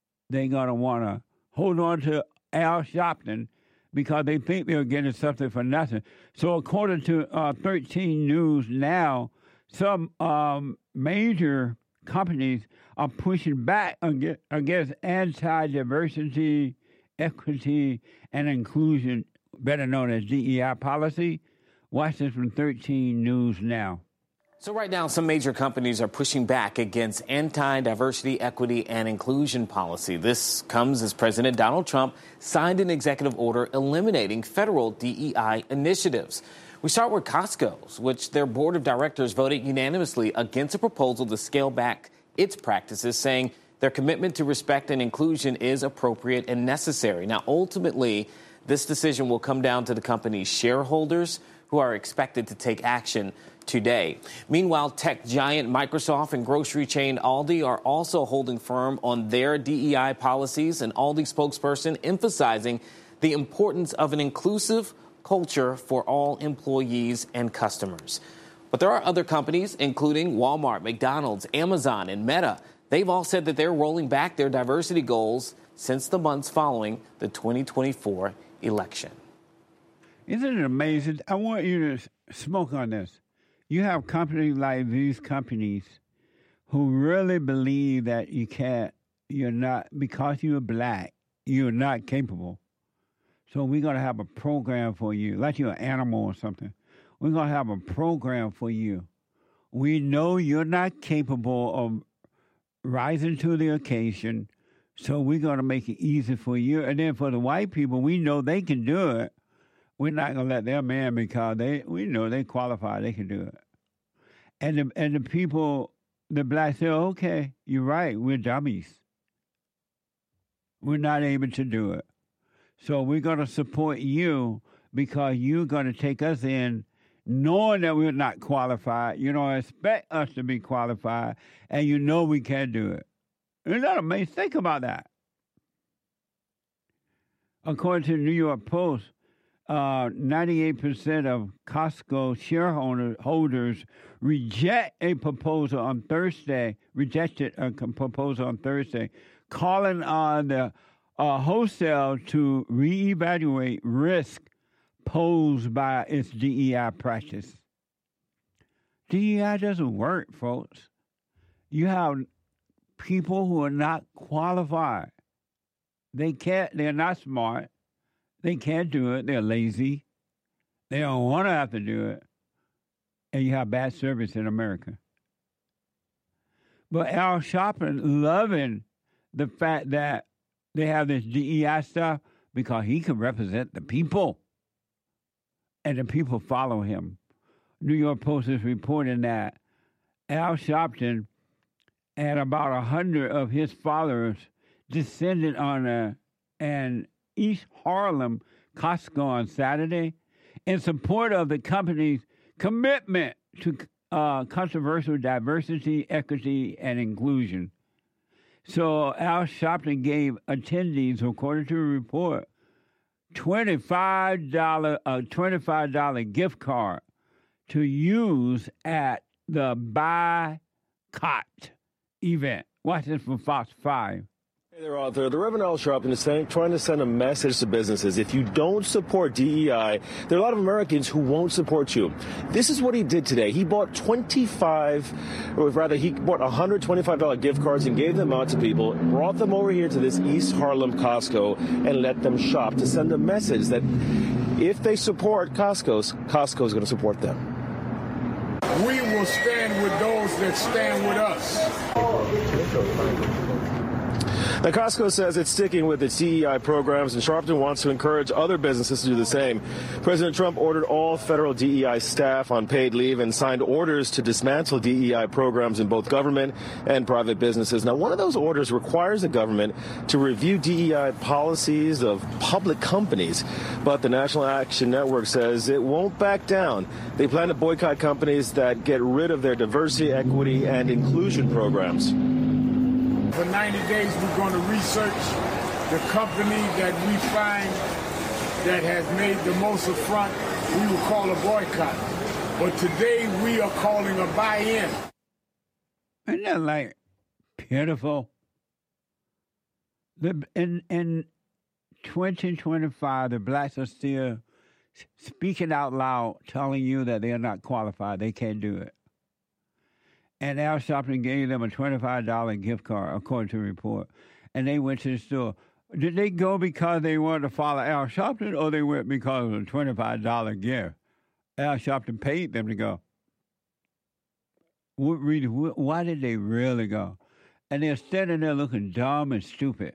Speaker 2: hold on to Al Sharpton because they think they're getting something for nothing. So according to 13 News Now, some major companies are pushing back against anti-diversity, equity, and inclusion, better known as DEI policy. Watch this from 13 News Now.
Speaker 12: So right now, some major companies are pushing back against anti-diversity, equity, and inclusion policy. This comes as President Donald Trump signed an executive order eliminating federal DEI initiatives. We start with Costco's, which their board of directors voted unanimously against a proposal to scale back its practices, saying their commitment to respect and inclusion is appropriate and necessary. Now, ultimately, this decision will come down to the company's shareholders, who are expected to take action today. Meanwhile, tech giant Microsoft and grocery chain Aldi are also holding firm on their DEI policies, an Aldi spokesperson emphasizing the importance of an inclusive culture for all employees and customers. But there are other companies, including Walmart, McDonald's, Amazon, and Meta. They've all said that they're rolling back their diversity goals since the months following the 2024 election.
Speaker 2: Isn't it amazing? I want you to smoke on this. You have companies like these companies who really believe that you're not, because you're black, you're not capable. So we're going to have a program for you, like you're an animal or something. We're going to have a program for you. We know you're not capable of rising to the occasion, so we're going to make it easy for you. And then for the white people, we know they can do it. We're not going to let them in because we know they qualify, they can do it. And the people, the blacks say, okay, you're right, we're dummies. We're not able to do it. So we're going to support you because you're going to take us in knowing that we're not qualified. You don't expect us to be qualified, and you know we can do it. Isn't that amazing? Think about that. According to the New York Post, 98% of Costco shareholders rejected a proposal on Thursday, calling on the wholesale to reevaluate risk posed by its DEI practice. DEI doesn't work, folks. You have people who are not qualified. They're not smart. They can't do it. They're lazy. They don't want to have to do it. And you have bad service in America. But Al Sharpton loving the fact that they have this DEI stuff because he can represent the people. And the people follow him. New York Post is reporting that Al Sharpton and about 100 of his followers descended on an East Harlem Costco on Saturday in support of the company's commitment to controversial diversity, equity, and inclusion. So Al Sharpton gave attendees, according to a report, $25 gift card to use at the Boycott event. Watch this from Fox 5.
Speaker 13: Hey there, out there. The Reverend Al Sharpton is trying to send a message to businesses. If you don't support DEI, there are a lot of Americans who won't support you. This is what he did today. He bought $125 gift cards and gave them out to people, brought them over here to this East Harlem Costco, and let them shop to send a message that if they support Costco's going to support them.
Speaker 14: We will stand with those that stand with us.
Speaker 13: Now, Costco says it's sticking with its DEI programs, and Sharpton wants to encourage other businesses to do the same. President Trump ordered all federal DEI staff on paid leave and signed orders to dismantle DEI programs in both government and private businesses. Now, one of those orders requires the government to review DEI policies of public companies, but the National Action Network says it won't back down. They plan to boycott companies that get rid of their diversity, equity, and inclusion programs.
Speaker 14: For 90 days, we're going to research the company that we find that has made the most affront. We will call a boycott. But today, we are calling a buy-in.
Speaker 2: Isn't that like pitiful? In 2025, the blacks are still speaking out loud, telling you that they are not qualified. They can't do it. And Al Sharpton gave them a $25 gift card, according to the report. And they went to the store. Did they go because they wanted to follow Al Sharpton, or they went because of a $25 gift? Al Sharpton paid them to go. Why did they really go? And they're standing there looking dumb and stupid.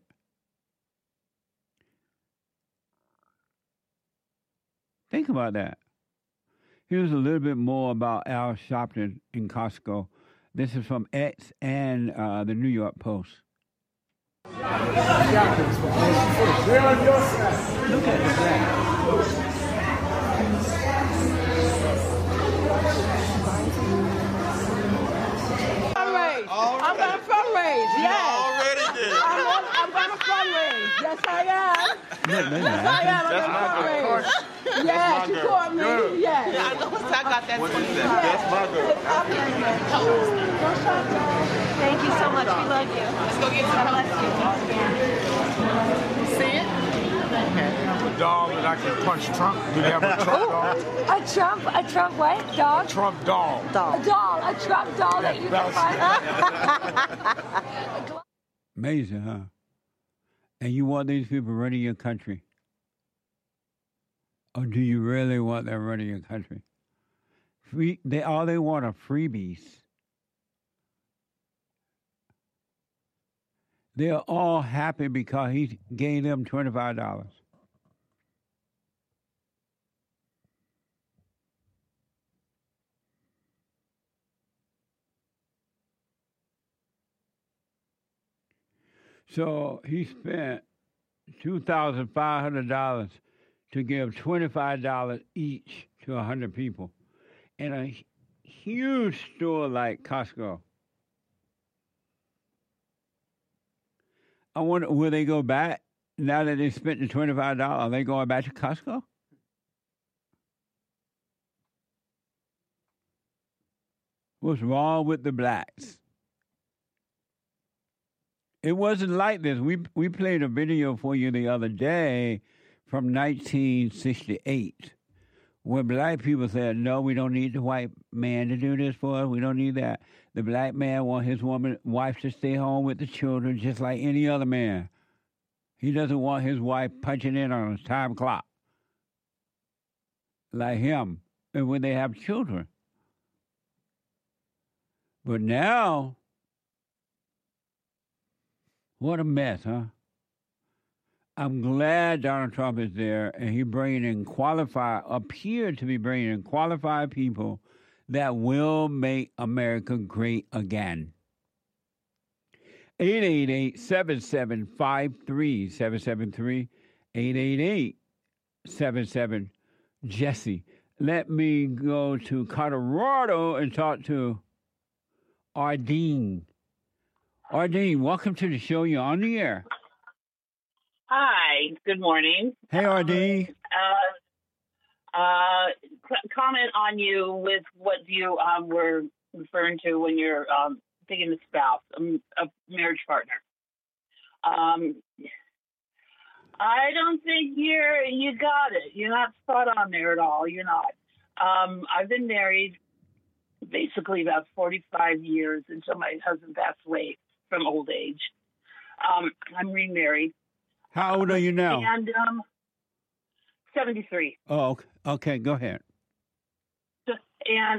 Speaker 2: Think about that. Here's a little bit more about Al Sharpton in Costco. This is from X and the New York Post.
Speaker 14: They're on your side.
Speaker 2: Look at that.
Speaker 15: I'm going to fundraise, yes.
Speaker 9: Already did.
Speaker 15: I'm going to fundraise. Yes, I am. Yes, I am. I'm going to fundraise. Yes, you caught me. Yes.
Speaker 9: Yeah, I know. I got that 20 cents.
Speaker 15: Yes.
Speaker 9: That's my girl.
Speaker 16: Thank you so much. We love you.
Speaker 9: Let's go get some.
Speaker 16: See it?
Speaker 14: A dog that I can punch Trump. Do they have a Trump dog?
Speaker 16: A Trump what? Dog?
Speaker 14: Trump doll.
Speaker 16: A Trump doll that you can find.
Speaker 2: Amazing, huh? And you want these people running your country? Or do you really want them running your country? All they want are freebies. They're all happy because he gave them $25. So he spent $2,500 to give $25 each to 100 people in a huge store like Costco. I wonder, will they go back now that they spent the $25? Are they going back to Costco? What's wrong with the blacks? It wasn't like this. We played a video for you the other day from 1968 when black people said, no, we don't need the white man to do this for us. We don't need that. The black man wants his wife to stay home with the children just like any other man. He doesn't want his wife punching in on a time clock like him and when they have children. But now, what a mess, huh? I'm glad Donald Trump is there and he appeared to be bringing in qualified people that will make America great again. 888-7753-773, 888-77-JESSE. Let me go to Colorado and talk to Ardeen. Ardeen, welcome to the show. You're on the air.
Speaker 17: Hi, good morning.
Speaker 2: Hey, Ardeen.
Speaker 17: Comment on you with what you were referring to when you're picking a spouse, a marriage partner. I don't think you got it. You're not spot on there at all. You're not. I've been married basically about 45 years until my husband passed away from old age. I'm remarried.
Speaker 2: How old are you now?
Speaker 17: And 73.
Speaker 2: Oh, okay. Go ahead.
Speaker 17: And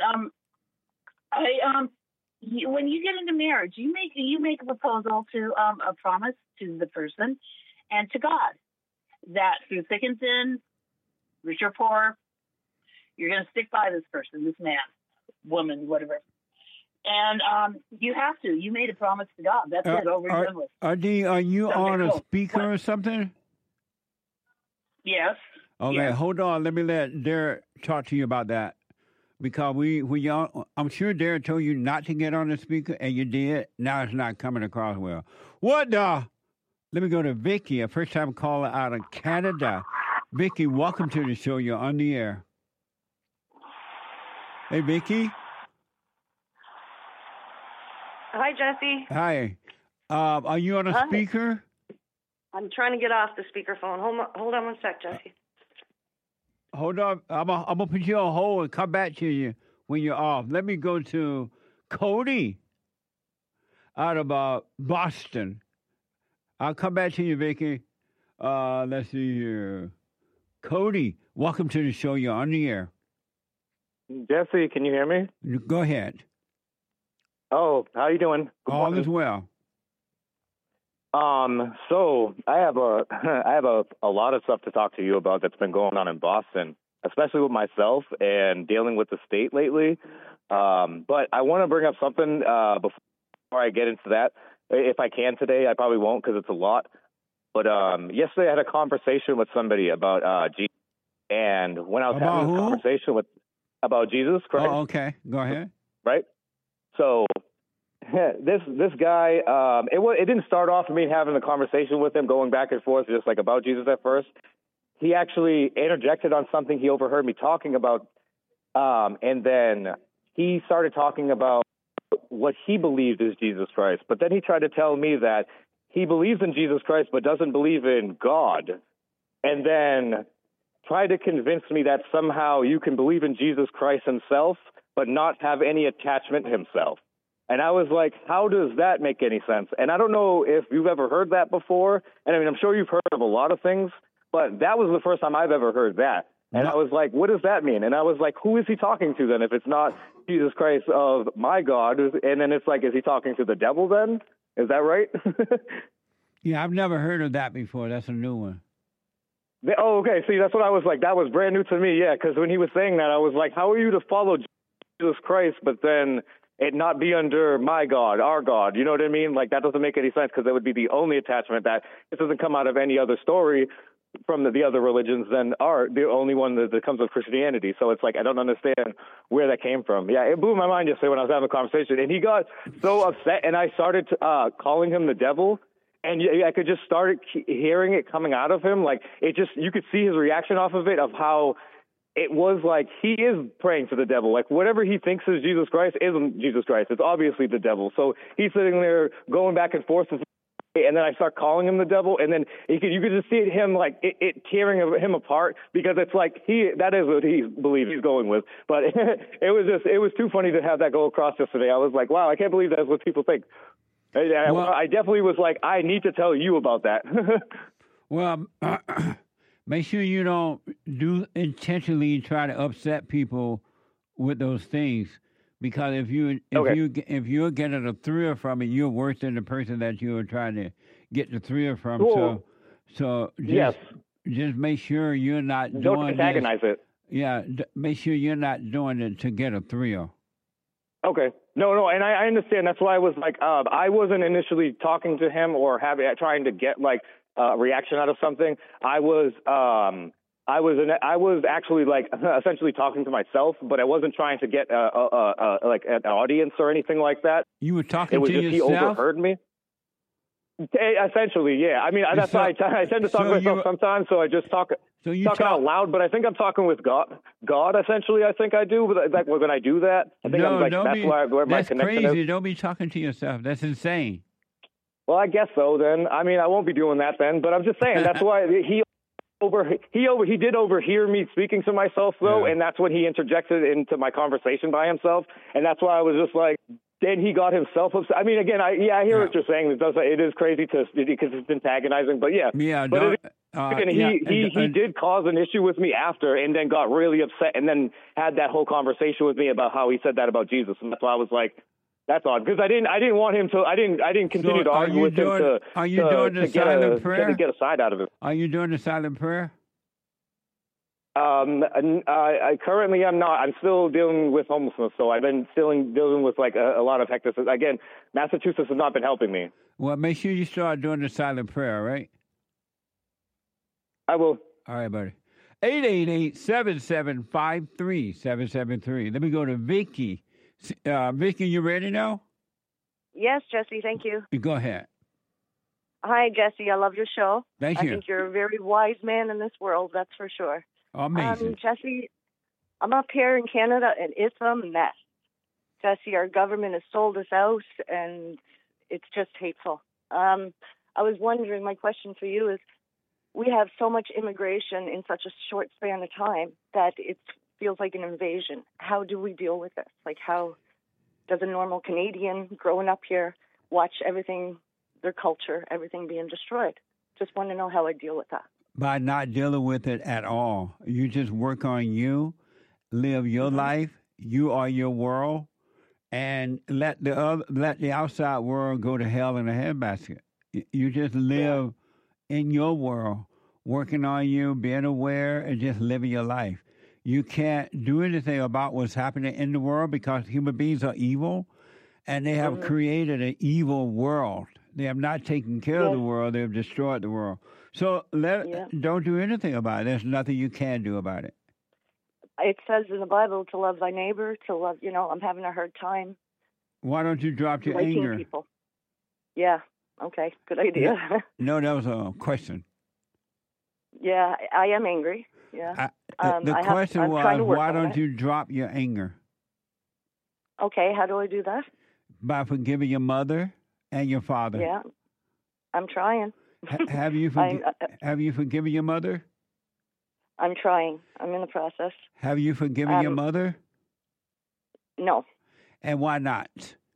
Speaker 17: when you get into marriage, you make a proposal to a promise to the person and to God that through thick and thin, rich or poor, you're going to stick by this person, this man, woman, whatever. And you have to. You made a promise to God. That's it. Over and done with.
Speaker 2: Ardeen, are you on a speaker or something?
Speaker 17: Yes.
Speaker 2: Okay,
Speaker 17: yes.
Speaker 2: Hold on. Let me let Derek talk to you about that. Because I'm sure Derek told you not to get on the speaker, and you did. Now it's not coming across well. What the? Let me go to Vicky, a first-time caller out of Canada. Vicky, welcome to the show. You're on the air. Hey, Vicky.
Speaker 18: Hi, Jesse.
Speaker 2: Hi. Are you on a speaker?
Speaker 18: I'm trying to get off the speakerphone. Hold on one sec, Jesse.
Speaker 2: Hold on. I'm going to put you on hold and come back to you when you're off. Let me go to Cody out of Boston. I'll come back to you, Vicky. Let's see here. Cody, welcome to the show. You're on the air.
Speaker 19: Jesse, can you hear me?
Speaker 2: Go ahead.
Speaker 19: Oh, how you doing?
Speaker 2: All is well.
Speaker 19: So I have a lot of stuff to talk to you about that's been going on in Boston, especially with myself and dealing with the state lately. But I want to bring up something before I get into that. If I can today, I probably won't because it's a lot. But yesterday I had a conversation with somebody about Jesus, and when I was having this conversation about Jesus Christ.
Speaker 2: Oh, okay. Go ahead.
Speaker 19: Right. So this guy, it didn't start off with me having a conversation with him, going back and forth, just like about Jesus at first. He actually interjected on something he overheard me talking about, and then he started talking about what he believed is Jesus Christ. But then he tried to tell me that he believes in Jesus Christ but doesn't believe in God, and then tried to convince me that somehow you can believe in Jesus Christ himself but not have any attachment to himself. And I was like, how does that make any sense? And I don't know if you've ever heard that before. And I mean, I'm sure you've heard of a lot of things, but that was the first time I've ever heard that. And I was like, what does that mean? And I was like, who is he talking to then if it's not Jesus Christ of my God? And then it's like, is he talking to the devil then? Is that right?
Speaker 2: Yeah, I've never heard of that before. That's a new one.
Speaker 19: Oh, okay. See, that's what I was like. That was brand new to me. Yeah, because when he was saying that, I was like, how are you to follow Jesus Christ, but then it not be under my God, our God? You know what I mean? Like, that doesn't make any sense because that would be the only attachment that it doesn't come out of any other story from the other religions than the only one that comes with Christianity. So it's like, I don't understand where that came from. Yeah, it blew my mind yesterday when I was having a conversation, and he got so upset, and I started calling him the devil. and I could just start hearing it coming out of him. Like you could see his reaction off of it, of how it was like he is praying to the devil. Like whatever he thinks is Jesus Christ isn't Jesus Christ. It's obviously the devil. So he's sitting there going back and forth, and then I start calling him the devil, and then you could just see him like it tearing him apart, because it's like that is what he believes he's going with. But it was too funny to have that go across yesterday. I was like, wow, I can't believe that's what people think. I definitely was like, I need to tell you about that.
Speaker 2: Well, make sure you don't intentionally try to upset people with those things, because if you're getting a thrill from it, you're worse than the person that you were trying to get the thrill from. Cool. So just make sure you're not
Speaker 19: don't antagonize it.
Speaker 2: Yeah, make sure you're not doing it to get a thrill.
Speaker 19: Okay. No, and I understand. That's why I was like, I wasn't initially talking to him or trying to get like a reaction out of something. I was actually like essentially talking to myself, but I wasn't trying to get like an audience or anything like that.
Speaker 2: You were talking
Speaker 19: to
Speaker 2: yourself?
Speaker 19: He overheard me. Essentially, yeah. I mean, that's why I tend to talk to myself sometimes, so I just talk out loud. But I think I'm talking with God. Essentially, I think I do. Like when I do that, I think that's where my connection
Speaker 2: crazy.
Speaker 19: is.
Speaker 2: Don't be talking to yourself. That's insane.
Speaker 19: Well, I guess so. Then I mean, I won't be doing that then. But I'm just saying that's why he did overhear me speaking to myself though, and that's when he interjected into my conversation by himself, and that's why I was just like. Then he got himself upset. I mean, again, I hear what you're saying. It is crazy because it's antagonizing, but he did cause an issue with me after, and then got really upset, and then had that whole conversation with me about how he said that about Jesus, and that's why I was like, that's odd, because I didn't want him to. I didn't continue to argue with him to.
Speaker 2: Are you doing the silent prayer?
Speaker 19: To get a side out of it.
Speaker 2: Are you doing the silent prayer?
Speaker 19: I currently am not. I'm still dealing with homelessness, so I've been still dealing with like a lot of hectic. Again, Massachusetts has not been helping me.
Speaker 2: Well, make sure you start doing the silent prayer, right?
Speaker 19: I will.
Speaker 2: All right, buddy. 888-7753-773. Let me go to Vicky. Vicky, you ready now?
Speaker 20: Yes, Jesse, thank you.
Speaker 2: Go ahead.
Speaker 20: Hi, Jesse. I love your show.
Speaker 2: Thank you.
Speaker 20: I think you're a very wise man in this world, that's for sure.
Speaker 2: Amazing.
Speaker 20: Jesse, I'm up here in Canada, and it's a mess. Jesse, our government has sold us out, and it's just hateful. I was wondering, my question for you is, we have so much immigration in such a short span of time that it feels like an invasion. How do we deal with this? Like, how does a normal Canadian growing up here watch everything, their culture, everything being destroyed? Just want to know how I deal with that.
Speaker 2: By not dealing with it at all. You just work on you, live your life. You are your world, and let the outside world go to hell in a handbasket. You just live in your world, working on you, being aware, and just living your life. You can't do anything about what's happening in the world because human beings are evil, and they have created an evil world. They have not taken care of the world. They have destroyed the world. So don't do anything about it. There's nothing you can do about it.
Speaker 20: It says in the Bible to love thy neighbor, to love, I'm having a hard time.
Speaker 2: Why don't you drop your anger?
Speaker 20: People. Yeah, okay, good idea.
Speaker 2: No, that was a question.
Speaker 20: Yeah, I am angry. Yeah.
Speaker 2: The question was, why don't you drop your anger?
Speaker 20: Okay, how do I do that?
Speaker 2: By forgiving your mother and your father.
Speaker 20: Yeah, I'm trying.
Speaker 2: Have you forgiven your mother?
Speaker 20: I'm trying. I'm in the process.
Speaker 2: Have you forgiven your mother?
Speaker 20: No.
Speaker 2: And why not?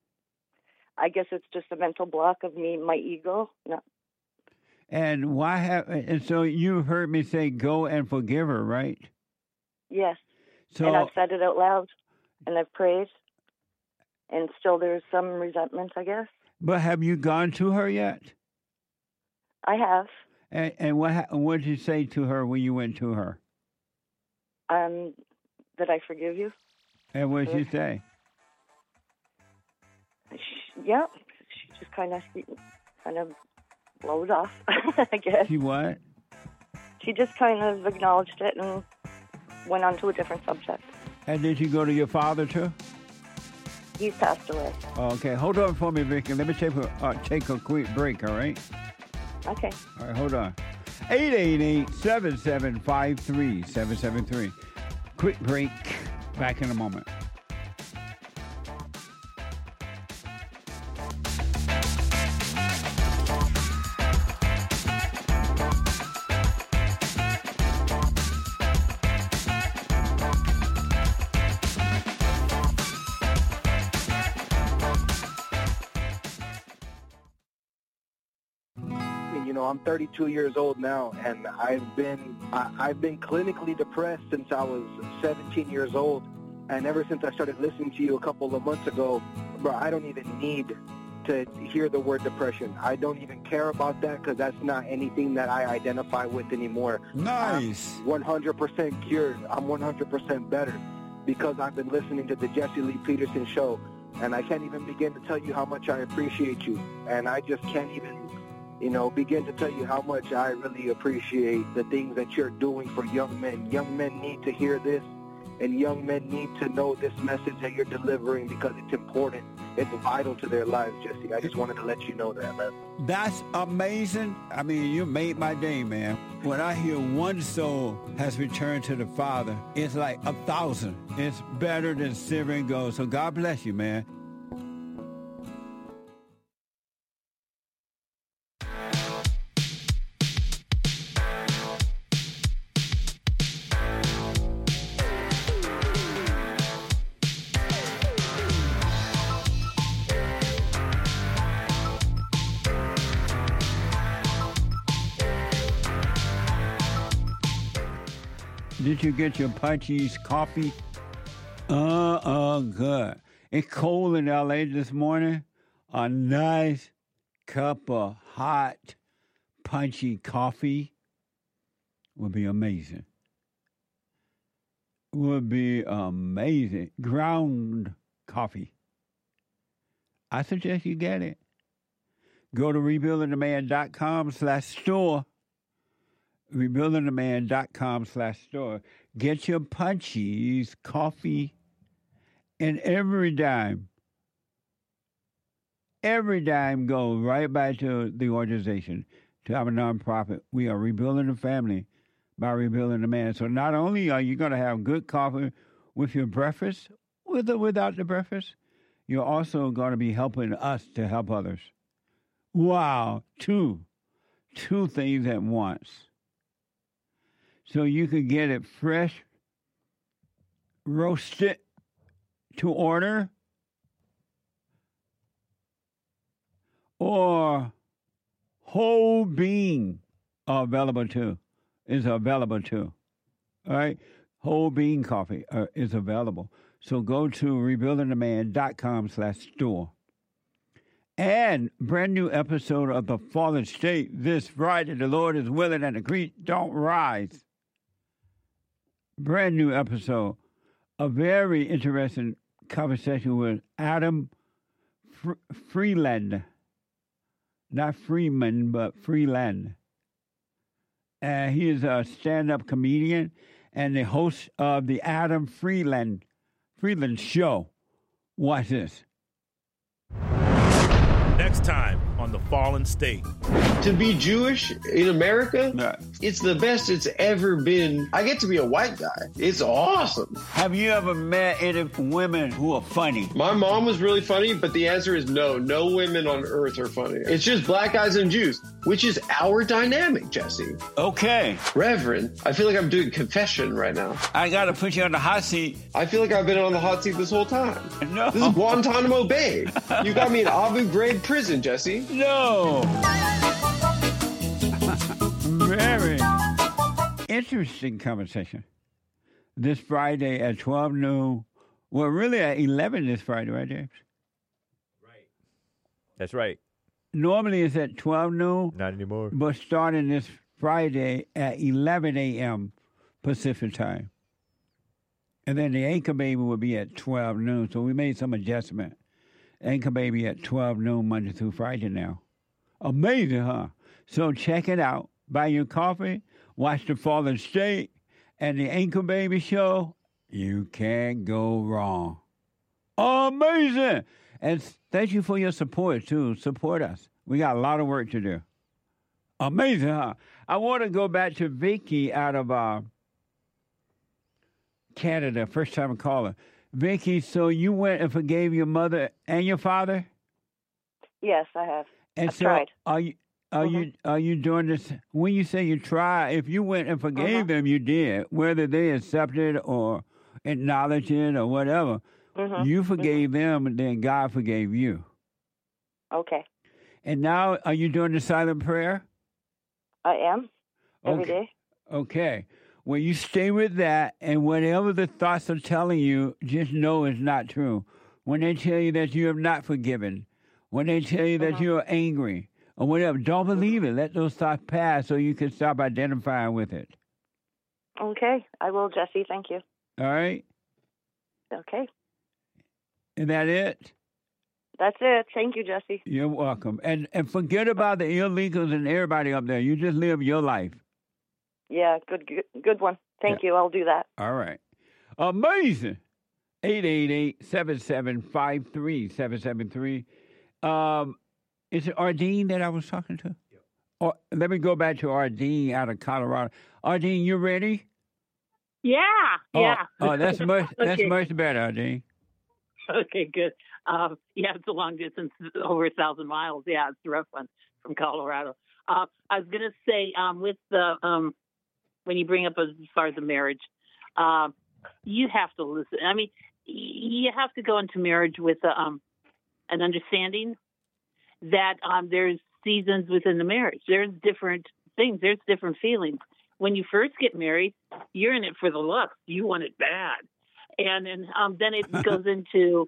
Speaker 20: I guess it's just a mental block of me, my ego. No.
Speaker 2: And and so you heard me say go and forgive her, right?
Speaker 20: Yes.
Speaker 2: So,
Speaker 20: and I've said it out loud, and I've prayed, and still there's some resentment, I guess.
Speaker 2: But have you gone to her yet?
Speaker 20: I have.
Speaker 2: And what did you say to her when you went to her?
Speaker 20: That I forgive you.
Speaker 2: And what did she say?
Speaker 20: She just kind of blowed off, I guess.
Speaker 2: She what?
Speaker 20: She just kind of acknowledged it and went on to a different subject.
Speaker 2: And did you go to your father too?
Speaker 20: He's passed away.
Speaker 2: Okay, hold on for me, Vicky. Let me take a quick break, all right?
Speaker 5: Okay.
Speaker 2: All right, hold on. 888-7753-773. Quick break. Back in a moment.
Speaker 4: I'm 32 years old now, and I've been clinically depressed since I was 17 years old, and ever since I started listening to you a couple of months ago, bro, I don't even need to hear the word depression. I don't even care about that because that's not anything that I identify with anymore.
Speaker 2: Nice.
Speaker 4: I'm 100% cured. I'm 100% better because I've been listening to the Jesse Lee Peterson show, and I can't even begin to tell you how much I appreciate you, and I just can't even begin to tell you how much I really appreciate the things that you're doing for young men. Young men need to hear this, and young men need to know this message that you're delivering because it's important. It's vital to their lives, Jesse. I just wanted to let you know that, man.
Speaker 2: That's amazing. I mean, you made my day, man. When I hear one soul has returned to the Father, it's like 1,000. It's better than silver and gold. So God bless you, man. Did you get your Punchies coffee? Good. It's cold in L.A. this morning. A nice cup of hot, punchy coffee would be amazing. Would be amazing. Ground coffee. I suggest you get it. Go to rebuildingtheman.com/store. rebuildingtheman.com/store. Get your Punchies coffee, and every dime goes right back to the organization, to our nonprofit. We are rebuilding the family by rebuilding the man. So not only are you going to have good coffee with your breakfast, with or without the breakfast, you're also going to be helping us to help others. Wow, two things at once. So you could get it fresh, roasted to order, or whole bean available too. Is available too. All right? Whole bean coffee is available. So go to rebuildingtheman.com/store. And brand new episode of The Fallen State this Friday. The Lord is willing and the creek don't rise. Brand new episode. A very interesting conversation with Adam Freeland. Not Freeman, but Freeland. And he is a stand-up comedian and the host of the Adam Freeland Show. Watch this.
Speaker 21: Next time on The Fallen State.
Speaker 22: To be Jewish in America, it's the best it's ever been. I get to be a white guy. It's awesome.
Speaker 2: Have you ever met any women who are funny?
Speaker 22: My mom was really funny, but the answer is no. No women on earth are funny. It's just black guys and Jews, which is our dynamic, Jesse.
Speaker 2: Okay.
Speaker 22: Reverend, I feel like I'm doing confession right now.
Speaker 2: I got to put you on the hot seat.
Speaker 22: I feel like I've been on the hot seat this whole time.
Speaker 2: No.
Speaker 22: This is Guantanamo Bay. You got me in Abu Ghraib prison, Jesse.
Speaker 2: No. Very interesting conversation. This Friday at 12 noon. Well, really at 11 this Friday, right, James?
Speaker 8: Right. That's right.
Speaker 2: Normally it's at 12 noon.
Speaker 8: Not anymore.
Speaker 2: But starting this Friday at 11 a.m. Pacific time. And then the Anchor Baby will be at 12 noon. So we made some adjustment. Anchor Baby at 12 noon Monday through Friday now. Amazing, huh? So check it out. Buy your coffee, watch The Fallen State, and the Anchor Baby show. You can't go wrong. Amazing! And thank you for your support, too. Support us. We got a lot of work to do. Amazing, huh? I want to go back to Vicky out of Canada, first time caller. Vicky, so you went and forgave your mother and your father?
Speaker 20: Yes, I have.
Speaker 2: And
Speaker 20: I've
Speaker 2: so
Speaker 20: tried.
Speaker 2: are you doing this? When you say you try, if you went and forgave them, you did. Whether they accepted or acknowledged it or whatever, you forgave them, and then God forgave you.
Speaker 20: Okay.
Speaker 2: And now, are you doing the silent prayer?
Speaker 20: I am. Every day.
Speaker 2: Okay. Well, you stay with that, and whatever the thoughts are telling you, just know it's not true. When they tell you that you have not forgiven, when they tell you that you're angry, or whatever, don't believe it. Let those thoughts pass so you can stop identifying with it.
Speaker 20: Okay. I will, Jesse. Thank you.
Speaker 2: All right?
Speaker 20: Okay.
Speaker 2: Is that it?
Speaker 20: That's it. Thank you, Jesse.
Speaker 2: You're welcome. And forget about the illegals and everybody up there. You just live your life.
Speaker 20: Yeah, good one. Thank you. I'll do that.
Speaker 2: All right. Amazing. 888-7753-773. Is it Ardeen that I was talking to? Yep. Or, let me go back to Ardeen out of Colorado. Ardeen, you ready?
Speaker 3: Yeah.
Speaker 2: Oh, that's much
Speaker 3: Okay.
Speaker 2: that's much better, Ardeen.
Speaker 3: Okay, good. Yeah, it's a long distance, over 1,000 miles. Yeah, it's a rough one from Colorado. I was going to say, with the when you bring up as far as the marriage, you have to listen. I mean, you have to go into marriage with an understanding that there's seasons within the marriage. There's different things. There's different feelings. When you first get married, you're in it for the looks. You want it bad, and then it goes into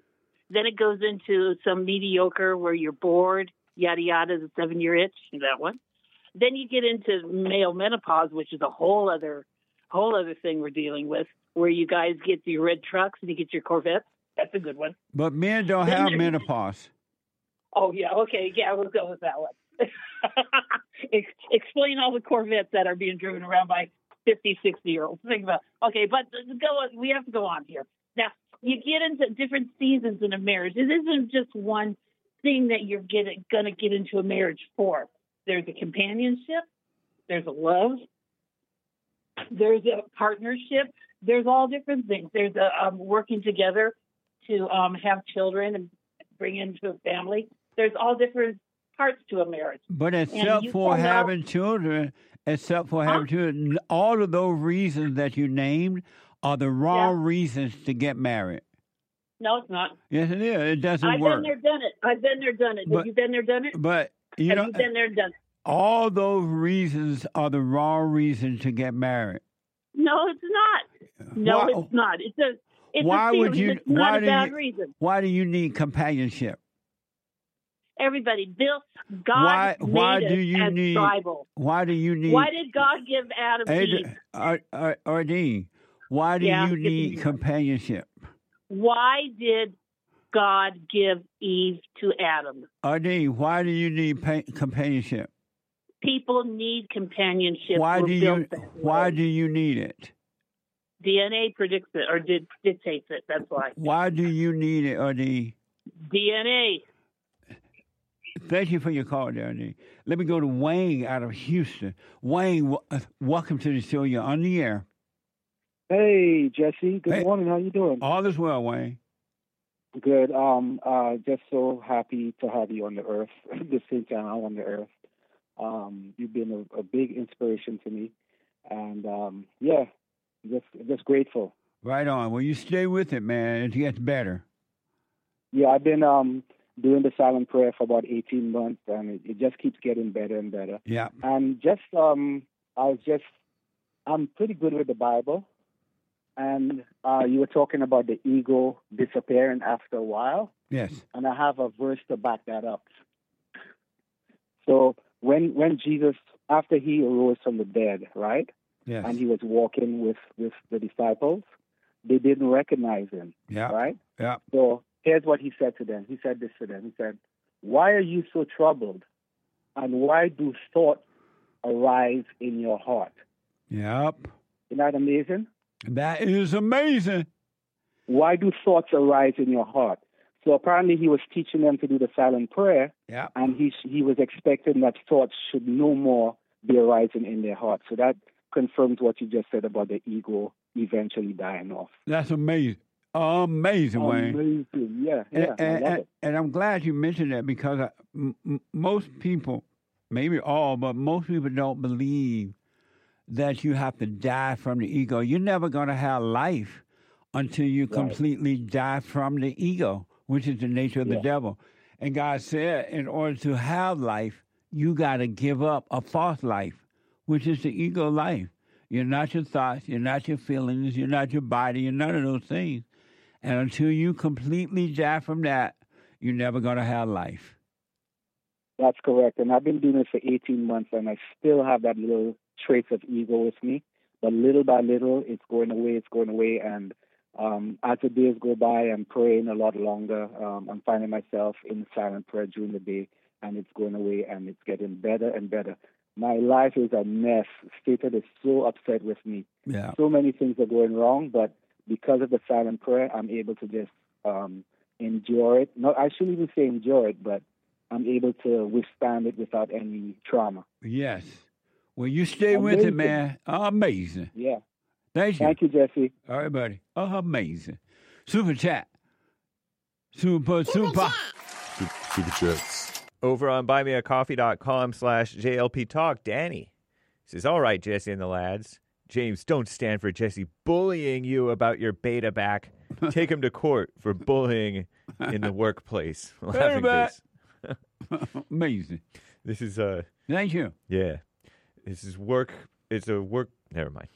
Speaker 3: some mediocre where you're bored. Yada yada, the 7-year itch, that one. Then you get into male menopause, which is a whole other thing we're dealing with, where you guys get your red trucks and you get your Corvettes. That's a good one.
Speaker 2: But men don't have menopause.
Speaker 3: Oh, yeah. Okay. Yeah, we'll go with that one. Explain all the Corvettes that are being driven around by 50, 60-year-olds. Think about okay, but we have to go on here. Now, you get into different seasons in a marriage. It isn't just one thing that you're going to get into a marriage for. There's a companionship. There's a love. There's a partnership. There's all different things. There's a working together to have children and bring into a family. There's all different parts to a marriage.
Speaker 2: But except for having children, all of those reasons that you named are the wrong reasons to get married.
Speaker 3: No, it's not.
Speaker 2: Yes, it is. It doesn't
Speaker 3: I've
Speaker 2: work.
Speaker 3: been there, done it. Have you been there, done it?
Speaker 2: But
Speaker 3: Have you been there, done it?
Speaker 2: all those reasons are the wrong reason to get married.
Speaker 3: No, it's not. No, it's not. It's a feeling. It's not a bad reason.
Speaker 2: Why do you need companionship?
Speaker 3: Everybody, God made us as tribal.
Speaker 2: Why do you need?
Speaker 3: Why did God give Adam Eve?
Speaker 2: Ardeen, why do you need companionship?
Speaker 3: Why did God give Eve to Adam?
Speaker 2: Ardeen, why do you need companionship?
Speaker 3: People need companionship.
Speaker 2: Why do you need it?
Speaker 3: DNA predicts it or dictates it. That's why.
Speaker 2: Why do you need it, Ardeen?
Speaker 3: DNA.
Speaker 2: Thank you for your call, Ardeen. Let me go to Wayne out of Houston. Wayne, welcome to the show. You're on the air.
Speaker 7: Hey, Jesse. Good morning. How you doing?
Speaker 2: All is well, Wayne.
Speaker 7: Good. Just so happy to have you on the earth. At the same time, I'm on the earth. You've been a big inspiration to me, and just grateful.
Speaker 2: Right on. Well, you stay with it, man. It gets better.
Speaker 7: Yeah, I've been doing the silent prayer for about 18 months, and it just keeps getting better and better.
Speaker 2: Yeah.
Speaker 7: And I'm pretty good with the Bible. And you were talking about the ego disappearing after a while.
Speaker 2: Yes.
Speaker 7: And I have a verse to back that up. So when Jesus, after he arose from the dead, right?
Speaker 2: Yes.
Speaker 7: And he was walking with the disciples, they didn't recognize him.
Speaker 2: Yeah.
Speaker 7: Right?
Speaker 2: Yeah.
Speaker 7: So here's what he said to them. He said this to them. He said, "Why are you so troubled? And why do thoughts arise in your heart?"
Speaker 2: Yep.
Speaker 7: Isn't that amazing?
Speaker 2: That is amazing.
Speaker 7: Why do thoughts arise in your heart? So apparently he was teaching them to do the silent prayer,
Speaker 2: yeah.
Speaker 7: And he was expecting that thoughts should no more bear rising in their heart. So that confirms what you just said about the ego eventually dying off.
Speaker 2: That's amazing. Amazing, Wayne.
Speaker 7: Amazing, yeah. I love it.
Speaker 2: And I'm glad you mentioned that because most people, maybe all, but most people don't believe that you have to die from the ego. You're never going to have life until you completely die from the ego, which is the nature of the devil. And God said, in order to have life, you got to give up a false life, which is the ego life. You're not your thoughts, you're not your feelings, you're not your body, you're none of those things. And until you completely die from that, you're never going to have life.
Speaker 7: That's correct. And I've been doing it for 18 months, and I still have that little trace of ego with me. But little by little, it's going away. And as the days go by, I'm praying a lot longer. I'm finding myself in silent prayer during the day, and it's going away, and it's getting better and better. My life is a mess. Satan is so upset with me.
Speaker 2: Yeah.
Speaker 7: So many things are going wrong, but because of the silent prayer, I'm able to just endure it. No, I shouldn't even say endure it, but I'm able to withstand it without any trauma.
Speaker 2: Yes. Well, you stay with it, man. Amazing.
Speaker 7: Yeah.
Speaker 2: Thank you.
Speaker 7: Thank you, Jesse.
Speaker 2: All right, buddy. Amazing. Super chat. Super.
Speaker 11: Super chats.
Speaker 8: Over on buymeacoffee.com/JLP Talk, Danny says, all right, Jesse and the lads. James, don't stand for Jesse bullying you about your beta back. Take him to court for bullying in the workplace. Laughing face.
Speaker 2: Amazing.
Speaker 8: This is
Speaker 2: Thank you.
Speaker 8: Yeah. This is work. It's a work. Never mind.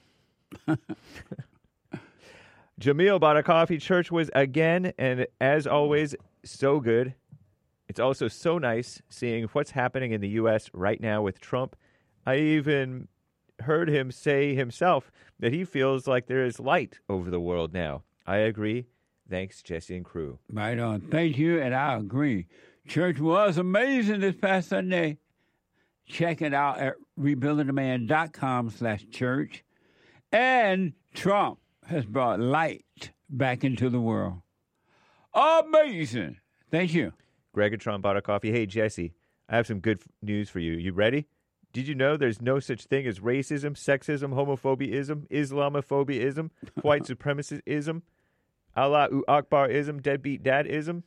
Speaker 8: Jamil bought a coffee. Church was again, and as always, so good. It's also so nice seeing what's happening in the U.S. right now with Trump. I even heard him say himself that he feels like there is light over the world now. I agree. Thanks, Jesse and crew.
Speaker 2: Right on. Thank you, and I agree. Church was amazing this past Sunday. Check it out at rebuildingtheman.com/church. And Trump has brought light back into the world. Amazing. Thank you.
Speaker 8: Greg Trump bought a coffee. Hey, Jesse, I have some good news for you. You ready? Did you know there's no such thing as racism, sexism, homophobia-ism, Islamophobia-ism, white supremacy-ism, Allah Akbar-ism, deadbeat dad-ism?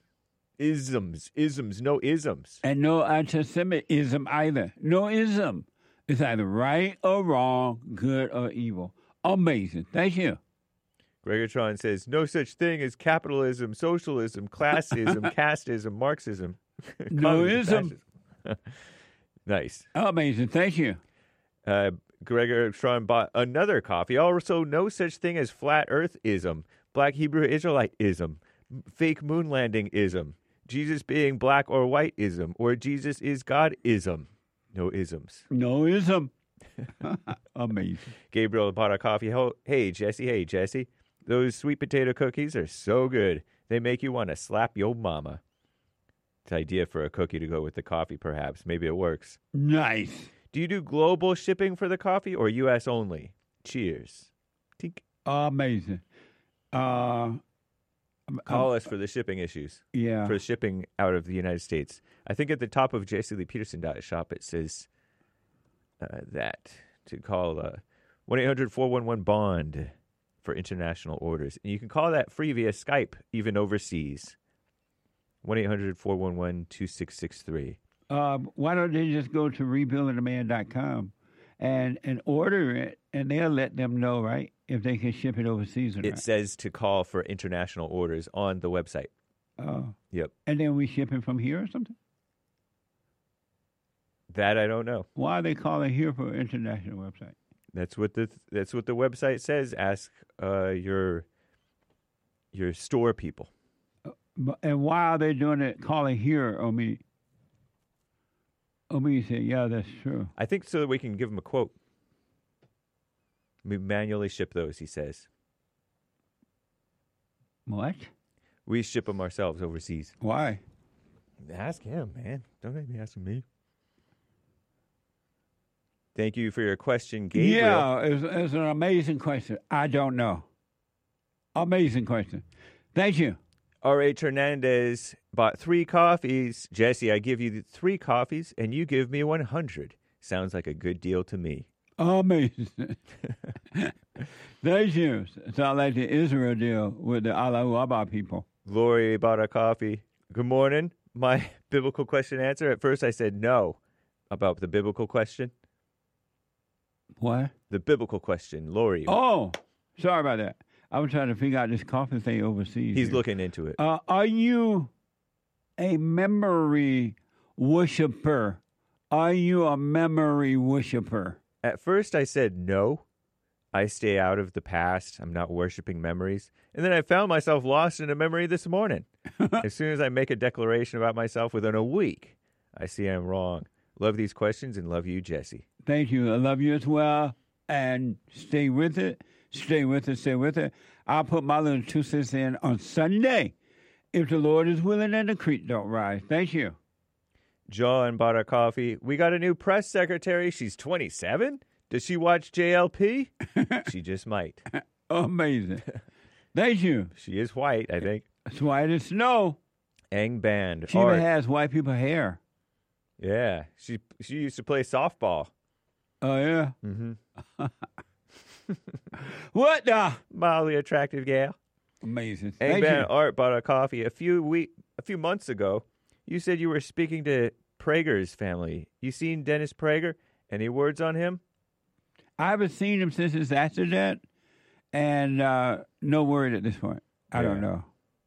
Speaker 8: Isms, no isms.
Speaker 2: And no anti-Semitism either. No ism. It's either right or wrong, good or evil. Amazing. Thank you.
Speaker 8: Gregortron says, no such thing as capitalism, socialism, classism, casteism, Marxism.
Speaker 2: No ism.
Speaker 8: Nice.
Speaker 2: Amazing. Thank you.
Speaker 8: Gregortron bought another coffee. Also, no such thing as flat earth-ism, black Hebrew Israelite-ism, fake moon landing-ism, Jesus being black or white-ism, or Jesus is God-ism. No isms.
Speaker 2: No ism. Amazing.
Speaker 8: Gabriel bought a coffee. Hey, Jesse. Those sweet potato cookies are so good. They make you want to slap your mama. It's an idea for a cookie to go with the coffee, perhaps. Maybe it works.
Speaker 2: Nice.
Speaker 8: Do you do global shipping for the coffee or U.S. only? Cheers. Tink.
Speaker 2: Amazing.
Speaker 8: Call us for the shipping issues.
Speaker 2: Yeah.
Speaker 8: For shipping out of the United States. I think at the top of JCLeePeterson.shop it says that to call 1-800-411-BOND for international orders. And you can call that free via Skype, even overseas. 1-800-411-2663.
Speaker 2: Why don't they just go to rebuildingtheman.com and order it, and they'll let them know, right, if they can ship it overseas or not.
Speaker 8: It says to call for international orders on the website.
Speaker 2: Oh.
Speaker 8: Yep.
Speaker 2: And then we ship it from here or something?
Speaker 8: That I don't know.
Speaker 2: Why are they calling here for an international website?
Speaker 8: That's what the website says. Ask your store people.
Speaker 2: And why are they doing it, calling here, Omi? Omi said, yeah, that's true.
Speaker 8: I think so that we can give them a quote. We manually ship those, he says.
Speaker 2: What?
Speaker 8: We ship them ourselves overseas.
Speaker 2: Why?
Speaker 8: Ask him, man. Don't make me ask me. Thank you for your question, Gabriel.
Speaker 2: Yeah, it's an amazing question. I don't know. Amazing question. Thank you.
Speaker 8: R.H. Hernandez bought 3 coffees. Jesse, I give you 3 coffees, and you give me 100. Sounds like a good deal to me.
Speaker 2: Amazing. Thank you. Sound like the Israel deal with the Allahu Akbar people.
Speaker 8: Lori bought a coffee. Good morning. My biblical question answer. At first I said no about the biblical question.
Speaker 2: What?
Speaker 8: The biblical question. Lori.
Speaker 2: Oh, sorry about that. I was trying to figure out this coffee thing overseas.
Speaker 8: He's
Speaker 2: here.
Speaker 8: looking into it.
Speaker 2: Are you a memory worshiper? Are you a memory worshiper?
Speaker 8: At first I said no. I stay out of the past. I'm not worshiping memories. And then I found myself lost in a memory this morning. As soon as I make a declaration about myself within a week, I see I'm wrong. Love these questions and love you, Jesse.
Speaker 2: Thank you. I love you as well. And stay with it. Stay with it. Stay with it. I'll put my little 2 cents in on Sunday if the Lord is willing and the creek don't rise. Thank you.
Speaker 8: John bought a coffee. We got a new press secretary. She's 27. Does she watch JLP? She just might.
Speaker 2: Amazing. Thank you.
Speaker 8: She is white, I think.
Speaker 2: It's white as snow.
Speaker 8: Eng Band.
Speaker 2: She even has white people hair.
Speaker 8: Yeah. She used to play softball.
Speaker 2: Oh, yeah?
Speaker 8: Mm-hmm.
Speaker 2: What the?
Speaker 8: Mildly attractive gal.
Speaker 2: Amazing.
Speaker 8: Eng
Speaker 2: Thank
Speaker 8: Band
Speaker 2: you.
Speaker 8: Art bought a coffee. A few months ago, you said you were speaking to Prager's family. You seen Dennis Prager? Any words on him?
Speaker 2: I haven't seen him since his accident, and no word at this point. I don't know.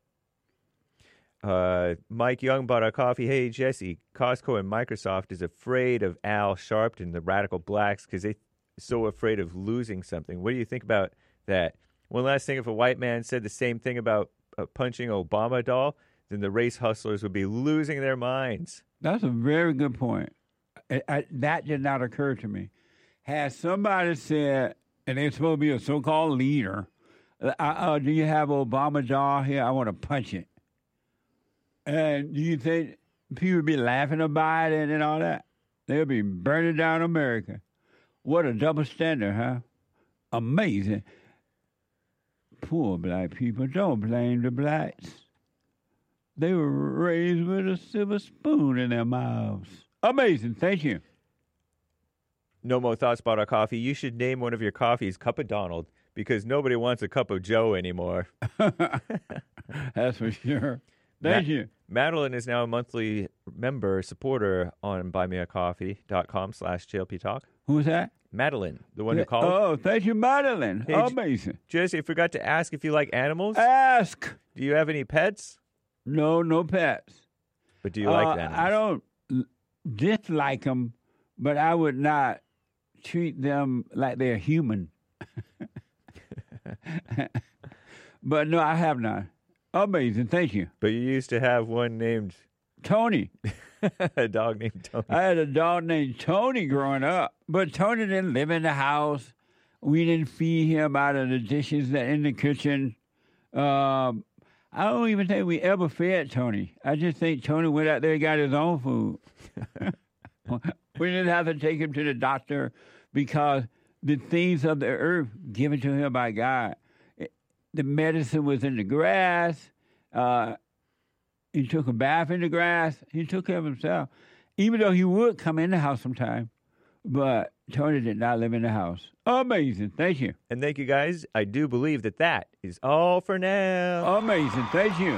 Speaker 8: Mike Young bought a coffee. Hey, Jesse, Costco and Microsoft is afraid of Al Sharpton, the radical blacks, because they're so afraid of losing something. What do you think about that? One last thing, if a white man said the same thing about punching Obama doll, then the race hustlers would be losing their minds.
Speaker 2: That's a very good point. That did not occur to me. Has somebody said, and they're supposed to be a so-called leader, do you have Obama doll here? I want to punch it. And do you think people would be laughing about it and all that? They'll be burning down America. What a double standard, huh? Amazing. Poor black people. Don't blame the blacks. They were raised with a silver spoon in their mouths. Amazing. Thank you.
Speaker 8: No More Thoughts about our coffee. You should name one of your coffees Cup of Donald because nobody wants a cup of Joe anymore.
Speaker 2: That's for sure. Thank you.
Speaker 8: Madeline is now a monthly member supporter on buymeacoffee.com/JLP Talk.
Speaker 2: Who's that?
Speaker 8: Madeline, the one who called.
Speaker 2: Oh, thank you, Madeline.
Speaker 8: Hey,
Speaker 2: amazing.
Speaker 8: Jesse, I forgot to ask if you like animals.
Speaker 2: Ask.
Speaker 8: Do you have any pets?
Speaker 2: No pets.
Speaker 8: But do you like animals?
Speaker 2: I don't dislike them, but I would not treat them like they're human. But no, I have not. Amazing. Thank you.
Speaker 8: But you used to have one named
Speaker 2: Tony.
Speaker 8: A dog named Tony.
Speaker 2: I had a dog named Tony growing up, but Tony didn't live in the house. We didn't feed him out of the dishes that in the kitchen. I don't even think we ever fed Tony. I just think Tony went out there and got his own food. We didn't have to take him to the doctor because the things of the earth given to him by God. The medicine was in the grass. He took a bath in the grass. He took care of himself, even though he would come in the house sometime. But Tony did not live in the house. Amazing. Thank you.
Speaker 8: And thank you, guys. I do believe that is all for now.
Speaker 2: Amazing. Thank you.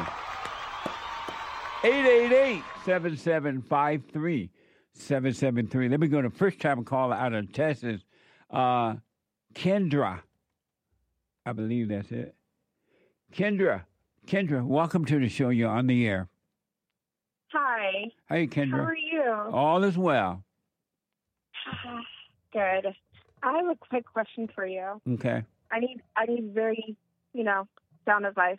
Speaker 2: 888-7753-773. Let me go to first-time caller out of Texas, Kendra. I believe that's it. Kendra, welcome to the show. You're on the air.
Speaker 1: Hi.
Speaker 2: Hey, Kendra.
Speaker 1: How are you?
Speaker 2: All is well.
Speaker 1: Good. I have a quick question for you.
Speaker 2: Okay.
Speaker 1: I need very, sound advice.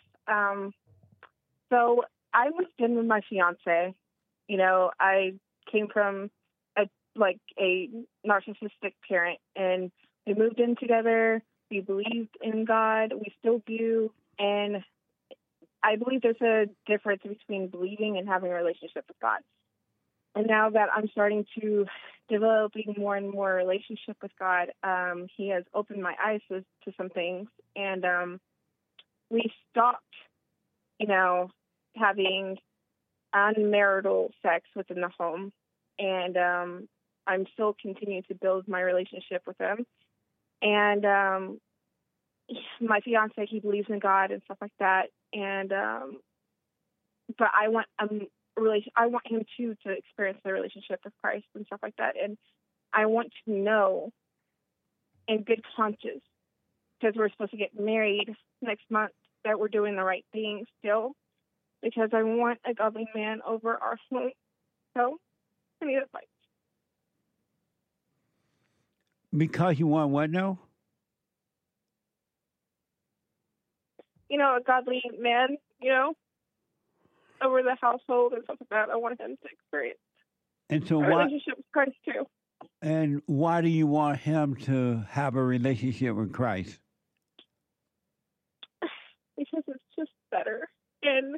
Speaker 1: So I was in with my fiance. I came from a narcissistic parent, and we moved in together. We believed in God. We still do. And I believe there's a difference between believing and having a relationship with God. And now that I'm starting to developing more and more relationship with God, he has opened my eyes to some things. And we stopped, having unmarital sex within the home. And I'm still continuing to build my relationship with him. And my fiance, he believes in God and stuff like that. And but I want him to experience the relationship with Christ and stuff like that. And I want to know in good conscience, because we're supposed to get married next month, that we're doing the right thing still, because I want a godly man over our home. So I need advice.
Speaker 2: Because you want what now?
Speaker 1: A godly man, over the household and stuff like that. I want him to experience
Speaker 2: And so
Speaker 1: a relationship with Christ too.
Speaker 2: And why do you want him to have a relationship with Christ?
Speaker 1: Because it's just better. And,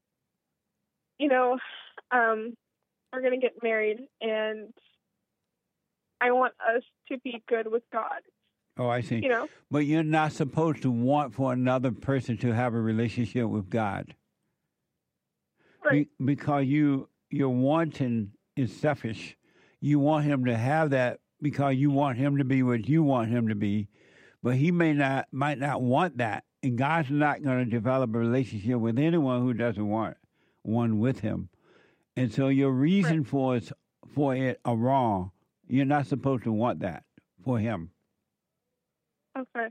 Speaker 1: we're going to get married, and I want us to be good with God.
Speaker 2: Oh, I see. But you're not supposed to want for another person to have a relationship with God.
Speaker 1: Right.
Speaker 2: Because your wanting is selfish. You want him to have that because you want him to be what you want him to be. But he might not want that. And God's not going to develop a relationship with anyone who doesn't want one with him. And so your reason for it are wrong. You're not supposed to want that for him.
Speaker 1: Okay.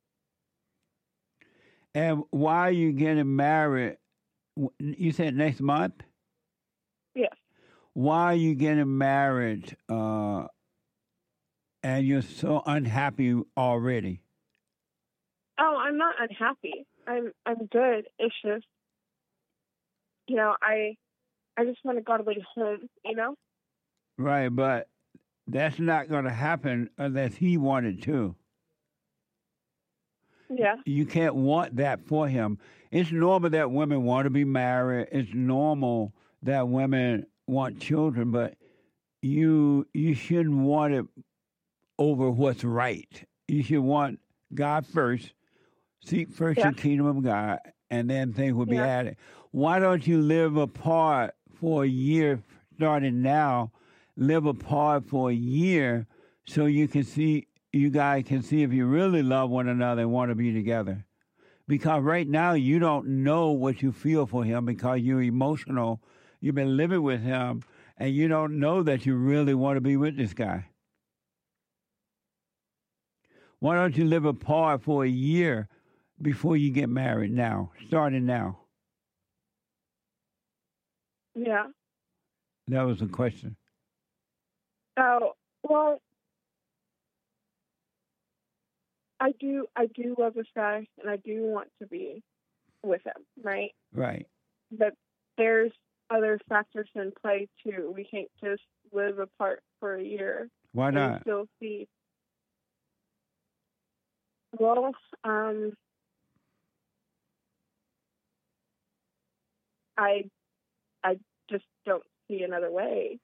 Speaker 2: And why are you getting married? You said next month?
Speaker 1: Yes.
Speaker 2: Why are you getting married and you're so unhappy already?
Speaker 1: Oh, I'm not unhappy. I'm good. It's just, I just want a godly home,
Speaker 2: Right, but that's not going to happen unless he wanted to.
Speaker 1: Yeah.
Speaker 2: You can't want that for him. It's normal that women want to be married. It's normal that women want children, but you shouldn't want it over what's right. You should want God first. Seek first the kingdom of God, and then things will be added. Why don't you live apart for a year, starting now? Live apart for a year so you guys can see if you really love one another and want to be together. Because right now you don't know what you feel for him because you're emotional. You've been living with him, and you don't know that you really want to be with this guy. Why don't you live apart for a year before you get married now, starting now?
Speaker 1: Yeah.
Speaker 2: That was the question.
Speaker 1: Oh, well, I do love this guy, and I do want to be with him, right?
Speaker 2: Right.
Speaker 1: But there's other factors in play, too. We can't just live apart for a year.
Speaker 2: Why not?
Speaker 1: And still see. Well, I just don't see another way.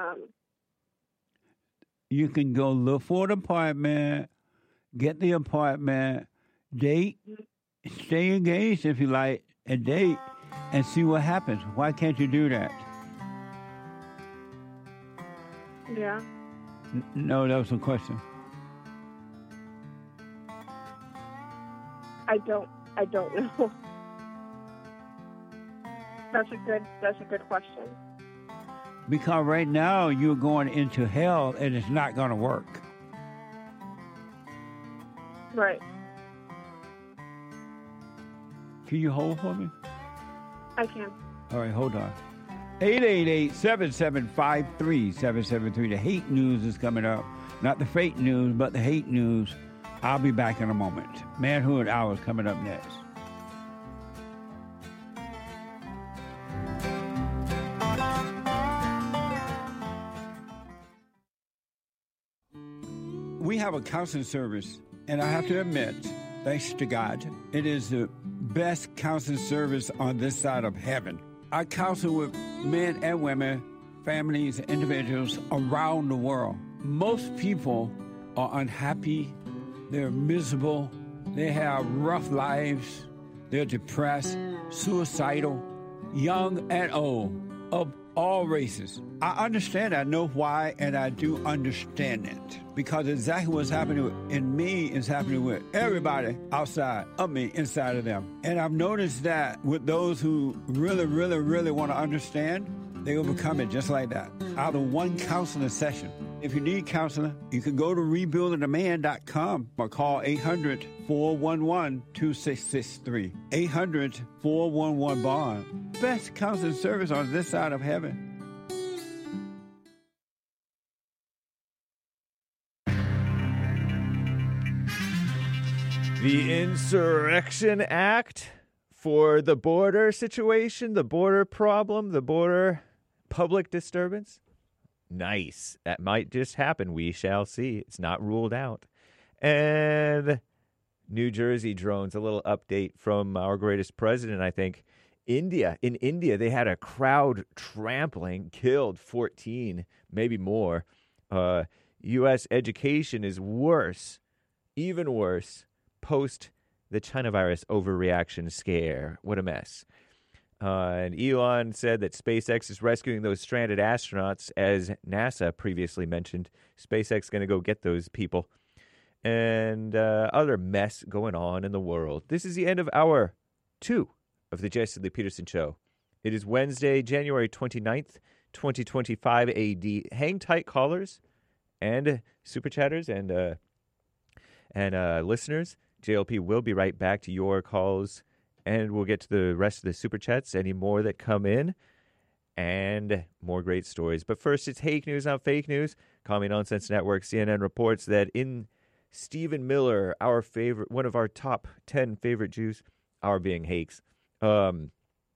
Speaker 2: You can go look for an apartment, get the apartment, date, stay engaged if you like, and date, and see what happens. Why can't you do that?
Speaker 1: Yeah.
Speaker 2: No, that was a question.
Speaker 1: I don't know. That's a good question.
Speaker 2: Because right now you're going into hell and it's not going to work.
Speaker 1: Right.
Speaker 2: Can you hold for me?
Speaker 1: I can.
Speaker 2: All right, hold on. 888-7753-773. The hate news is coming up. Not the fake news, but the hate news. I'll be back in a moment. Manhood Hour is coming up next. We have a counseling service, and I have to admit, thanks to God, it is the best counseling service on this side of heaven. I counsel with men and women, families, individuals around the world. Most people are unhappy, they're miserable, they have rough lives, they're depressed, suicidal, young and old, of all races. I understand. I know why, and I do understand it. Because exactly what's happening in me is happening with everybody outside of me, inside of them. And I've noticed that with those who really, really, really want to understand, they will become it just like that, out of one counseling session. If you need counseling, you can go to rebuildingtheman.com or call 800-411-2663. 800-411-BOND. Best counseling service on this side of heaven.
Speaker 8: The Insurrection Act for the border situation, the border problem, the border public disturbance. Nice. That might just happen. We shall see. It's not ruled out. And New Jersey drones, a little update from our greatest president, I think. India. In India, they had a crowd trampling, killed 14, maybe more. U.S. education is worse, even worse, post the China virus overreaction scare. What a mess. And Elon said that SpaceX is rescuing those stranded astronauts, as NASA previously mentioned. SpaceX is going to go get those people. And other mess going on in the world. This is the end of hour 2 of the Jesse Lee Peterson Show. It is Wednesday, January 29th, 2025 AD. Hang tight, callers and super chatters and listeners. JLP will be right back to your calls. And we'll get to the rest of the super chats, any more that come in, and more great stories. But first, it's Hake News, not fake news. Call Me Nonsense Network. CNN reports that in Stephen Miller, our favorite, one of our top 10 favorite Jews, our being Hakes, talking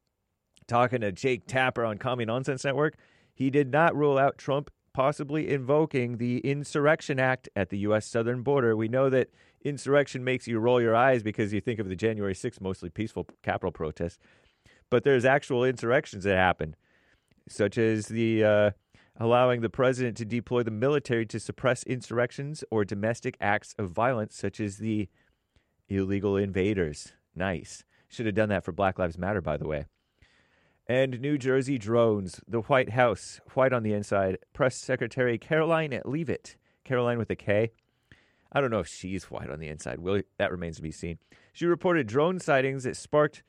Speaker 8: to Jake Tapper on Call Me Nonsense Network, he did not rule out Trump possibly invoking the Insurrection Act at the U.S. southern border. We know that insurrection makes you roll your eyes because you think of the January 6th, mostly peaceful Capitol protests. But there's actual insurrections that happen, such as the allowing the president to deploy the military to suppress insurrections or domestic acts of violence, such as the illegal invaders. Nice. Should have done that for Black Lives Matter, by the way. And New Jersey drones. The White House, white on the inside. Press Secretary Caroline Leavitt. Caroline with a K. I don't know if she's white on the inside. That remains to be seen. She reported drone sightings that sparked.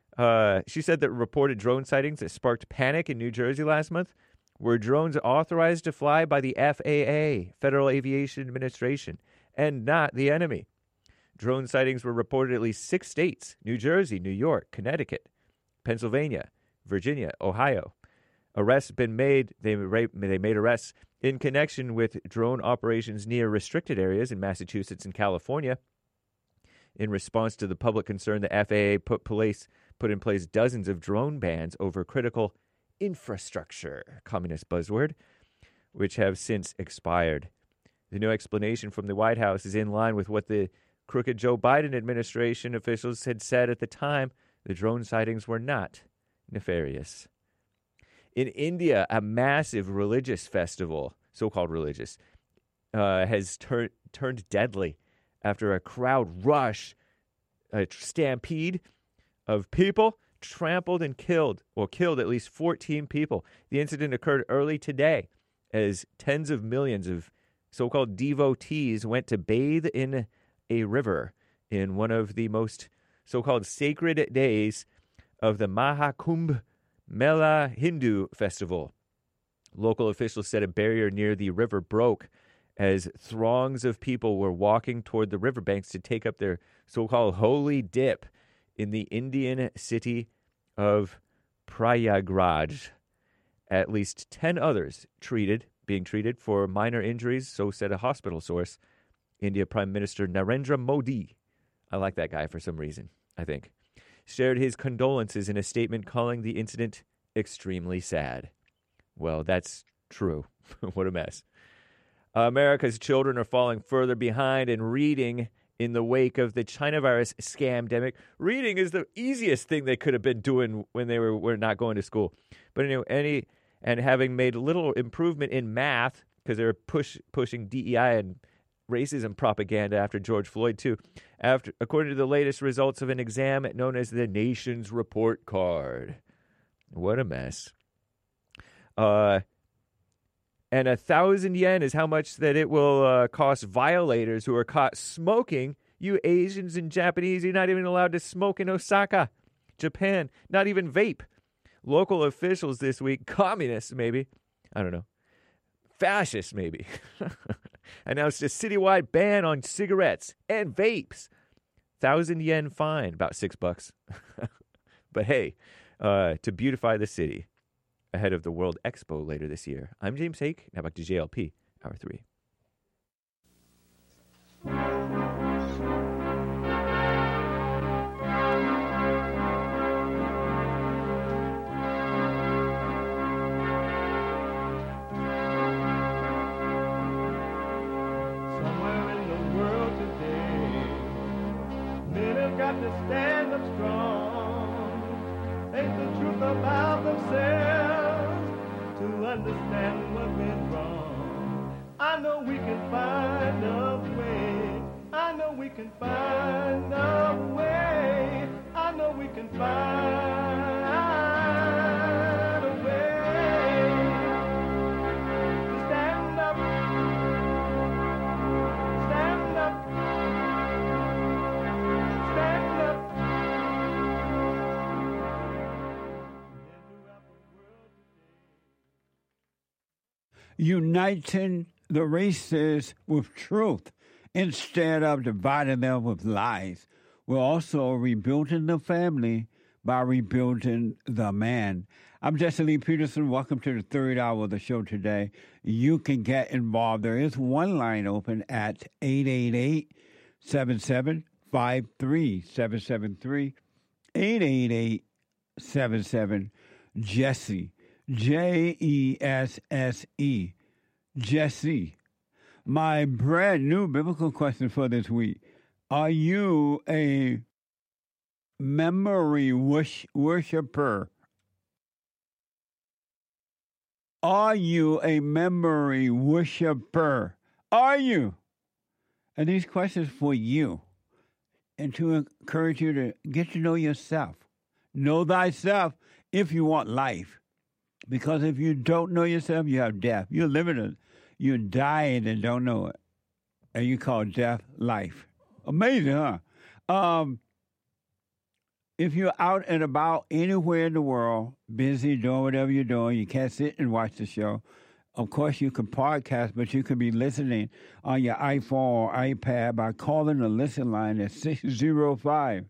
Speaker 8: She said that reported drone sightings that sparked panic in New Jersey last month were drones authorized to fly by the FAA, Federal Aviation Administration, and not the enemy. Drone sightings were reported in at least 6 states: New Jersey, New York, Connecticut, Pennsylvania, Virginia, Ohio. Arrests been made. They made arrests in connection with drone operations near restricted areas in Massachusetts and California. In response to the public concern, the FAA put in place dozens of drone bans over critical infrastructure, communist buzzword, which have since expired. The new explanation from the White House is in line with what the crooked Joe Biden administration officials had said at the time. The drone sightings were not nefarious. In India, a massive religious festival, so-called religious, has turned deadly after a crowd rush, a stampede of people trampled and killed at least 14 people. The incident occurred early today as tens of millions of so-called devotees went to bathe in a river in one of the most so-called sacred days of the Mahakumbh Mela Hindu festival. Local officials said a barrier near the river broke as throngs of people were walking toward the riverbanks to take up their so-called holy dip in the Indian city of Prayagraj. At least 10 others being treated for minor injuries, so said a hospital source. India Prime Minister Narendra Modi, I like that guy for some reason, I think, shared his condolences in a statement calling the incident extremely sad. Well, that's true. What a mess. America's children are falling further behind in reading in the wake of the China virus scamdemic. Reading is the easiest thing they could have been doing when they were not going to school. But anyway, having made little improvement in math because they were pushing DEI and racism propaganda after George Floyd, too. According to the latest results of an exam known as the Nation's Report Card. What a mess. And 1,000 yen is how much that it will cost violators who are caught smoking. You Asians and Japanese, you're not even allowed to smoke in Osaka, Japan. Not even vape. Local officials this week, communists maybe, I don't know, fascists maybe, announced a citywide ban on cigarettes and vapes. 1,000 yen fine, about $6. But hey, to beautify the city ahead of the World Expo later this year. I'm James Hake. Now back to JLP, Hour 3.
Speaker 6: To stand up strong, face the truth about themselves, to understand what went wrong. I know we can find a way. I know we can find a way. I know we can find a way to stand up, stand up.
Speaker 2: Uniting the races with truth instead of dividing them with lies. We're also rebuilding the family by rebuilding the man. I'm Jesse Lee Peterson. Welcome to the third hour of the show today. You can get involved. There is one line open at 888-7753-773. 888-77-JESSE. Jesse. Jesse. My brand new biblical question for this week. Are you a memory worshiper? Are you a memory worshiper? Are you? And these questions for you. And to encourage you to get to know yourself. Know thyself if you want life. Because if you don't know yourself, you have death. You're living you're dying and don't know it. And you call death life. Amazing, huh? If you're out and about anywhere in the world, busy doing whatever you're doing, you can't sit and watch the show. Of course, you can podcast, but you could be listening on your iPhone or iPad by calling the listen line at 605-615-4131.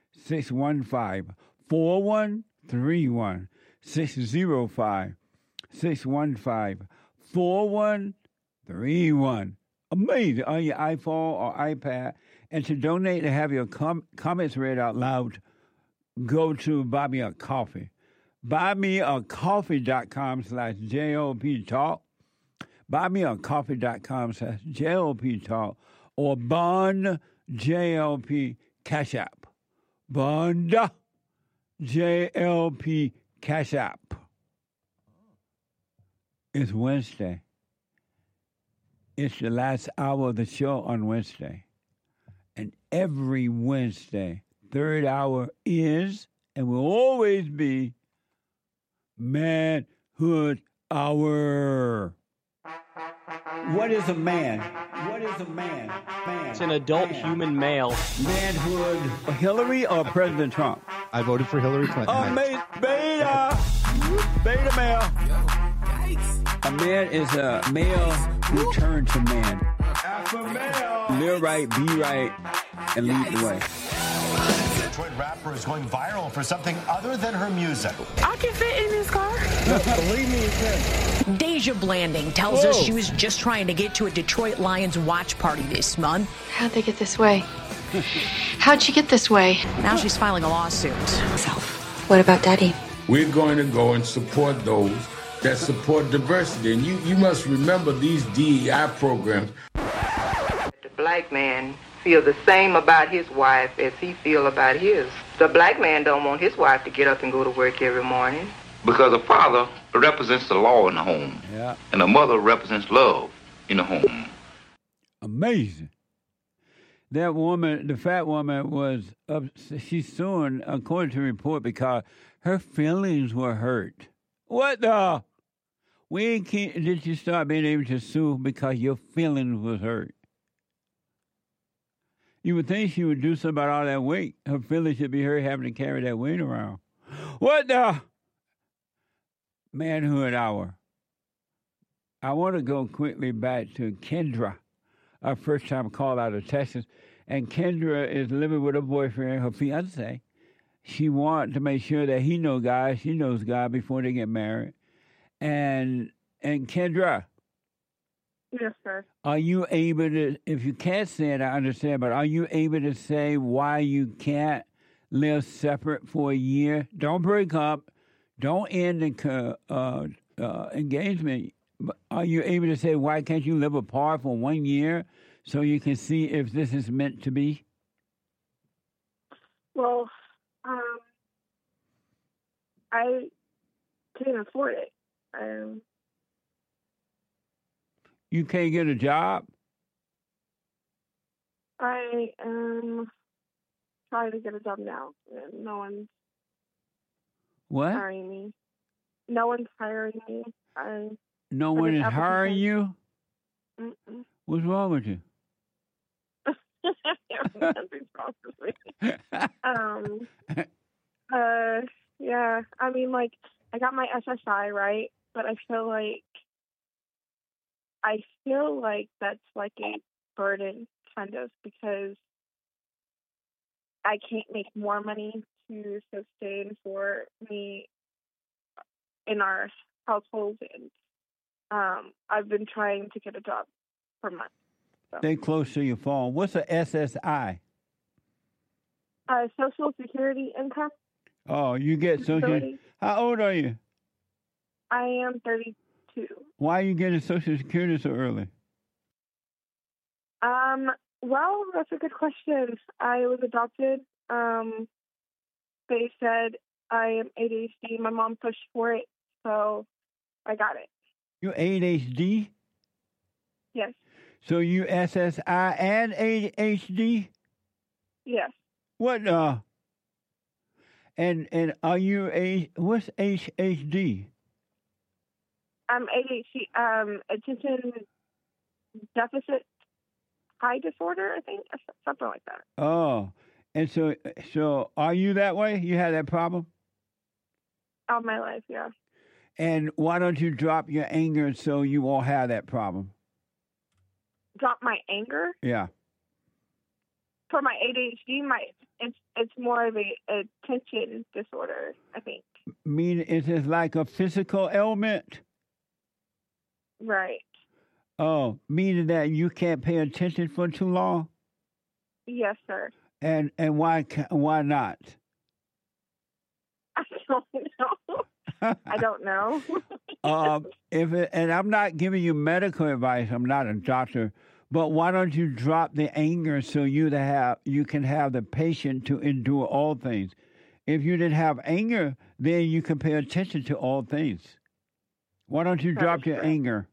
Speaker 2: 605-615-4131. Amazing. On your iPhone or iPad. And to donate and have your comments read out loud, go to Buy Me a Coffee. BuyMeACoffee.com/JOP Talk. BuyMeACoffee.com/JOP Talk. Or Bond JLP Cash App. Bond JLP Cash App. It's Wednesday. It's the last hour of the show on Wednesday. And every Wednesday, third hour is and will always be Manhood Hour. What is a man? What is a man?
Speaker 10: It's an adult human male.
Speaker 2: Manhood. Hillary or President Trump?
Speaker 23: I voted for Hillary Clinton.
Speaker 2: Beta male. A man is a male who turned to man.
Speaker 6: Alpha male.
Speaker 2: Live right, be right, and lead the way.
Speaker 24: Detroit rapper is going viral for something other than her music.
Speaker 16: I can fit in this car.
Speaker 2: Believe me, it's him.
Speaker 25: Deja Blanding tells us she was just trying to get to a Detroit Lions watch party this month.
Speaker 16: How'd they get this way? How'd she get this way?
Speaker 25: Now she's filing a lawsuit.
Speaker 16: What about Daddy?
Speaker 14: We're going to go and support those that support diversity. And you must remember these DEI programs.
Speaker 26: The black man feel the same about his wife as he feel about his. The black man don't want his wife to get up and go to work every morning.
Speaker 27: Because a father represents the law in the home.
Speaker 2: Yeah.
Speaker 27: And a mother represents love in the home.
Speaker 2: Amazing. That woman, the fat woman, she's suing, according to the report, because her feelings were hurt. What the? When did you start being able to sue because your feelings was hurt? You would think she would do something about all that weight. Her feelings should be hurt having to carry that weight around. What the? Manhood Hour. I want to go quickly back to Kendra, our first time call out of Texas. And Kendra is living with her boyfriend, her fiance. She wants to make sure that he knows God, she knows God before they get married. And Kendra.
Speaker 1: Yes, sir.
Speaker 2: Are you able to, if you can't say it, I understand, but are you able to say why you can't live separate for a year? Don't break up. Don't end the engagement. But are you able to say why can't you live apart for 1 year so you can see if this is meant to be?
Speaker 1: Well, I can't afford it.
Speaker 2: You can't get a job?
Speaker 1: I am trying to get a job now. No one's hiring me. No one's hiring me.
Speaker 2: No one is hiring you?
Speaker 1: Mm-mm.
Speaker 2: What's wrong with you?
Speaker 1: Nothing's wrong with me. Yeah. I mean, like, I got my SSI, right? But I feel like that's like a burden, kind of, because I can't make more money to sustain for me in our household, and I've been trying to get a job for months. So.
Speaker 2: Stay close to your phone. What's a SSI?
Speaker 1: Social Security income.
Speaker 2: Oh, you get Social Security. How old are you?
Speaker 1: I am 32.
Speaker 2: Why are you getting Social Security so early?
Speaker 1: Well, that's a good question. I was adopted. They said I am ADHD. My mom pushed for it, so I got it.
Speaker 2: You're ADHD?
Speaker 1: Yes.
Speaker 2: So you SSI and ADHD?
Speaker 1: Yes.
Speaker 2: What? And are you what's ADHD?
Speaker 1: ADHD, attention deficit high disorder, I think, something like that.
Speaker 2: Oh, and so are you that way? You have that problem?
Speaker 1: All my life, yeah.
Speaker 2: And why don't you drop your anger so you won't have that problem?
Speaker 1: Drop my anger?
Speaker 2: Yeah.
Speaker 1: For my ADHD, it's more of a attention disorder, I think.
Speaker 2: Meaning it's like a physical ailment?
Speaker 1: Right.
Speaker 2: Oh, meaning that you can't pay attention for too long?
Speaker 1: Yes, sir.
Speaker 2: And why not?
Speaker 1: I don't know. I don't know.
Speaker 2: And I'm not giving you medical advice. I'm not a doctor. But why don't you drop the anger so you can have the patience to endure all things? If you didn't have anger, then you can pay attention to all things. Why don't you drop your anger?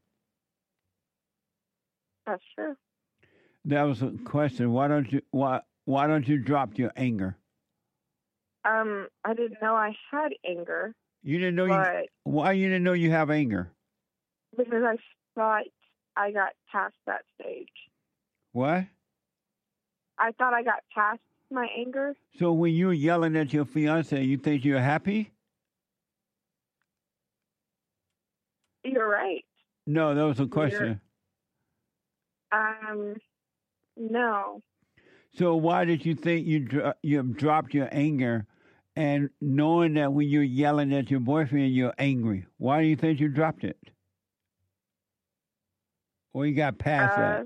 Speaker 1: That's true.
Speaker 2: That was a question. Why don't you drop your anger?
Speaker 1: I didn't know I had anger.
Speaker 2: You didn't know why you didn't know you have anger?
Speaker 1: Because I thought I got past that stage.
Speaker 2: What?
Speaker 1: I thought I got past my anger.
Speaker 2: So when you're yelling at your fiance, you think you're happy?
Speaker 1: You're right.
Speaker 2: No, that was a question.
Speaker 1: No.
Speaker 2: So why did you think you dropped your anger, and knowing that when you're yelling at your boyfriend, you're angry? Why do you think you dropped it? Or you got past that?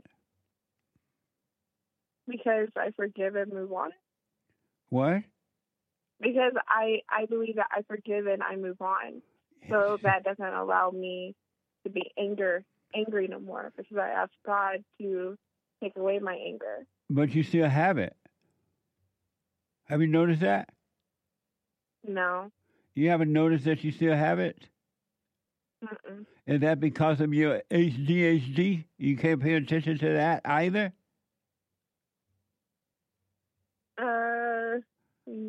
Speaker 1: Because I forgive and move on.
Speaker 2: What?
Speaker 1: Because I believe that I forgive and I move on. So that doesn't allow me to be angry no more, because I ask God to take away my anger.
Speaker 2: But you still have it. Have you noticed that?
Speaker 1: No.
Speaker 2: You haven't noticed that you still have it?
Speaker 1: Mm-mm.
Speaker 2: Is that because of your ADHD? You can't pay attention to that either?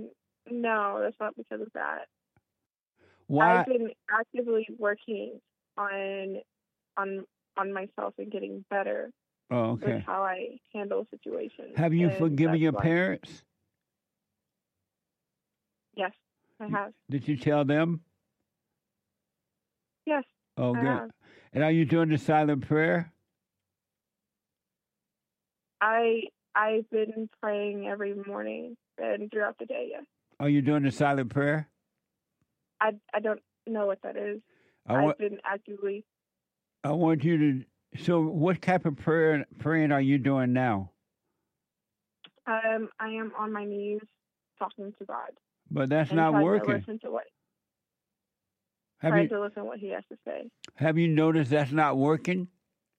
Speaker 1: No, that's not because of that.
Speaker 2: Why?
Speaker 1: I've been actively working on myself and getting better
Speaker 2: Oh, okay.
Speaker 1: with how I handle situations.
Speaker 2: Have you
Speaker 1: And
Speaker 2: forgiven
Speaker 1: that's
Speaker 2: your
Speaker 1: why-
Speaker 2: parents?
Speaker 1: Yes, I have.
Speaker 2: Did you tell them?
Speaker 1: Yes.
Speaker 2: Oh,
Speaker 1: I
Speaker 2: good.
Speaker 1: have.
Speaker 2: And are you doing the silent prayer?
Speaker 1: I've been praying every morning and throughout the day. Yes.
Speaker 2: Are you doing the silent prayer?
Speaker 1: I don't know what that is.
Speaker 2: I want-
Speaker 1: I've been actively.
Speaker 2: I want you to. So, what type of praying are you doing now?
Speaker 1: I am on my knees talking to God.
Speaker 2: But that's
Speaker 1: and
Speaker 2: not
Speaker 1: trying
Speaker 2: working.
Speaker 1: To listen to what.
Speaker 2: Have
Speaker 1: trying
Speaker 2: you
Speaker 1: to listen to what He has to say.
Speaker 2: have you noticed that's not working?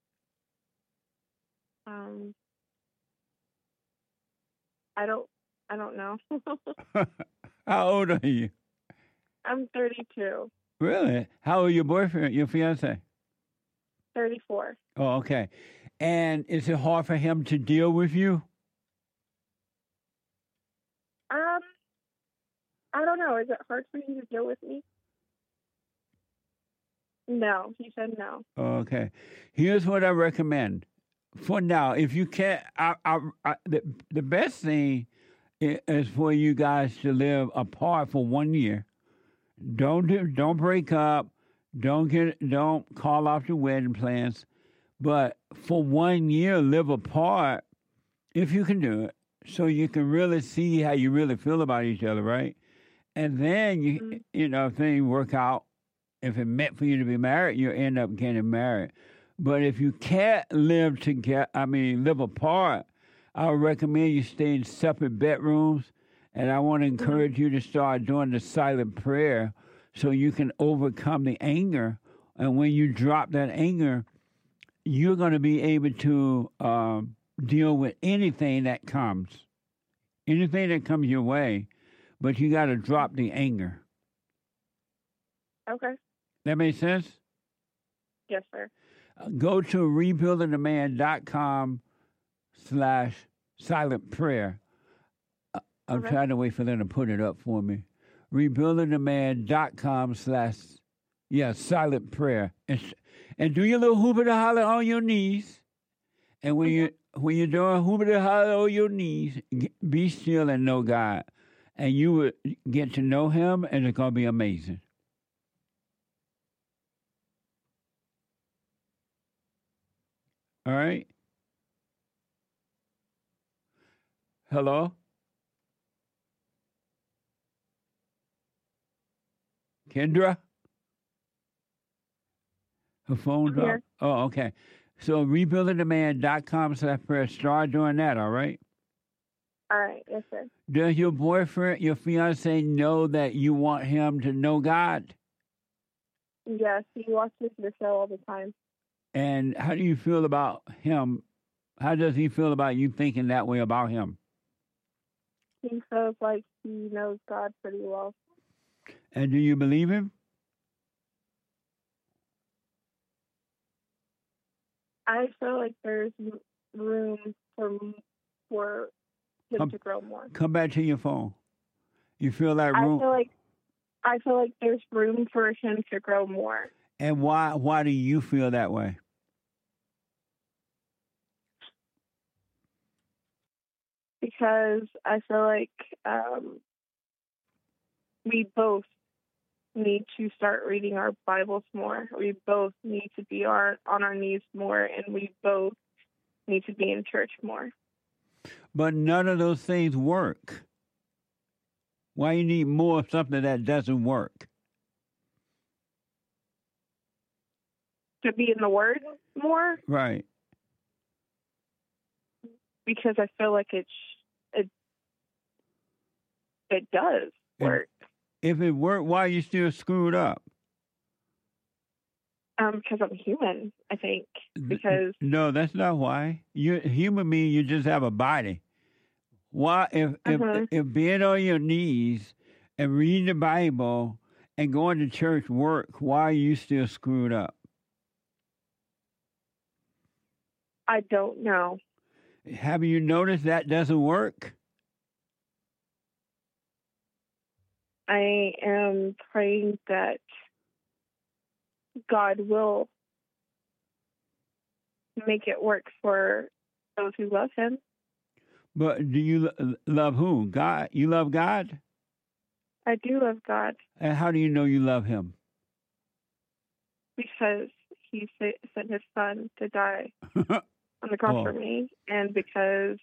Speaker 1: I don't know.
Speaker 2: How old are you?
Speaker 1: I'm 32.
Speaker 2: Really? How old your boyfriend, your fiance?
Speaker 1: 34.
Speaker 2: Oh, okay. And is it hard for him to deal with you?
Speaker 1: I don't know. Is it hard for you to deal with me? No, he said no.
Speaker 2: Okay. Here's what I recommend. For now, if you can't, the best thing is for you guys to live apart for 1 year. Don't break up. Don't call off the wedding plans. But for 1 year, live apart if you can do it, so you can really see how you really feel about each other, right? And then you know, if things work out, if it meant for you to be married, you end up getting married. But if you can't live together, live apart, I would recommend you stay in separate bedrooms. And I want to encourage you to start doing the silent prayer so you can overcome the anger. And when you drop that anger, you're going to be able to deal with anything that comes your way. But you got to drop the anger.
Speaker 1: Okay.
Speaker 2: That makes sense?
Speaker 1: Yes, sir.
Speaker 2: Go to rebuildingtheman.com/silent prayer. I'm trying to wait for them to put it up for me. rebuildingtheman.com/silent prayer. And do your little hooper to holler on your knees. And when you're doing hooper to holler on your knees, be still and know God. And you will get to know Him, and it's going to be amazing. All right? Hello? Kendra? Her phone dropped?
Speaker 1: Here.
Speaker 2: Oh, okay. So rebuildingtheman.com/prayer. Start doing that, all right?
Speaker 1: All right. Yes, sir.
Speaker 2: Does your boyfriend, your fiance, know that you want him to know God?
Speaker 1: Yes, he watches the show all the time.
Speaker 2: And how do you feel about him? How does he feel about you thinking that way about him?
Speaker 1: He feels like he knows God pretty well.
Speaker 2: And do you believe him?
Speaker 1: I feel like there's room for him to grow more.
Speaker 2: Come back to your phone. You feel that room?
Speaker 1: I feel like there's room for him to grow more.
Speaker 2: And why do you feel that way?
Speaker 1: Because I feel like we both need to start reading our Bibles more. We both need to be on our knees more, and we both need to be in church more.
Speaker 2: But none of those things work. Why you need more of something that doesn't work?
Speaker 1: To be in the Word more?
Speaker 2: Right.
Speaker 1: Because I feel like it does work.
Speaker 2: If it worked, why are you still screwed up?
Speaker 1: Because I'm human, I think. Because
Speaker 2: no, that's not why. You human means you just have a body. Why if being on your knees and reading the Bible and going to church work, why are you still screwed up?
Speaker 1: I don't know.
Speaker 2: Have you noticed that doesn't work?
Speaker 1: I am praying that God will make it work for those who love Him.
Speaker 2: But do you love who? God? You love God?
Speaker 1: I do love God
Speaker 2: And how do you know you love Him?
Speaker 1: because He sent His Son to die on the cross for me, and because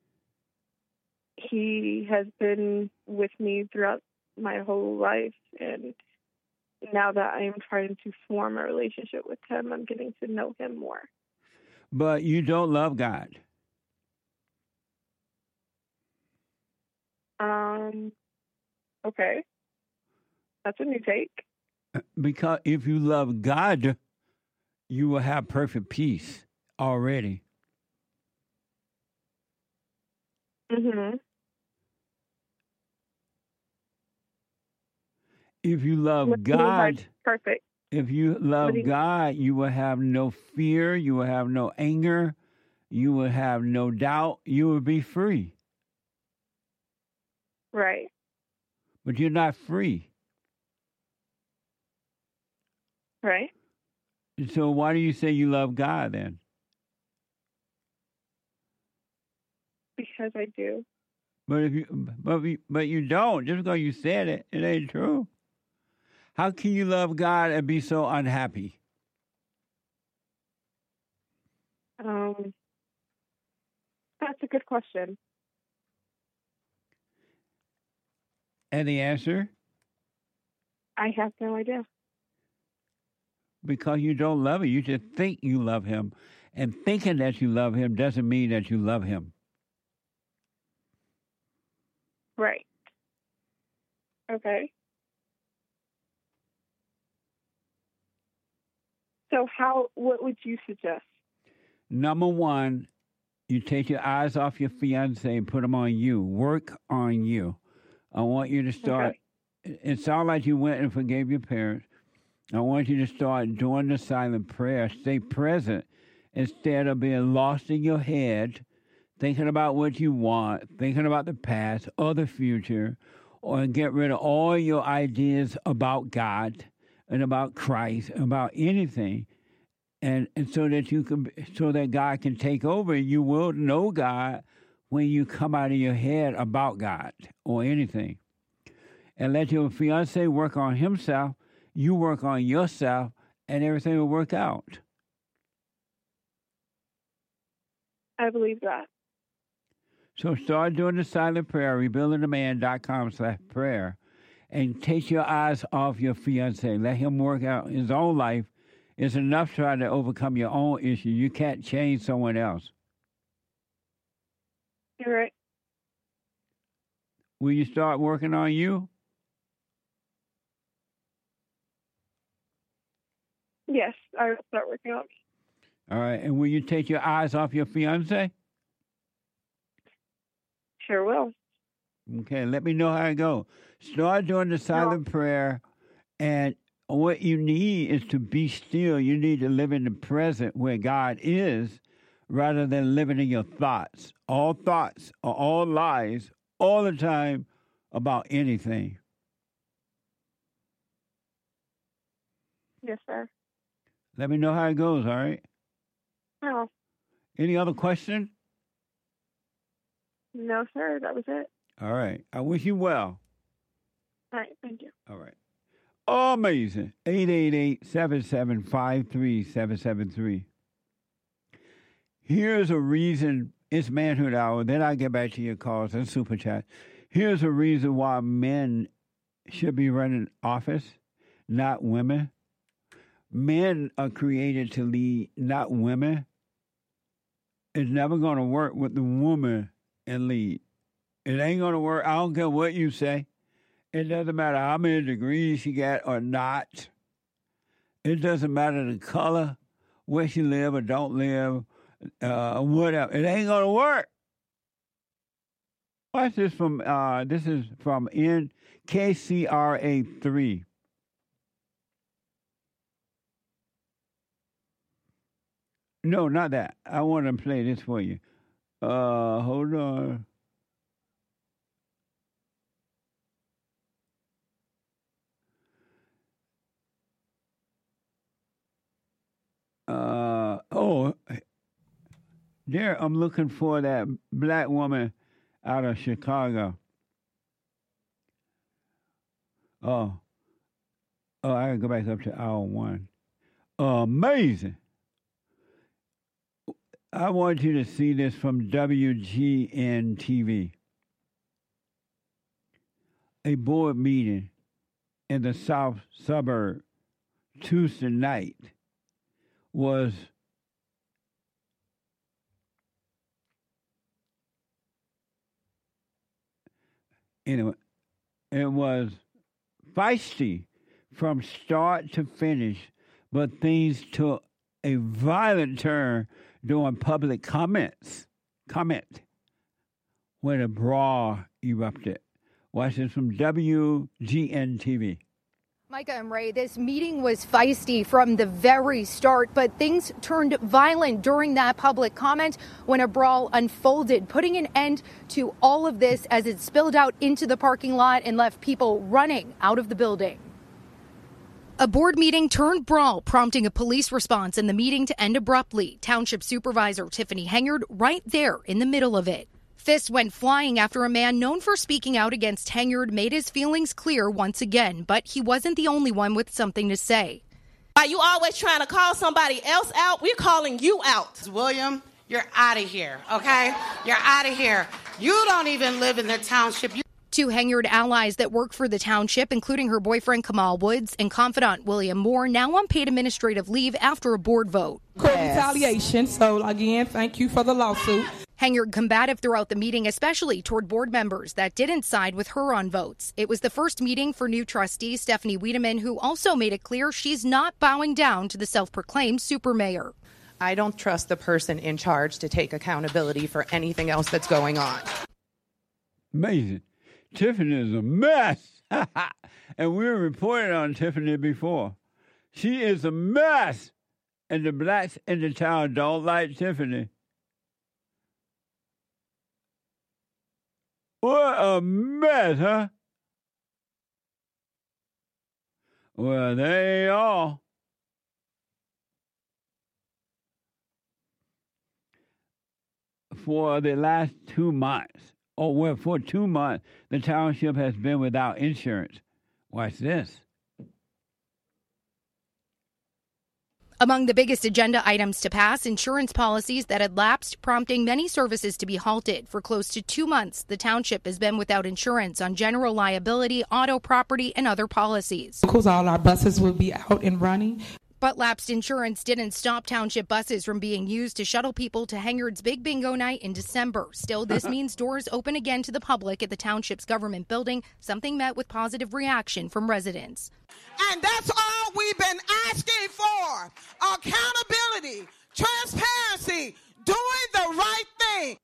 Speaker 1: He has been with me throughout my whole life, and now that I am trying to form a relationship with Him, I'm getting to know Him more.
Speaker 2: But you don't love God.
Speaker 1: Okay. That's a new take.
Speaker 2: Because if you love God, you will have perfect peace already.
Speaker 1: Mm-hmm.
Speaker 2: If you love
Speaker 1: What do you mean by
Speaker 2: God,
Speaker 1: perfect?
Speaker 2: if you love God, you will have no fear, you will have no anger, you will have no doubt, you will be free.
Speaker 1: Right.
Speaker 2: But you're not free.
Speaker 1: Right.
Speaker 2: So why do you say you love God then?
Speaker 1: Because I do.
Speaker 2: But you don't. Just because you said it, it ain't true. How can you love God and be so unhappy?
Speaker 1: That's a good question.
Speaker 2: And the answer?
Speaker 1: I have no idea.
Speaker 2: Because you don't love Him. You just think you love Him. And thinking that you love Him doesn't mean that you love Him.
Speaker 1: Right. Okay. So what would you suggest?
Speaker 2: Number one, you take your eyes off your fiancé and put them on you. Work on you. I want you to start. Okay. It sounds like you went and forgave your parents. I want you to start doing the silent prayer. Stay present instead of being lost in your head, thinking about what you want, thinking about the past or the future, or get rid of all your ideas about God and about Christ, about anything. And so that God can take over. You will know God when you come out of your head about God or anything. And let your fiancé work on himself, you work on yourself, and everything will work out.
Speaker 1: I believe that.
Speaker 2: So start doing the silent prayer, rebuildingtheman.com/prayer, and take your eyes off your fiancé. Let him work out his own life. It's enough trying to overcome your own issue. You can't change someone else.
Speaker 1: You're right.
Speaker 2: Will you start working on you?
Speaker 1: Yes, I will start working on me.
Speaker 2: All right. And will you take your eyes off your fiancé?
Speaker 1: Sure will.
Speaker 2: Okay. Let me know how it goes. Start doing the silent prayer, and what you need is to be still. You need to live in the present where God is rather than living in your thoughts. All thoughts are all lies all the time about anything.
Speaker 1: Yes, sir.
Speaker 2: Let me know how it goes, all right?
Speaker 1: No.
Speaker 2: Any other question?
Speaker 1: No, sir. That was it.
Speaker 2: All right. I wish you well.
Speaker 1: All right. Thank you.
Speaker 2: All right. Amazing. 888-775-3773. Here's a reason. It's Manhood Hour. Then I'll get back to your calls and super chat. Here's a reason why men should be running office, not women. Men are created to lead, not women. It's never going to work with the woman and lead. It ain't going to work. I don't care what you say. It doesn't matter how many degrees she got or not. It doesn't matter the color, where she live or don't live, whatever. It ain't going to work. Watch this from, this is from NKCRA 3. No, not that. I want to play this for you. Hold on. there, I'm looking for that black woman out of Chicago. Oh, I gotta go back up to hour one. Amazing. I want you to see this from WGN TV. A board meeting in the south suburb Tuesday night was anyway, it was feisty from start to finish, but things took a violent turn during public comment when a brawl erupted. Watch this from WGN TV.
Speaker 9: Micah and Ray, this meeting was feisty from the very start, but things turned violent during that public comment when a brawl unfolded, putting an end to all of this as it spilled out into the parking lot and left people running out of the building. A board meeting turned brawl, prompting a police response and the meeting to end abruptly. Township Supervisor Tiffany Hengard right there in the middle of it. Fists went flying after a man known for speaking out against Hengard made his feelings clear once again, but he wasn't the only one with something to say.
Speaker 12: Are you always trying to call somebody else out? We're calling you out. William, you're out of here, okay? You're out of here. You don't even live in the township.
Speaker 9: Two Hengard allies that work for the township, including her boyfriend Kamal Woods and confidant William Moore, now on paid administrative leave after a board vote.
Speaker 13: Retaliation, so again, thank you for the lawsuit.
Speaker 9: Hengard combative throughout the meeting, especially toward board members that didn't side with her on votes. It was the first meeting for new trustee Stephanie Wiedemann, who also made it clear she's not bowing down to the self-proclaimed super mayor.
Speaker 15: I don't trust the person in charge to take accountability for anything else that's going on.
Speaker 2: Amazing. Tiffany is a mess. And we reported on Tiffany before. She is a mess. And the blacks in the town don't like Tiffany. What a mess, huh? Well, they are. For the last 2 months, for 2 months, the township has been without insurance. Watch this.
Speaker 9: Among the biggest agenda items to pass, insurance policies that had lapsed, prompting many services to be halted. For close to 2 months, the township has been without insurance on general liability, auto, property, and other policies.
Speaker 13: Because all our buses will be out and running.
Speaker 9: But lapsed insurance didn't stop township buses from being used to shuttle people to Hengard's Big Bingo Night in December. Still, this means doors open again to the public at the township's government building, something met with positive reaction from residents.
Speaker 13: And that's all we've been asking for. Accountability, transparency, doing the right thing.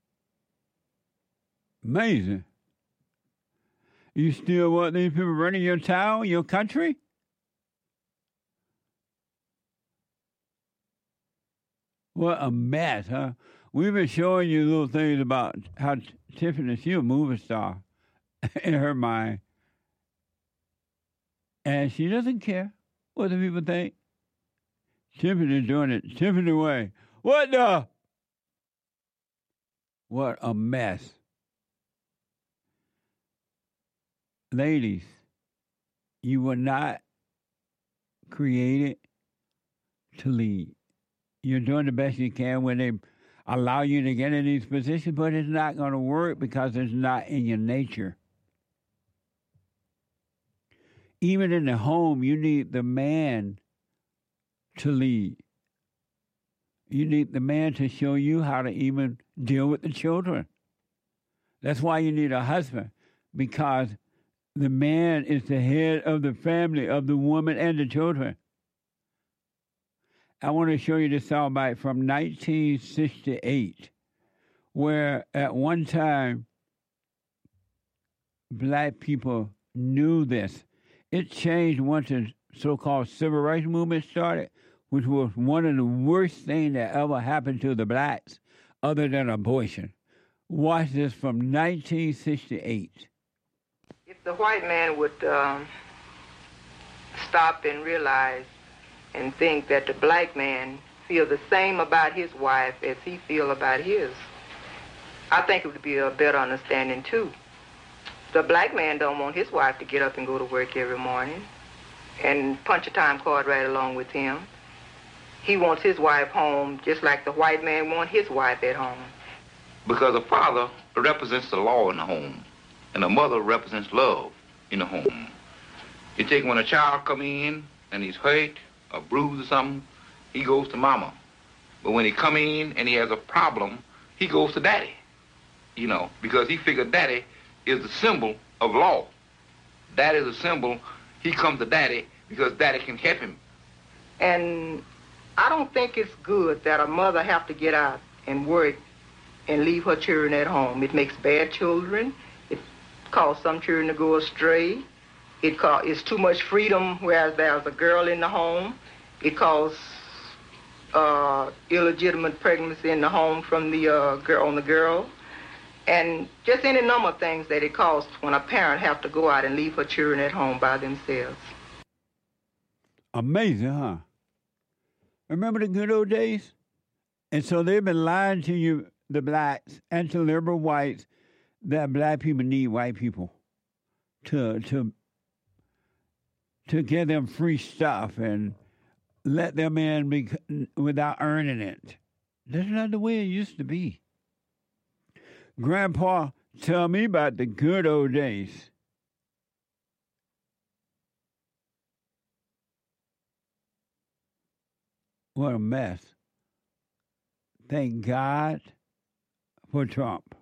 Speaker 2: Amazing. You still want these people running your town, your country? What a mess, huh? We've been showing you little things about how Tiffany, she's a movie star in her mind. And she doesn't care what the people think. Tiffany's doing it Tiffany way. What the? What a mess. Ladies, you were not created to lead. You're doing the best you can when they allow you to get in these positions, but it's not going to work because it's not in your nature. Even in the home, you need the man to lead. You need the man to show you how to even deal with the children. That's why you need a husband, because the man is the head of the family, of the woman and the children. I want to show you this soundbite from 1968, where at one time, black people knew this. It changed once the so-called civil rights movement started, which was one of the worst things that ever happened to the blacks, other than abortion. Watch this from 1968.
Speaker 26: If the white man would stop and realize and think that the black man feel the same about his wife as he feel about his, I think it would be a better understanding, too. The black man don't want his wife to get up and go to work every morning and punch a time card right along with him. He wants his wife home just like the white man wants his wife at home.
Speaker 27: Because a father represents the law in the home, and a mother represents love in the home. You take when a child come in and he's hurt or bruised or something, he goes to mama. But when he come in and he has a problem, he goes to daddy, you know, because he figured daddy is the symbol of law. Daddy is a symbol. He comes to daddy because daddy can help him.
Speaker 26: And I don't think it's good that a mother have to get out and work and leave her children at home. It makes bad children. It causes some children to go astray. It's too much freedom, whereas there's a girl in the home. It causes illegitimate pregnancy in the home from the girl. And just any number of things that it causes when a parent have to go out and leave her children at home by themselves.
Speaker 2: Amazing, huh? Remember the good old days? And so they've been lying to you, the blacks, and to liberal whites, that black people need white people to give them free stuff and let them in without earning it. That's not the way it used to be. Grandpa, tell me about the good old days. What a mess. Thank God for Trump.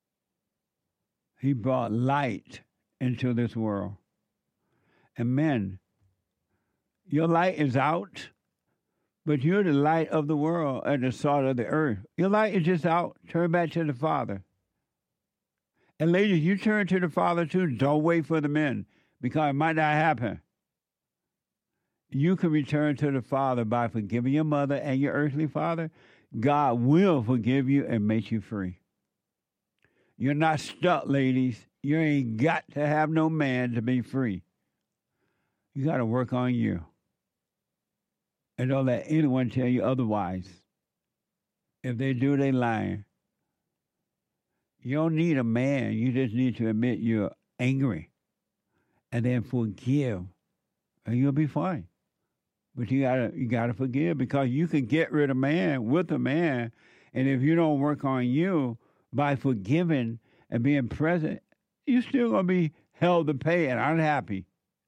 Speaker 2: He brought light into this world. And men, your light is out, but you're the light of the world and the salt of the earth. Your light is just out. Turn back to the Father. And ladies, you turn to the Father too. Don't wait for the men, because it might not happen. You can return to the Father by forgiving your mother and your earthly father. God will forgive you and make you free. You're not stuck, ladies. You ain't got to have no man to be free. You got to work on you. And don't let anyone tell you otherwise. If they do, they lying. You don't need a man. You just need to admit you're angry and then forgive, and you'll be fine. But you gotta forgive, because you can get rid of man with a man, and if you don't work on you by forgiving and being present, you're still gonna be held to pay and unhappy.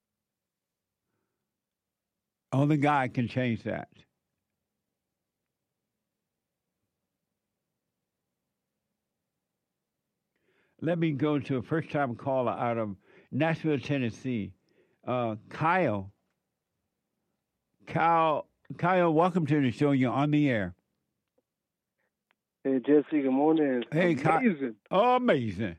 Speaker 2: Only God can change that. Let me go to a first-time caller out of Nashville, Tennessee. Kyle. Kyle, welcome to the show. You're on the air.
Speaker 4: Hey, Jesse, good morning.
Speaker 2: Hey,
Speaker 4: amazing.
Speaker 2: Amazing.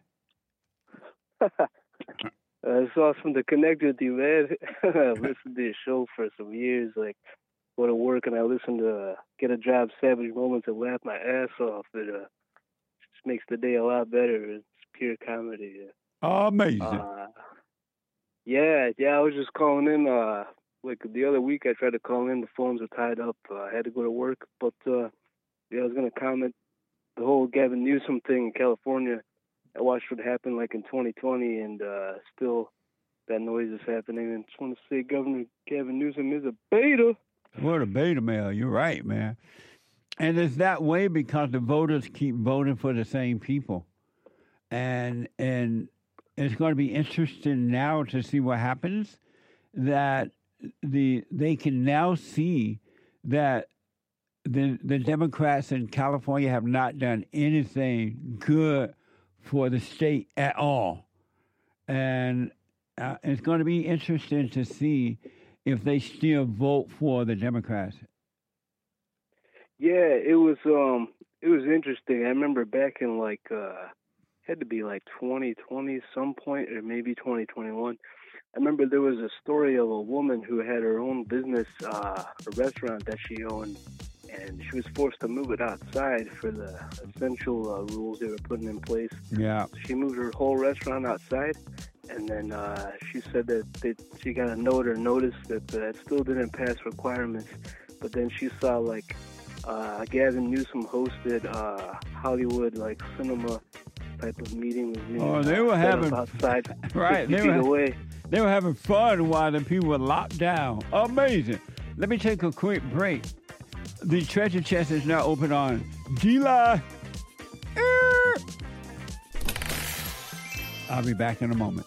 Speaker 4: It's awesome to connect with you, man. I've listened to your show for some years. Like, go to work and I listen to Get a Job, Savage Moments, and laugh my ass off. It just makes the day a lot better. It's pure comedy.
Speaker 2: Amazing.
Speaker 4: Yeah, I was just calling in. Like the other week, I tried to call in. The phones were tied up. I had to go to work. But, I was going to comment the whole Gavin Newsom thing in California. I watched what happened like in 2020, and still that noise is happening. And just want to say Governor Gavin Newsom is a beta.
Speaker 2: What a beta male. You're right, man. And it's that way because the voters keep voting for the same people. And it's going to be interesting now to see what happens, that they can now see that the Democrats in California have not done anything good for the state at all. And it's going to be interesting to see if they still vote for the Democrats.
Speaker 4: Yeah, it was interesting. I remember back in had to be like 2020 some point, or maybe 2021. I remember there was a story of a woman who had her own business, a restaurant that she owned, and she was forced to move it outside for the essential rules they were putting in place.
Speaker 2: Yeah.
Speaker 4: She moved her whole restaurant outside, and then she said that she got a notice that still didn't pass requirements, but then she saw like Gavin Newsom hosted Hollywood like cinema type of meeting with me.
Speaker 2: Oh, they were having
Speaker 4: outside,
Speaker 2: right.
Speaker 4: 50 feet away.
Speaker 2: They were having fun while the people were locked down. Amazing. Let me take a quick break. The treasure chest is now open on D-Line. I'll be back in a moment.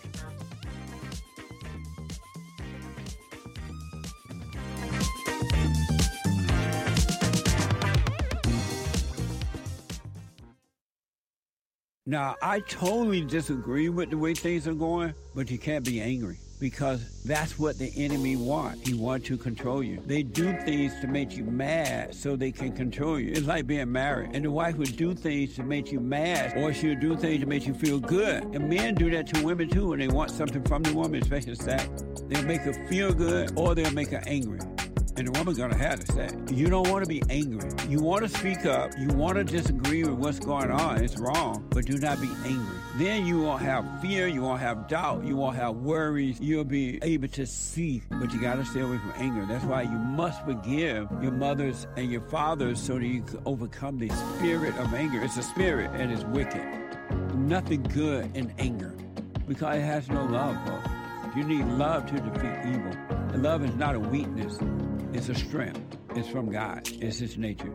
Speaker 2: Now, I totally disagree with the way things are going, but you can't be angry because that's what the enemy wants. He wants to control you. They do things to make you mad so they can control you. It's like being married. And the wife would do things to make you mad, or she'll do things to make you feel good. And men do that to women too when they want something from the woman, especially sex. They'll make her feel good or they'll make her angry. And the woman's going to have to say, you don't want to be angry. You want to speak up. You want to disagree with what's going on. It's wrong, but do not be angry. Then you won't have fear. You won't have doubt. You won't have worries. You'll be able to see, but you got to stay away from anger. That's why you must forgive your mothers and your fathers so that you can overcome the spirit of anger. It's a spirit and it's wicked. Nothing good in anger because it has no love, folks. You need love to defeat evil. And love is not a weakness. It's a strength. It's from God. It's His nature.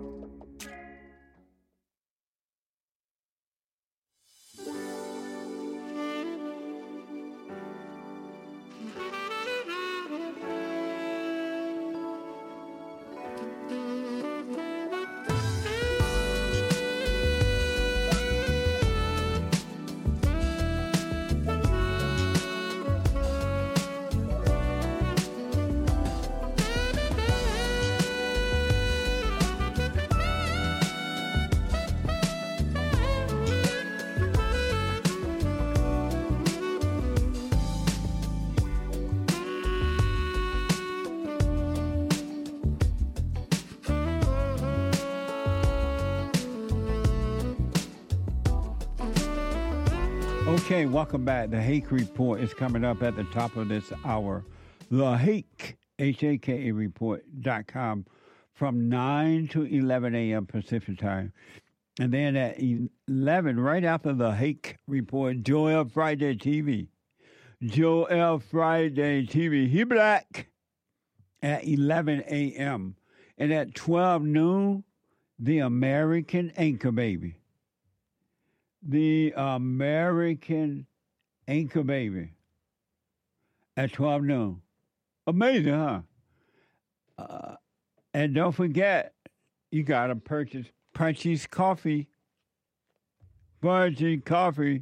Speaker 2: Okay, welcome back. The Hake Report is coming up at the top of this hour. The Hake, H-A-K-A report.com from 9 to 11 a.m. Pacific time. And then at 11, right after the Hake Report, Joel Friday TV. Joel Friday TV. He black at 11 a.m. And at 12 noon, The American Anchor Baby. The American Anchor Baby at 12 noon. Amazing, huh? And don't forget, you got to purchase Punchy's Coffee. Punchy Coffee.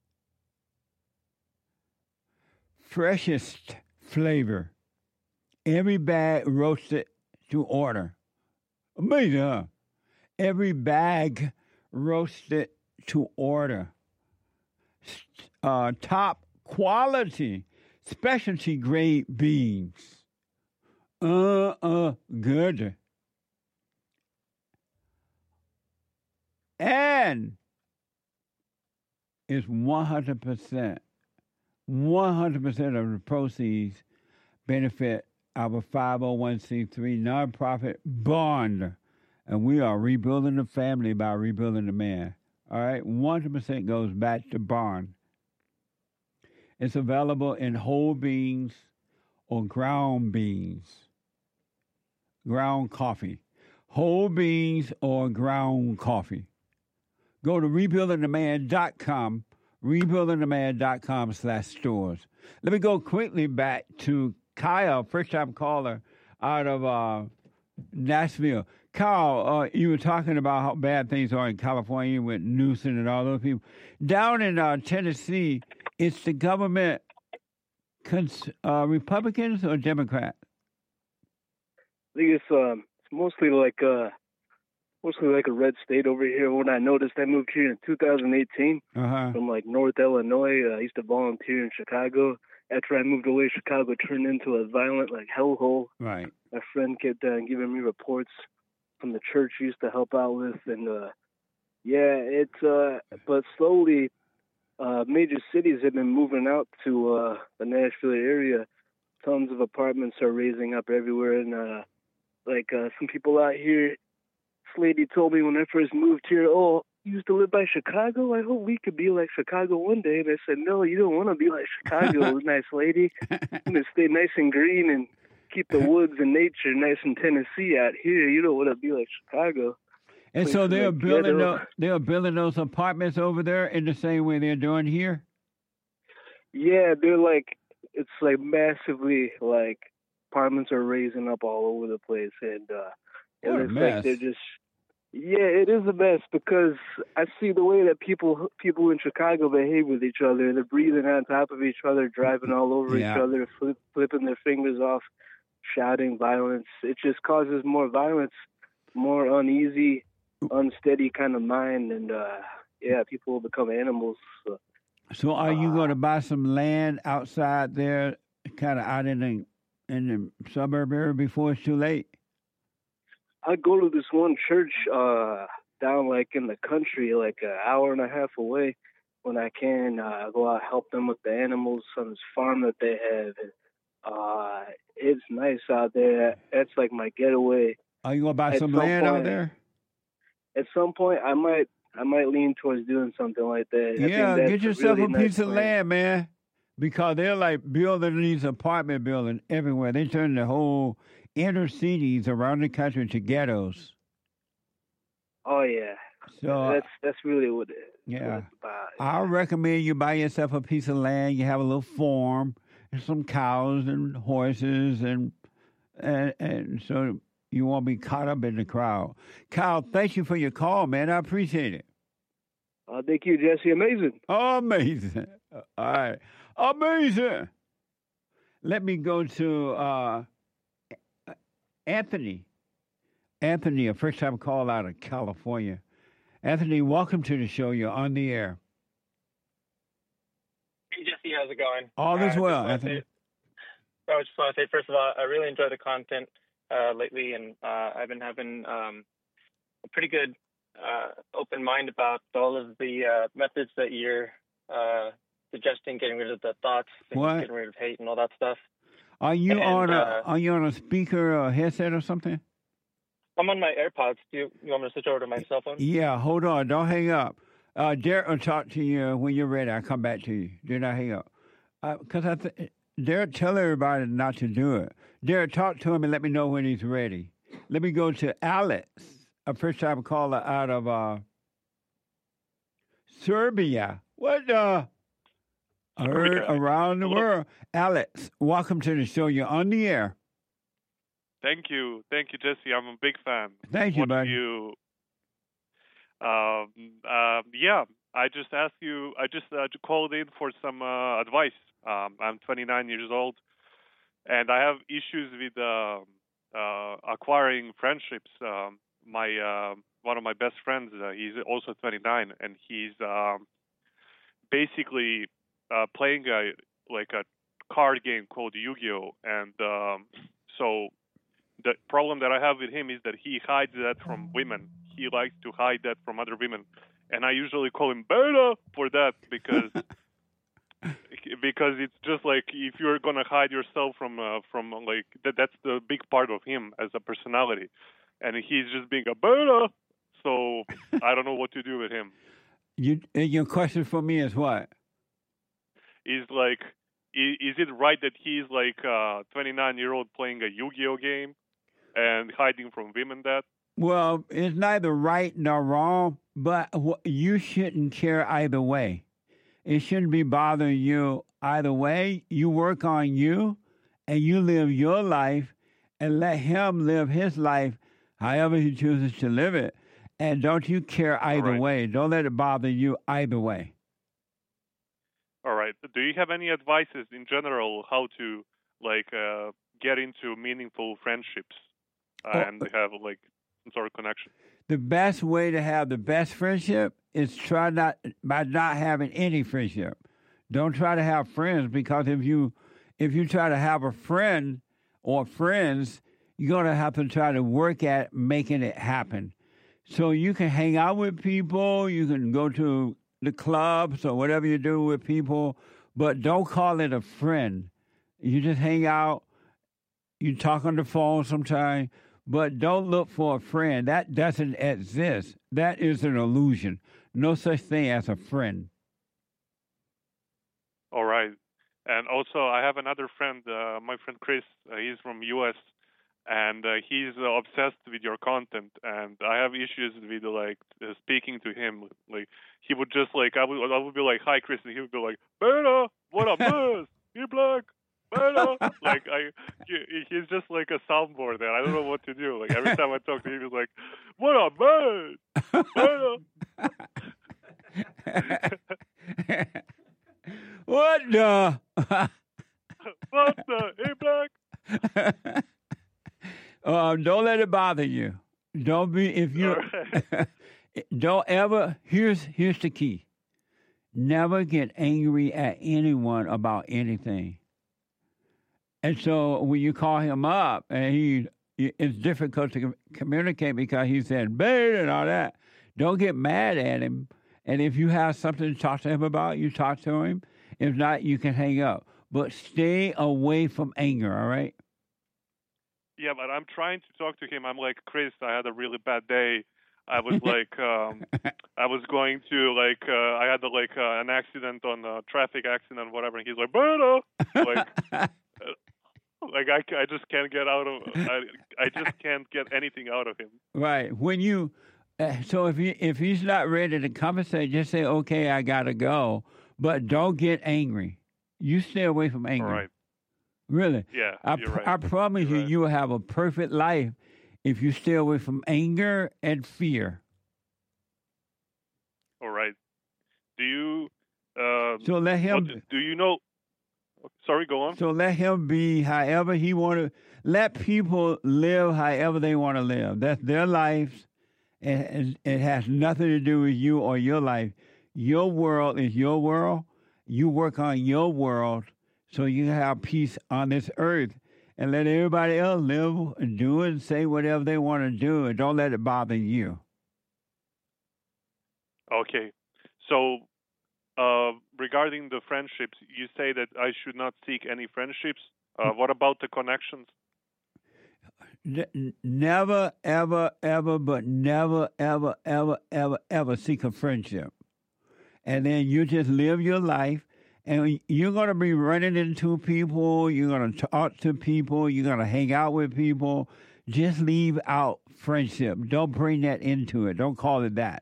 Speaker 2: Freshest flavor. Every bag roasted to order. Amazing, huh? Every bag roasted to order. Top quality specialty grade beans. Good. And it's 100% of the proceeds benefit our 501c3 nonprofit Bond. And we are rebuilding the family by rebuilding the man. All right, 100% goes back to Bond. It's available in whole beans or ground beans. Ground coffee. Whole beans or ground coffee. Go to rebuildingtheman.com, rebuildingtheman.com/stores. Let me go quickly back to Kyle, first-time caller out of Nashville. Kyle, you were talking about how bad things are in California with Newsom and all those people. Down in Tennessee, it's the government Republicans or Democrats?
Speaker 4: I think it's mostly like a red state over here. When I noticed, I moved here in 2018 from like North Illinois. I used to volunteer in Chicago. After I moved away, Chicago turned into a violent like hellhole.
Speaker 2: Right.
Speaker 4: My friend kept giving me reports from the church he used to help out with, and but slowly major cities have been moving out to the Nashville area. Tons of apartments are raising up everywhere, and some people out here This lady told me when I first moved here, oh, you used to live by Chicago? I hope we could be like Chicago one day. And I said, no, you don't want to be like Chicago, nice lady. You want to stay nice and green and keep the woods and nature nice in Tennessee out here. You don't want to be like Chicago.
Speaker 2: And so they're building those apartments over there in the same way they're doing here?
Speaker 4: Yeah, they're like, it's like massively, like, apartments are raising up all over the place. And it looks like they're just, yeah, it is a mess because I see the way that people in Chicago behave with each other. They're breathing on top of each other, driving all over each other, flipping their fingers off, shouting violence. It just causes more violence, more uneasy, unsteady kind of mind. And, people will become animals.
Speaker 2: So are you going to buy some land outside there, kind of out in the suburb area before it's too late?
Speaker 4: I go to this one church down like in the country, like an hour and a half away. When I can, I go out help them with the animals on this farm that they have. And, it's nice out there. That's like my getaway.
Speaker 2: Are you going to buy some land out there?
Speaker 4: At some point, I might lean towards doing something like that.
Speaker 2: Yeah, get yourself a piece of land, man. Because they're like building these apartment buildings everywhere. They turn the whole inner cities around the country to ghettos.
Speaker 4: Oh yeah. So that's really what it is.
Speaker 2: Yeah. I recommend you buy yourself a piece of land. You have a little farm and some cows and horses and so you won't be caught up in the crowd. Kyle, thank you for your call, man. I appreciate it.
Speaker 4: Thank you, Jesse. Amazing.
Speaker 2: Amazing. All right. Amazing. Let me go to Anthony. Anthony, a first-time call out of California. Anthony, welcome to the show. You're on the air.
Speaker 5: Hey, Jesse. How's it going?
Speaker 2: All is well, Anthony.
Speaker 5: I just want to say, first of all, I really enjoy the content lately, and I've been having a pretty good open mind about all of the methods that you're suggesting, getting rid of the thoughts, getting rid of hate, and all that stuff.
Speaker 2: Are you on a speaker or a headset or something?
Speaker 5: I'm on my AirPods. Do you want me to switch over to my cell phone?
Speaker 2: Yeah, hold on. Don't hang up. Derek will talk to you when you're ready. I'll come back to you. Do not hang up. Because Derek, tell everybody not to do it. Derek, talk to him and let me know when he's ready. Let me go to Alex, a first-time caller out of Serbia. What the? Around the world. Alex, welcome to the show. You're on the air.
Speaker 17: Thank you, Jesse. I'm a big fan.
Speaker 2: Thank you, buddy.
Speaker 17: I just asked you. I just called in for some advice. I'm 29 years old, and I have issues with acquiring friendships. One of my best friends, he's also 29, and he's basically playing a card game called Yu-Gi-Oh! And so the problem that I have with him is that he hides that from women. He likes to hide that from other women, and I usually call him beta for that because it's just like if you're gonna hide yourself from like that's the big part of him as a personality, and he's just being a beta. So I don't know what to do with him.
Speaker 2: Your question for me is what?
Speaker 17: Is it right that he's like a 29-year-old playing a Yu-Gi-Oh game and hiding from women that?
Speaker 2: Well, it's neither right nor wrong, but you shouldn't care either way. It shouldn't be bothering you either way. You work on you, and you live your life, and let him live his life however he chooses to live it. And don't you care either way. Don't let it bother you either way.
Speaker 17: All right. Do you have any advices in general how to get into meaningful friendships and have some sort of connection?
Speaker 2: The best way to have the best friendship is by not having any friendship. Don't try to have friends, because if you try to have a friend or friends, you're gonna have to try to work at making it happen. So you can hang out with people, you can go to the clubs or whatever you do with people, but don't call it a friend. You just hang out, you talk on the phone sometimes, But don't look for a friend. That doesn't exist. That is an illusion. No such thing as a friend.
Speaker 17: All right. And also, I have another friend, my friend Chris. He's from U.S. and he's obsessed with your content. And I have issues with like speaking to him. Like he would just like I would be like, "Hi, Chris," and he would be like, "Beta, what up, man? You black." Like he's just like a soundboard there. I don't know what to do. Like every time I talk to him, he's like, "What up, man?"
Speaker 2: What the?
Speaker 17: What the? Hey, black.
Speaker 2: Don't let it bother you. Don't be if you don't ever. Here's the key. Never get angry at anyone about anything. And so when you call him up, and it's difficult to communicate because he said beta and all that. Don't get mad at him. And if you have something to talk to him about, you talk to him. If not, you can hang up. But stay away from anger, all right?
Speaker 17: Yeah, but I'm trying to talk to him. I'm like, Chris, I had a really bad day. I was like, I was going to like, I had like an accident on a traffic accident, whatever. And he's like, beta. Like I just can't get out of. I just can't get anything out of him.
Speaker 2: Right. When you, so if he's not ready to compensate, just say, okay, I gotta go, but don't get angry. You stay away from anger.
Speaker 17: All right.
Speaker 2: Really?
Speaker 17: Yeah. You're right.
Speaker 2: I promise you will have a perfect life if you stay away from anger and fear.
Speaker 17: All right. Do you?
Speaker 2: So let him.
Speaker 17: Do you know? Sorry, go on.
Speaker 2: So let him be however he want to. Let people live however they want to live. That's their lives. And it has nothing to do with you or your life. Your world is your world. You work on your world so you can have peace on this earth. And let everybody else live and do and say whatever they want to do. And don't let it bother you.
Speaker 17: Okay. So, regarding the friendships, you say that I should not seek any friendships. What about the connections?
Speaker 2: Never, ever, ever, but never, ever, ever, ever, ever seek a friendship. And then you just live your life, and you're going to be running into people, you're going to talk to people, you're going to hang out with people. Just leave out friendship. Don't bring that into it. Don't call it that.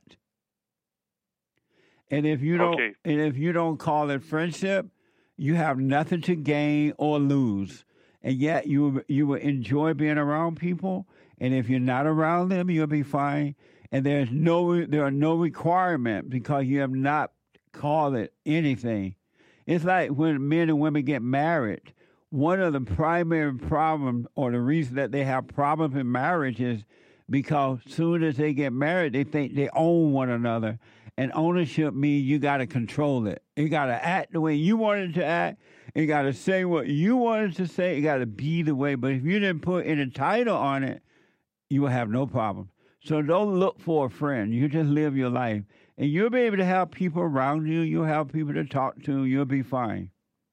Speaker 2: And if you don't, and if you don't call it friendship, you have nothing to gain or lose. And yet you will enjoy being around people. And if you're not around them, you'll be fine. And there are no requirements because you have not called it anything. It's like when men and women get married. One of the primary problems or the reason that they have problems in marriage is because soon as they get married, they think they own one another. And ownership means you got to control it. You got to act the way you wanted to act. You got to say what you wanted to say. You got to be the way. But if you didn't put any title on it, you will have no problem. So don't look for a friend. You just live your life. And you'll be able to have people around you. You'll have people to talk to. You'll be fine.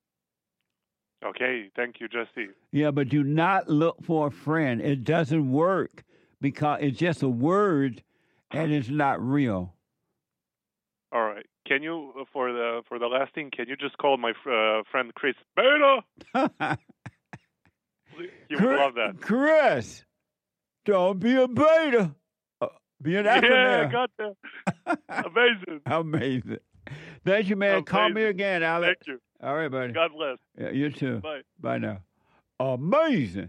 Speaker 17: Okay. Thank you, Jesse.
Speaker 2: Yeah, but do not look for a friend. It doesn't work because it's just a word and it's not real.
Speaker 17: All right. Can you, for the last thing, can you just call my friend Chris Beta? You would love that.
Speaker 2: Chris, don't be a beta. Be an acronym.
Speaker 17: Yeah, I got that. Amazing.
Speaker 2: Amazing. Thank you, man.
Speaker 17: Amazing.
Speaker 2: Call me again, Alex.
Speaker 17: Thank you.
Speaker 2: All right, buddy.
Speaker 17: God bless.
Speaker 2: Yeah, you too.
Speaker 17: Bye.
Speaker 2: Bye now. Amazing.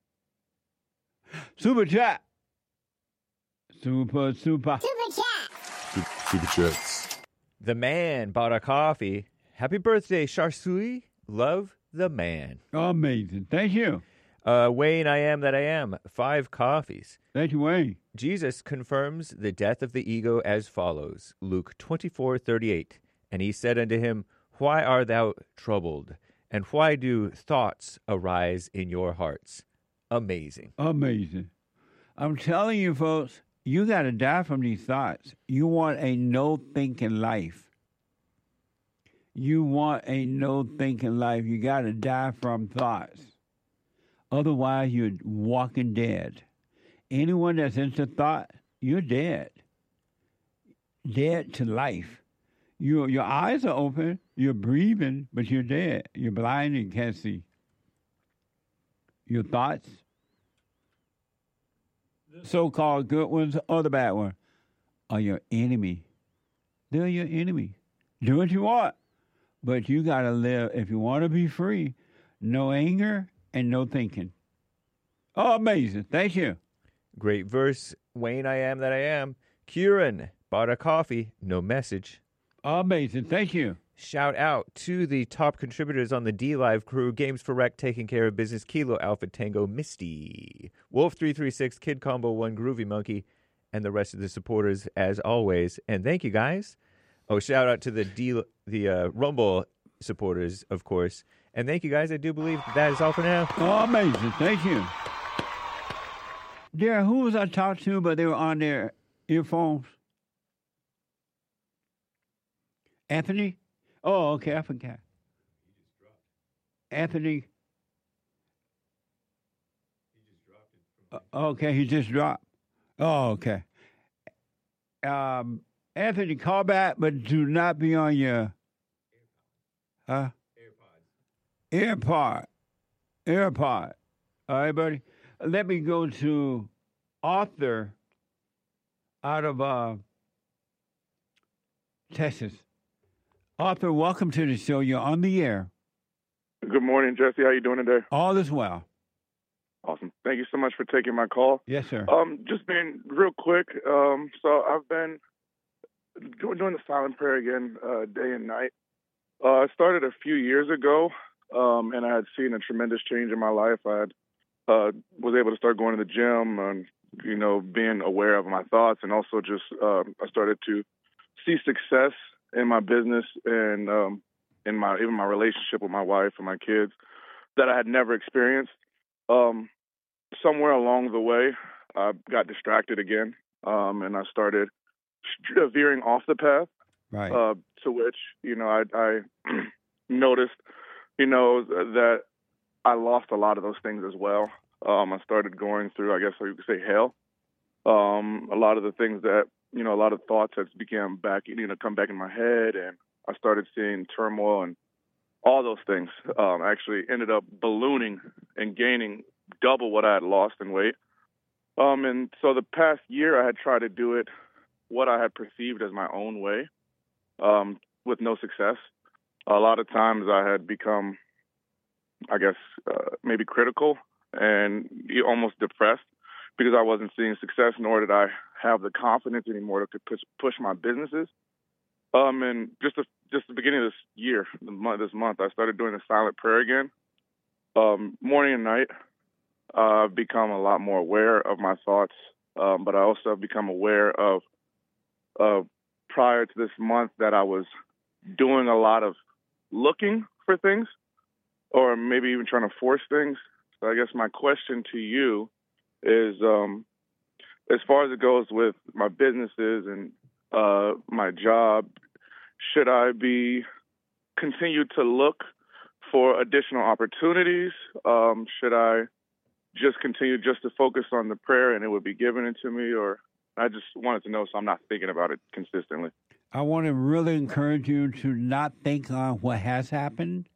Speaker 2: Super chat. Super.
Speaker 11: Super chats.
Speaker 8: The man bought a coffee. Happy birthday, Charsui. Love the man.
Speaker 2: Amazing. Thank you.
Speaker 8: Wayne, I am that I am. 5 coffees.
Speaker 2: Thank you, Wayne.
Speaker 8: Jesus confirms the death of the ego as follows. Luke 24:38. And he said unto him, Why art thou troubled? And why do thoughts arise in your hearts? Amazing.
Speaker 2: Amazing. I'm telling you, folks, you got to die from these thoughts. You want a no-thinking life. You want a no-thinking life. You got to die from thoughts. Otherwise, you're walking dead. Anyone that's into thought, you're dead. Dead to life. Your eyes are open, you're breathing, but you're dead. You're blind and you can't see. Your thoughts, the so-called good ones or the bad ones, are your enemy. They're your enemy. Do what you want, but you got to live. If you want to be free, no anger and no thinking. Oh, amazing. Thank you.
Speaker 8: Great verse. Wayne, I am that I am. Kieran, bought a coffee, no message.
Speaker 2: Amazing. Thank you.
Speaker 8: Shout out to the top contributors on the D-Live crew. Games for Rec, taking care of business. Kilo, Alpha, Tango, Misty. Wolf336, Kid Combo 1, Groovy Monkey, and the rest of the supporters as always. And thank you, guys. Oh, shout out to the Rumble supporters, of course. And thank you, guys. I do believe that is all for now.
Speaker 2: Oh, amazing. Thank you. Dear, who was I talking to, but they were on their earphones? Anthony? Oh, okay, I forgot. Anthony? Okay, he just dropped. Oh, okay. Anthony, call back, but do not be on your... AirPod. All right, buddy. Let me go to Arthur out of Texas. Arthur, welcome to the show. You're on the air.
Speaker 3: Good morning, Jesse. How you doing today?
Speaker 2: All is well.
Speaker 3: Awesome. Thank you so much for taking my call.
Speaker 2: Yes, sir.
Speaker 3: Just being real quick. So I've been doing the silent prayer again, day and night. I started a few years ago, and I had seen a tremendous change in my life. I had was able to start going to the gym and being aware of my thoughts, and also just I started to see success in my business and in my relationship with my wife and my kids that I had never experienced. Somewhere along the way, I got distracted again, and I started veering off the path.
Speaker 2: Right.
Speaker 3: To which I noticed that I lost a lot of those things as well. I started going through, I guess you could say, hell. A lot of the things that a lot of thoughts that began come back in my head, and I started seeing turmoil and all those things. Actually ended up ballooning and gaining double what I had lost in weight. And so the past year I had tried to do it what I had perceived as my own way, with no success. A lot of times I had become, I guess, maybe critical and almost depressed because I wasn't seeing success, nor did I have the confidence anymore to push my businesses. And just the beginning of this year, this month, I started doing the silent prayer again, morning and night. I've become a lot more aware of my thoughts, but I also have become aware of prior to this month that I was doing a lot of looking for things, or maybe even trying to force things. So I guess my question to you is, as far as it goes with my businesses and my job, should I continue to look for additional opportunities? Should I just continue just to focus on the prayer and it would be given into me? Or I just wanted to know so I'm not thinking about it consistently.
Speaker 2: I want to really encourage you to not think on what has happened,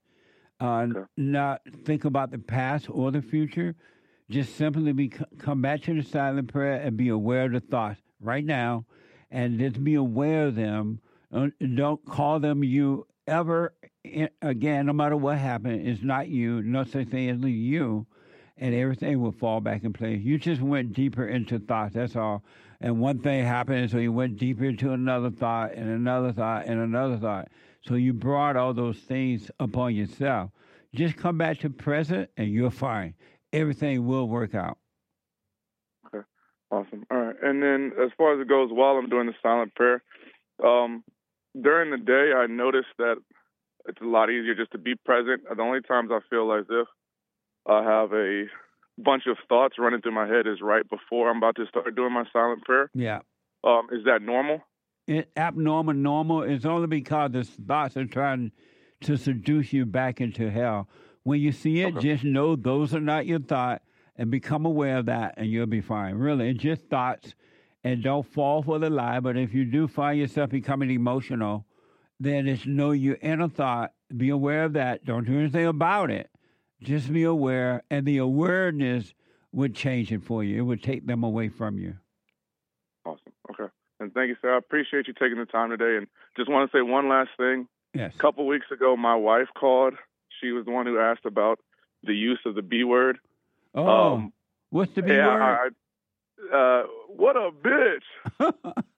Speaker 2: not think about the past or the future. Just simply come back to the silent prayer and be aware of the thoughts right now, and just be aware of them. Don't call them you ever again, no matter what happened. It's not you, no such thing as you, and everything will fall back in place. You just went deeper into thoughts, that's all. And one thing happened, so you went deeper into another thought and another thought and another thought. So you brought all those things upon yourself. Just come back to present and you're fine. Everything will work out.
Speaker 3: Okay, awesome. All right. And then as far as it goes, while I'm doing the silent prayer, during the day, I noticed that it's a lot easier just to be present. The only times I feel as if I have a bunch of thoughts running through my head is right before I'm about to start doing my silent prayer.
Speaker 2: Yeah.
Speaker 3: Is that normal?
Speaker 2: Abnormal, normal. It's only because the thoughts are trying to seduce you back into hell. When you see it, just know those are not your thoughts, and become aware of that, and you'll be fine. Really, it's just thoughts, and don't fall for the lie. But if you do find yourself becoming emotional, then it's know your inner thought. Be aware of that. Don't do anything about it. Just be aware, and the awareness would change it for you. It would take them away from you.
Speaker 3: Awesome. Okay. And thank you, sir. I appreciate you taking the time today. And just want to say one last thing.
Speaker 2: Yes.
Speaker 3: A couple weeks ago, my wife called. She was the one who asked about the use of the B word.
Speaker 2: Oh, what's the B word?
Speaker 3: What a bitch.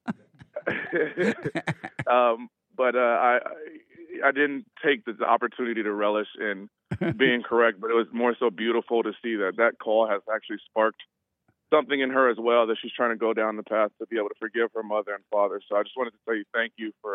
Speaker 3: But I didn't take the opportunity to relish in being correct, but it was more so beautiful to see that call has actually sparked something in her as well, that she's trying to go down the path to be able to forgive her mother and father. So I just wanted to tell you thank you for,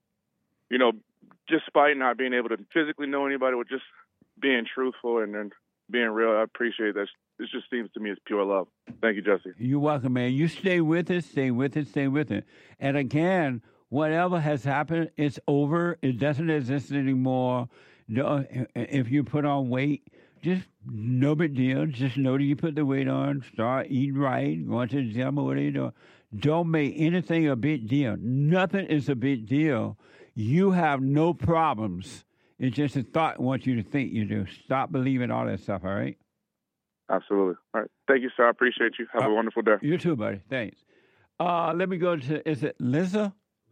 Speaker 3: despite not being able to physically know anybody, with just being truthful and being real. I appreciate that. It just seems to me as pure love. Thank you, Jesse.
Speaker 2: You're welcome, man. You stay with it, stay with it, stay with it. And again, whatever has happened, it's over. It doesn't exist anymore. If you put on weight, just no big deal. Just know that you put the weight on. Start eating right. Going to the gym or whatever you do. Don't make anything a big deal. Nothing is a big deal. You have no problems. It's just a thought wants you to think you do. Stop believing all that stuff, all right?
Speaker 3: Absolutely. All right. Thank you, sir. I appreciate you. Have a wonderful day.
Speaker 2: You too, buddy. Thanks. Let me go to, is it Lizzo?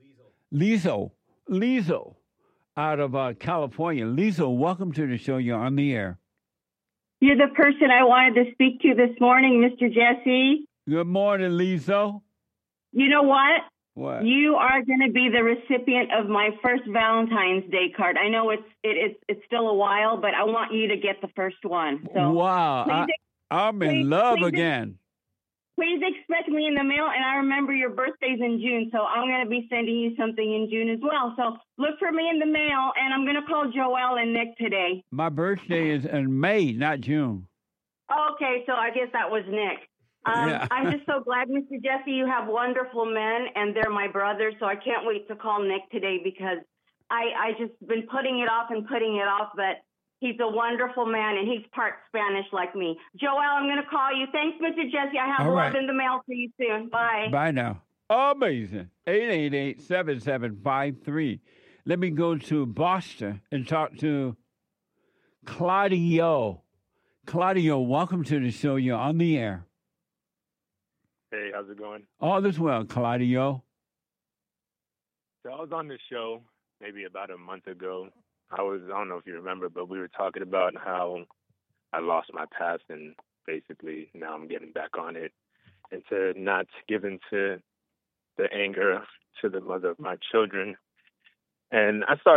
Speaker 2: Lizzo out of California. Lizzo, welcome to the show. You're on the air.
Speaker 7: You're the person I wanted to speak to this morning, Mr. Jesse.
Speaker 2: Good morning, Lizzo.
Speaker 7: You know what?
Speaker 2: What?
Speaker 7: You are going to be the recipient of my first Valentine's Day card. I know it's still a while, but I want you to get the first one. So
Speaker 2: wow. I'm in love again.
Speaker 7: Please expect me in the mail, and I remember your birthday's in June, so I'm going to be sending you something in June as well. So look for me in the mail, and I'm going to call Joelle and Nick today.
Speaker 2: My birthday is in May, not June.
Speaker 7: Okay, so I guess that was Nick.
Speaker 2: Yeah.
Speaker 7: I'm just so glad, Mr. Jesse, you have wonderful men, and they're my brothers, so I can't wait to call Nick today because I just been putting it off, but he's a wonderful man, and he's part Spanish like me. Joelle, I'm going to call you. Thanks, Mr. Jesse. I have love in the mail for you soon. Bye.
Speaker 2: Bye now. Amazing. 888-7753. Let me go to Boston and talk to Claudio. Claudio, welcome to the show. You're on the air.
Speaker 10: Hey, how's it going?
Speaker 2: All is well, Claudio.
Speaker 10: So I was on this show maybe about a month ago. I don't know if you remember, but we were talking about how I lost my past and basically now I'm getting back on it, and to not give in to the anger to the mother of my children. And I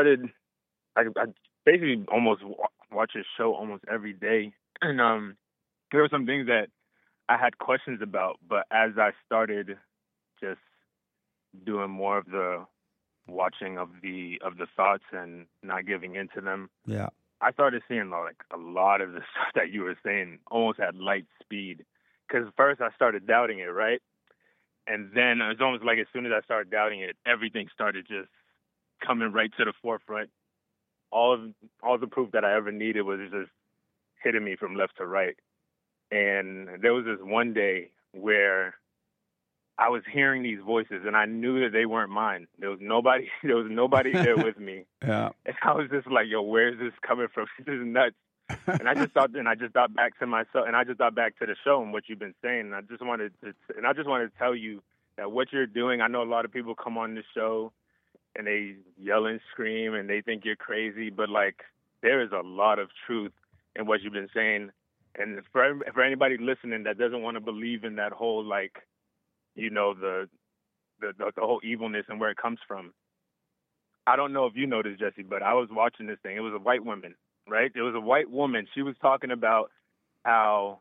Speaker 10: basically almost watch his show almost every day. And there were some things that I had questions about, but as I started just doing more of the watching of the thoughts and not giving into them,
Speaker 2: yeah,
Speaker 10: I started seeing like a lot of the stuff that you were saying almost at light speed. Because first I started doubting it, right? And then it was almost like as soon as I started doubting it, everything started just coming right to the forefront. All the proof that I ever needed was just hitting me from left to right. And there was this one day where I was hearing these voices, and I knew that they weren't mine. There was nobody there with me.
Speaker 2: Yeah.
Speaker 10: And I was just like, yo, where is this coming from? This is nuts. And I just thought back to myself, and I just thought back to the show and what you've been saying. And I just wanted to tell you that what you're doing, I know a lot of people come on this show and they yell and scream and they think you're crazy, but like there is a lot of truth in what you've been saying. And for anybody listening that doesn't want to believe in that whole, like, you know, the whole evilness and where it comes from. I don't know if you know this, Jesse, but I was watching this thing. It was a white woman, right? It was a white woman. She was talking about how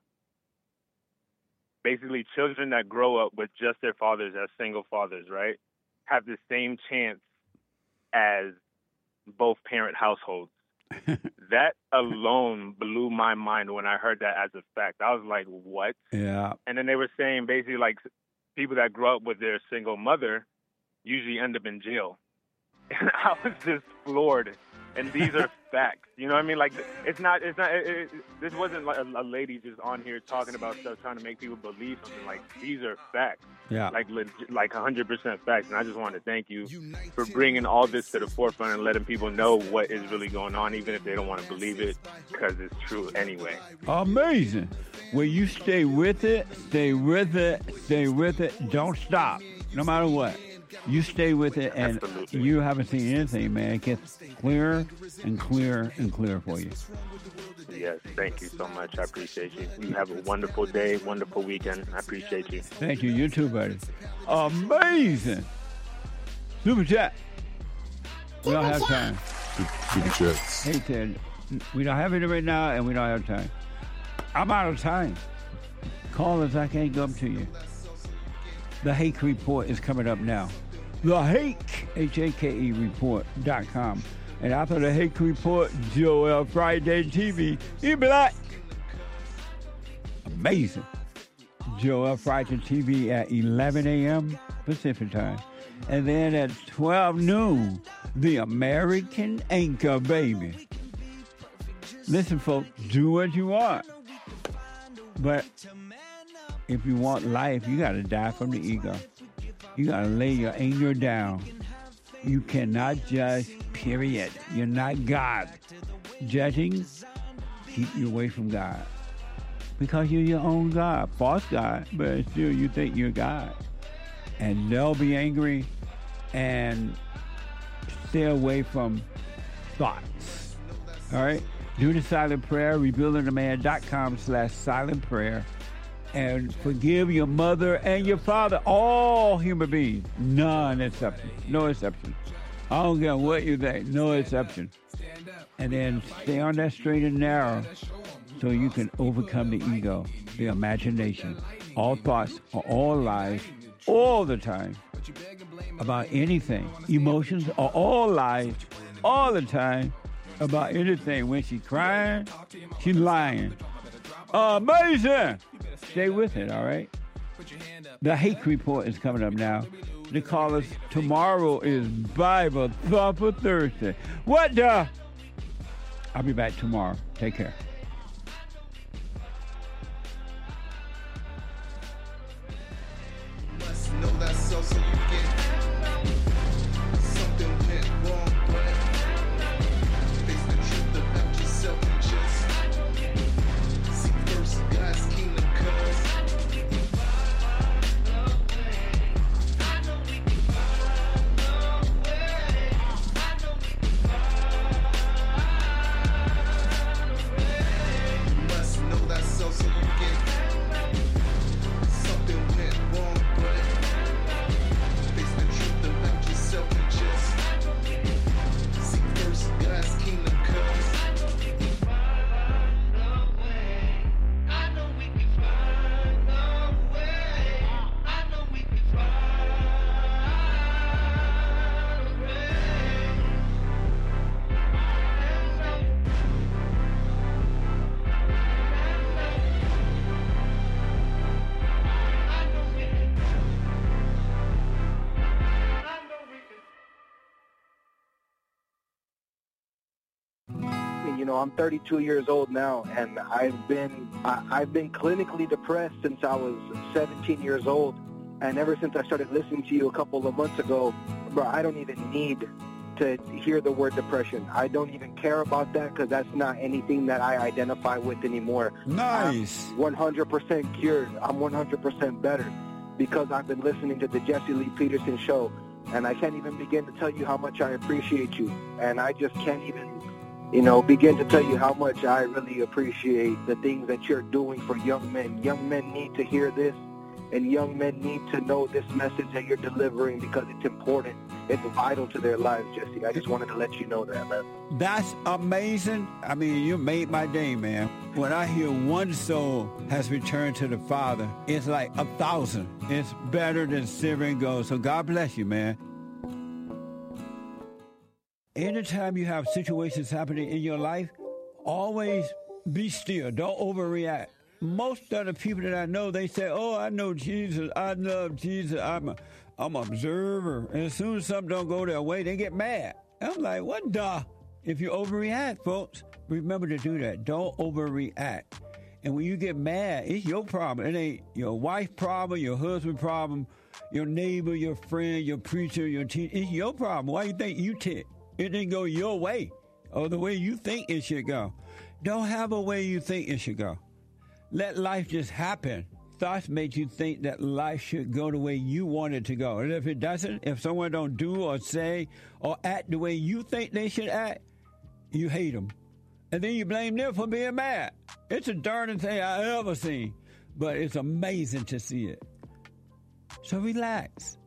Speaker 10: basically children that grow up with just their fathers as single fathers, right, have the same chance as both parent households. That alone blew my mind when I heard that as a fact. I was like, what?
Speaker 2: Yeah.
Speaker 10: And then they were saying basically like people that grow up with their single mother usually end up in jail. And I was just floored. And these are facts. You know what I mean? Like, this wasn't like a lady just on here talking about stuff, trying to make people believe something. Like, these are facts.
Speaker 2: Yeah.
Speaker 10: Like 100% facts. And I just want to thank you for bringing all this to the forefront and letting people know what is really going on, even if they don't want to believe it, because it's true anyway.
Speaker 2: Amazing. Well, you stay with it, stay with it, stay with it. Don't stop, no matter what. You stay with it, and
Speaker 10: Absolutely.
Speaker 2: You haven't seen anything, man. It gets clearer and clearer and clearer for you.
Speaker 10: Yes, thank you so much. I appreciate you. You have a wonderful day, wonderful weekend. I appreciate you.
Speaker 2: Thank you. You too, buddy. Amazing. Super chat. We don't have time.
Speaker 11: Super chats.
Speaker 2: Hey, Ted. We don't have it right now, and we don't have time. I'm out of time. Callers, I can't go up to you. The Hake Report is coming up now. The Hake, H-A-K-E report.com. And after the Hake Report, Joel Friday TV, he black. Amazing. Joel Friday TV at 11 a.m. Pacific time. And then at 12 noon, the American Anchor, baby. Listen, folks, do what you want. But if you want life, you got to die from the ego. You got to lay your anger down. You cannot judge, period. You're not God. Judging, keep you away from God. Because you're your own God. False God, but still you think you're God. And they'll be angry and stay away from thoughts. All right? Do the silent prayer, rebuildingtheman.com/silent prayer. And forgive your mother and your father, all human beings. None exception. No exception. I don't care what you think. No exception. And then stay on that straight and narrow so you can overcome the ego, the imagination. All thoughts are all lies all the time about anything. Emotions are all lies all the time about anything. When she's crying, she's lying. Amazing! Stay with it, all right? The Hake Report is coming up now. The callers tomorrow is Bible Thumper Thursday. What the? I'll be back tomorrow. Take care.
Speaker 6: You know, I'm 32 years old now, and I've been clinically depressed since I was 17 years old. And ever since I started listening to you a couple of months ago, bro, I don't even need to hear the word depression. I don't even care about that because that's not anything that I identify with anymore.
Speaker 2: Nice.
Speaker 6: I'm 100% cured. I'm 100% better because I've been listening to the Jesse Lee Peterson show, and I can't even begin to tell you how much I appreciate you. And I just can't even, begin to tell you how much I really appreciate the things that you're doing for young men. Young men need to hear this, and young men need to know this message that you're delivering because it's important. It's vital to their lives, Jesse. I just wanted to let you know that, man.
Speaker 2: That's amazing. I mean, you made my day, man. When I hear one soul has returned to the Father, it's like 1,000. It's better than silver and gold. So God bless you, man. Anytime you have situations happening in your life, always be still. Don't overreact. Most of the people that I know, they say, oh, I know Jesus. I love Jesus. I'm an observer. And as soon as something don't go their way, they get mad. I'm like, what the? If you overreact, folks, remember to do that. Don't overreact. And when you get mad, it's your problem. It ain't your wife's problem, your husband's problem, your neighbor, your friend, your preacher, your teacher. It's your problem. Why you think you tick? It didn't go your way or the way you think it should go. Don't have a way you think it should go. Let life just happen. Thoughts make you think that life should go the way you want it to go. And if it doesn't, if someone don't do or say or act the way you think they should act, you hate them. And then you blame them for being mad. It's the darndest thing I ever seen. But it's amazing to see it. So relax.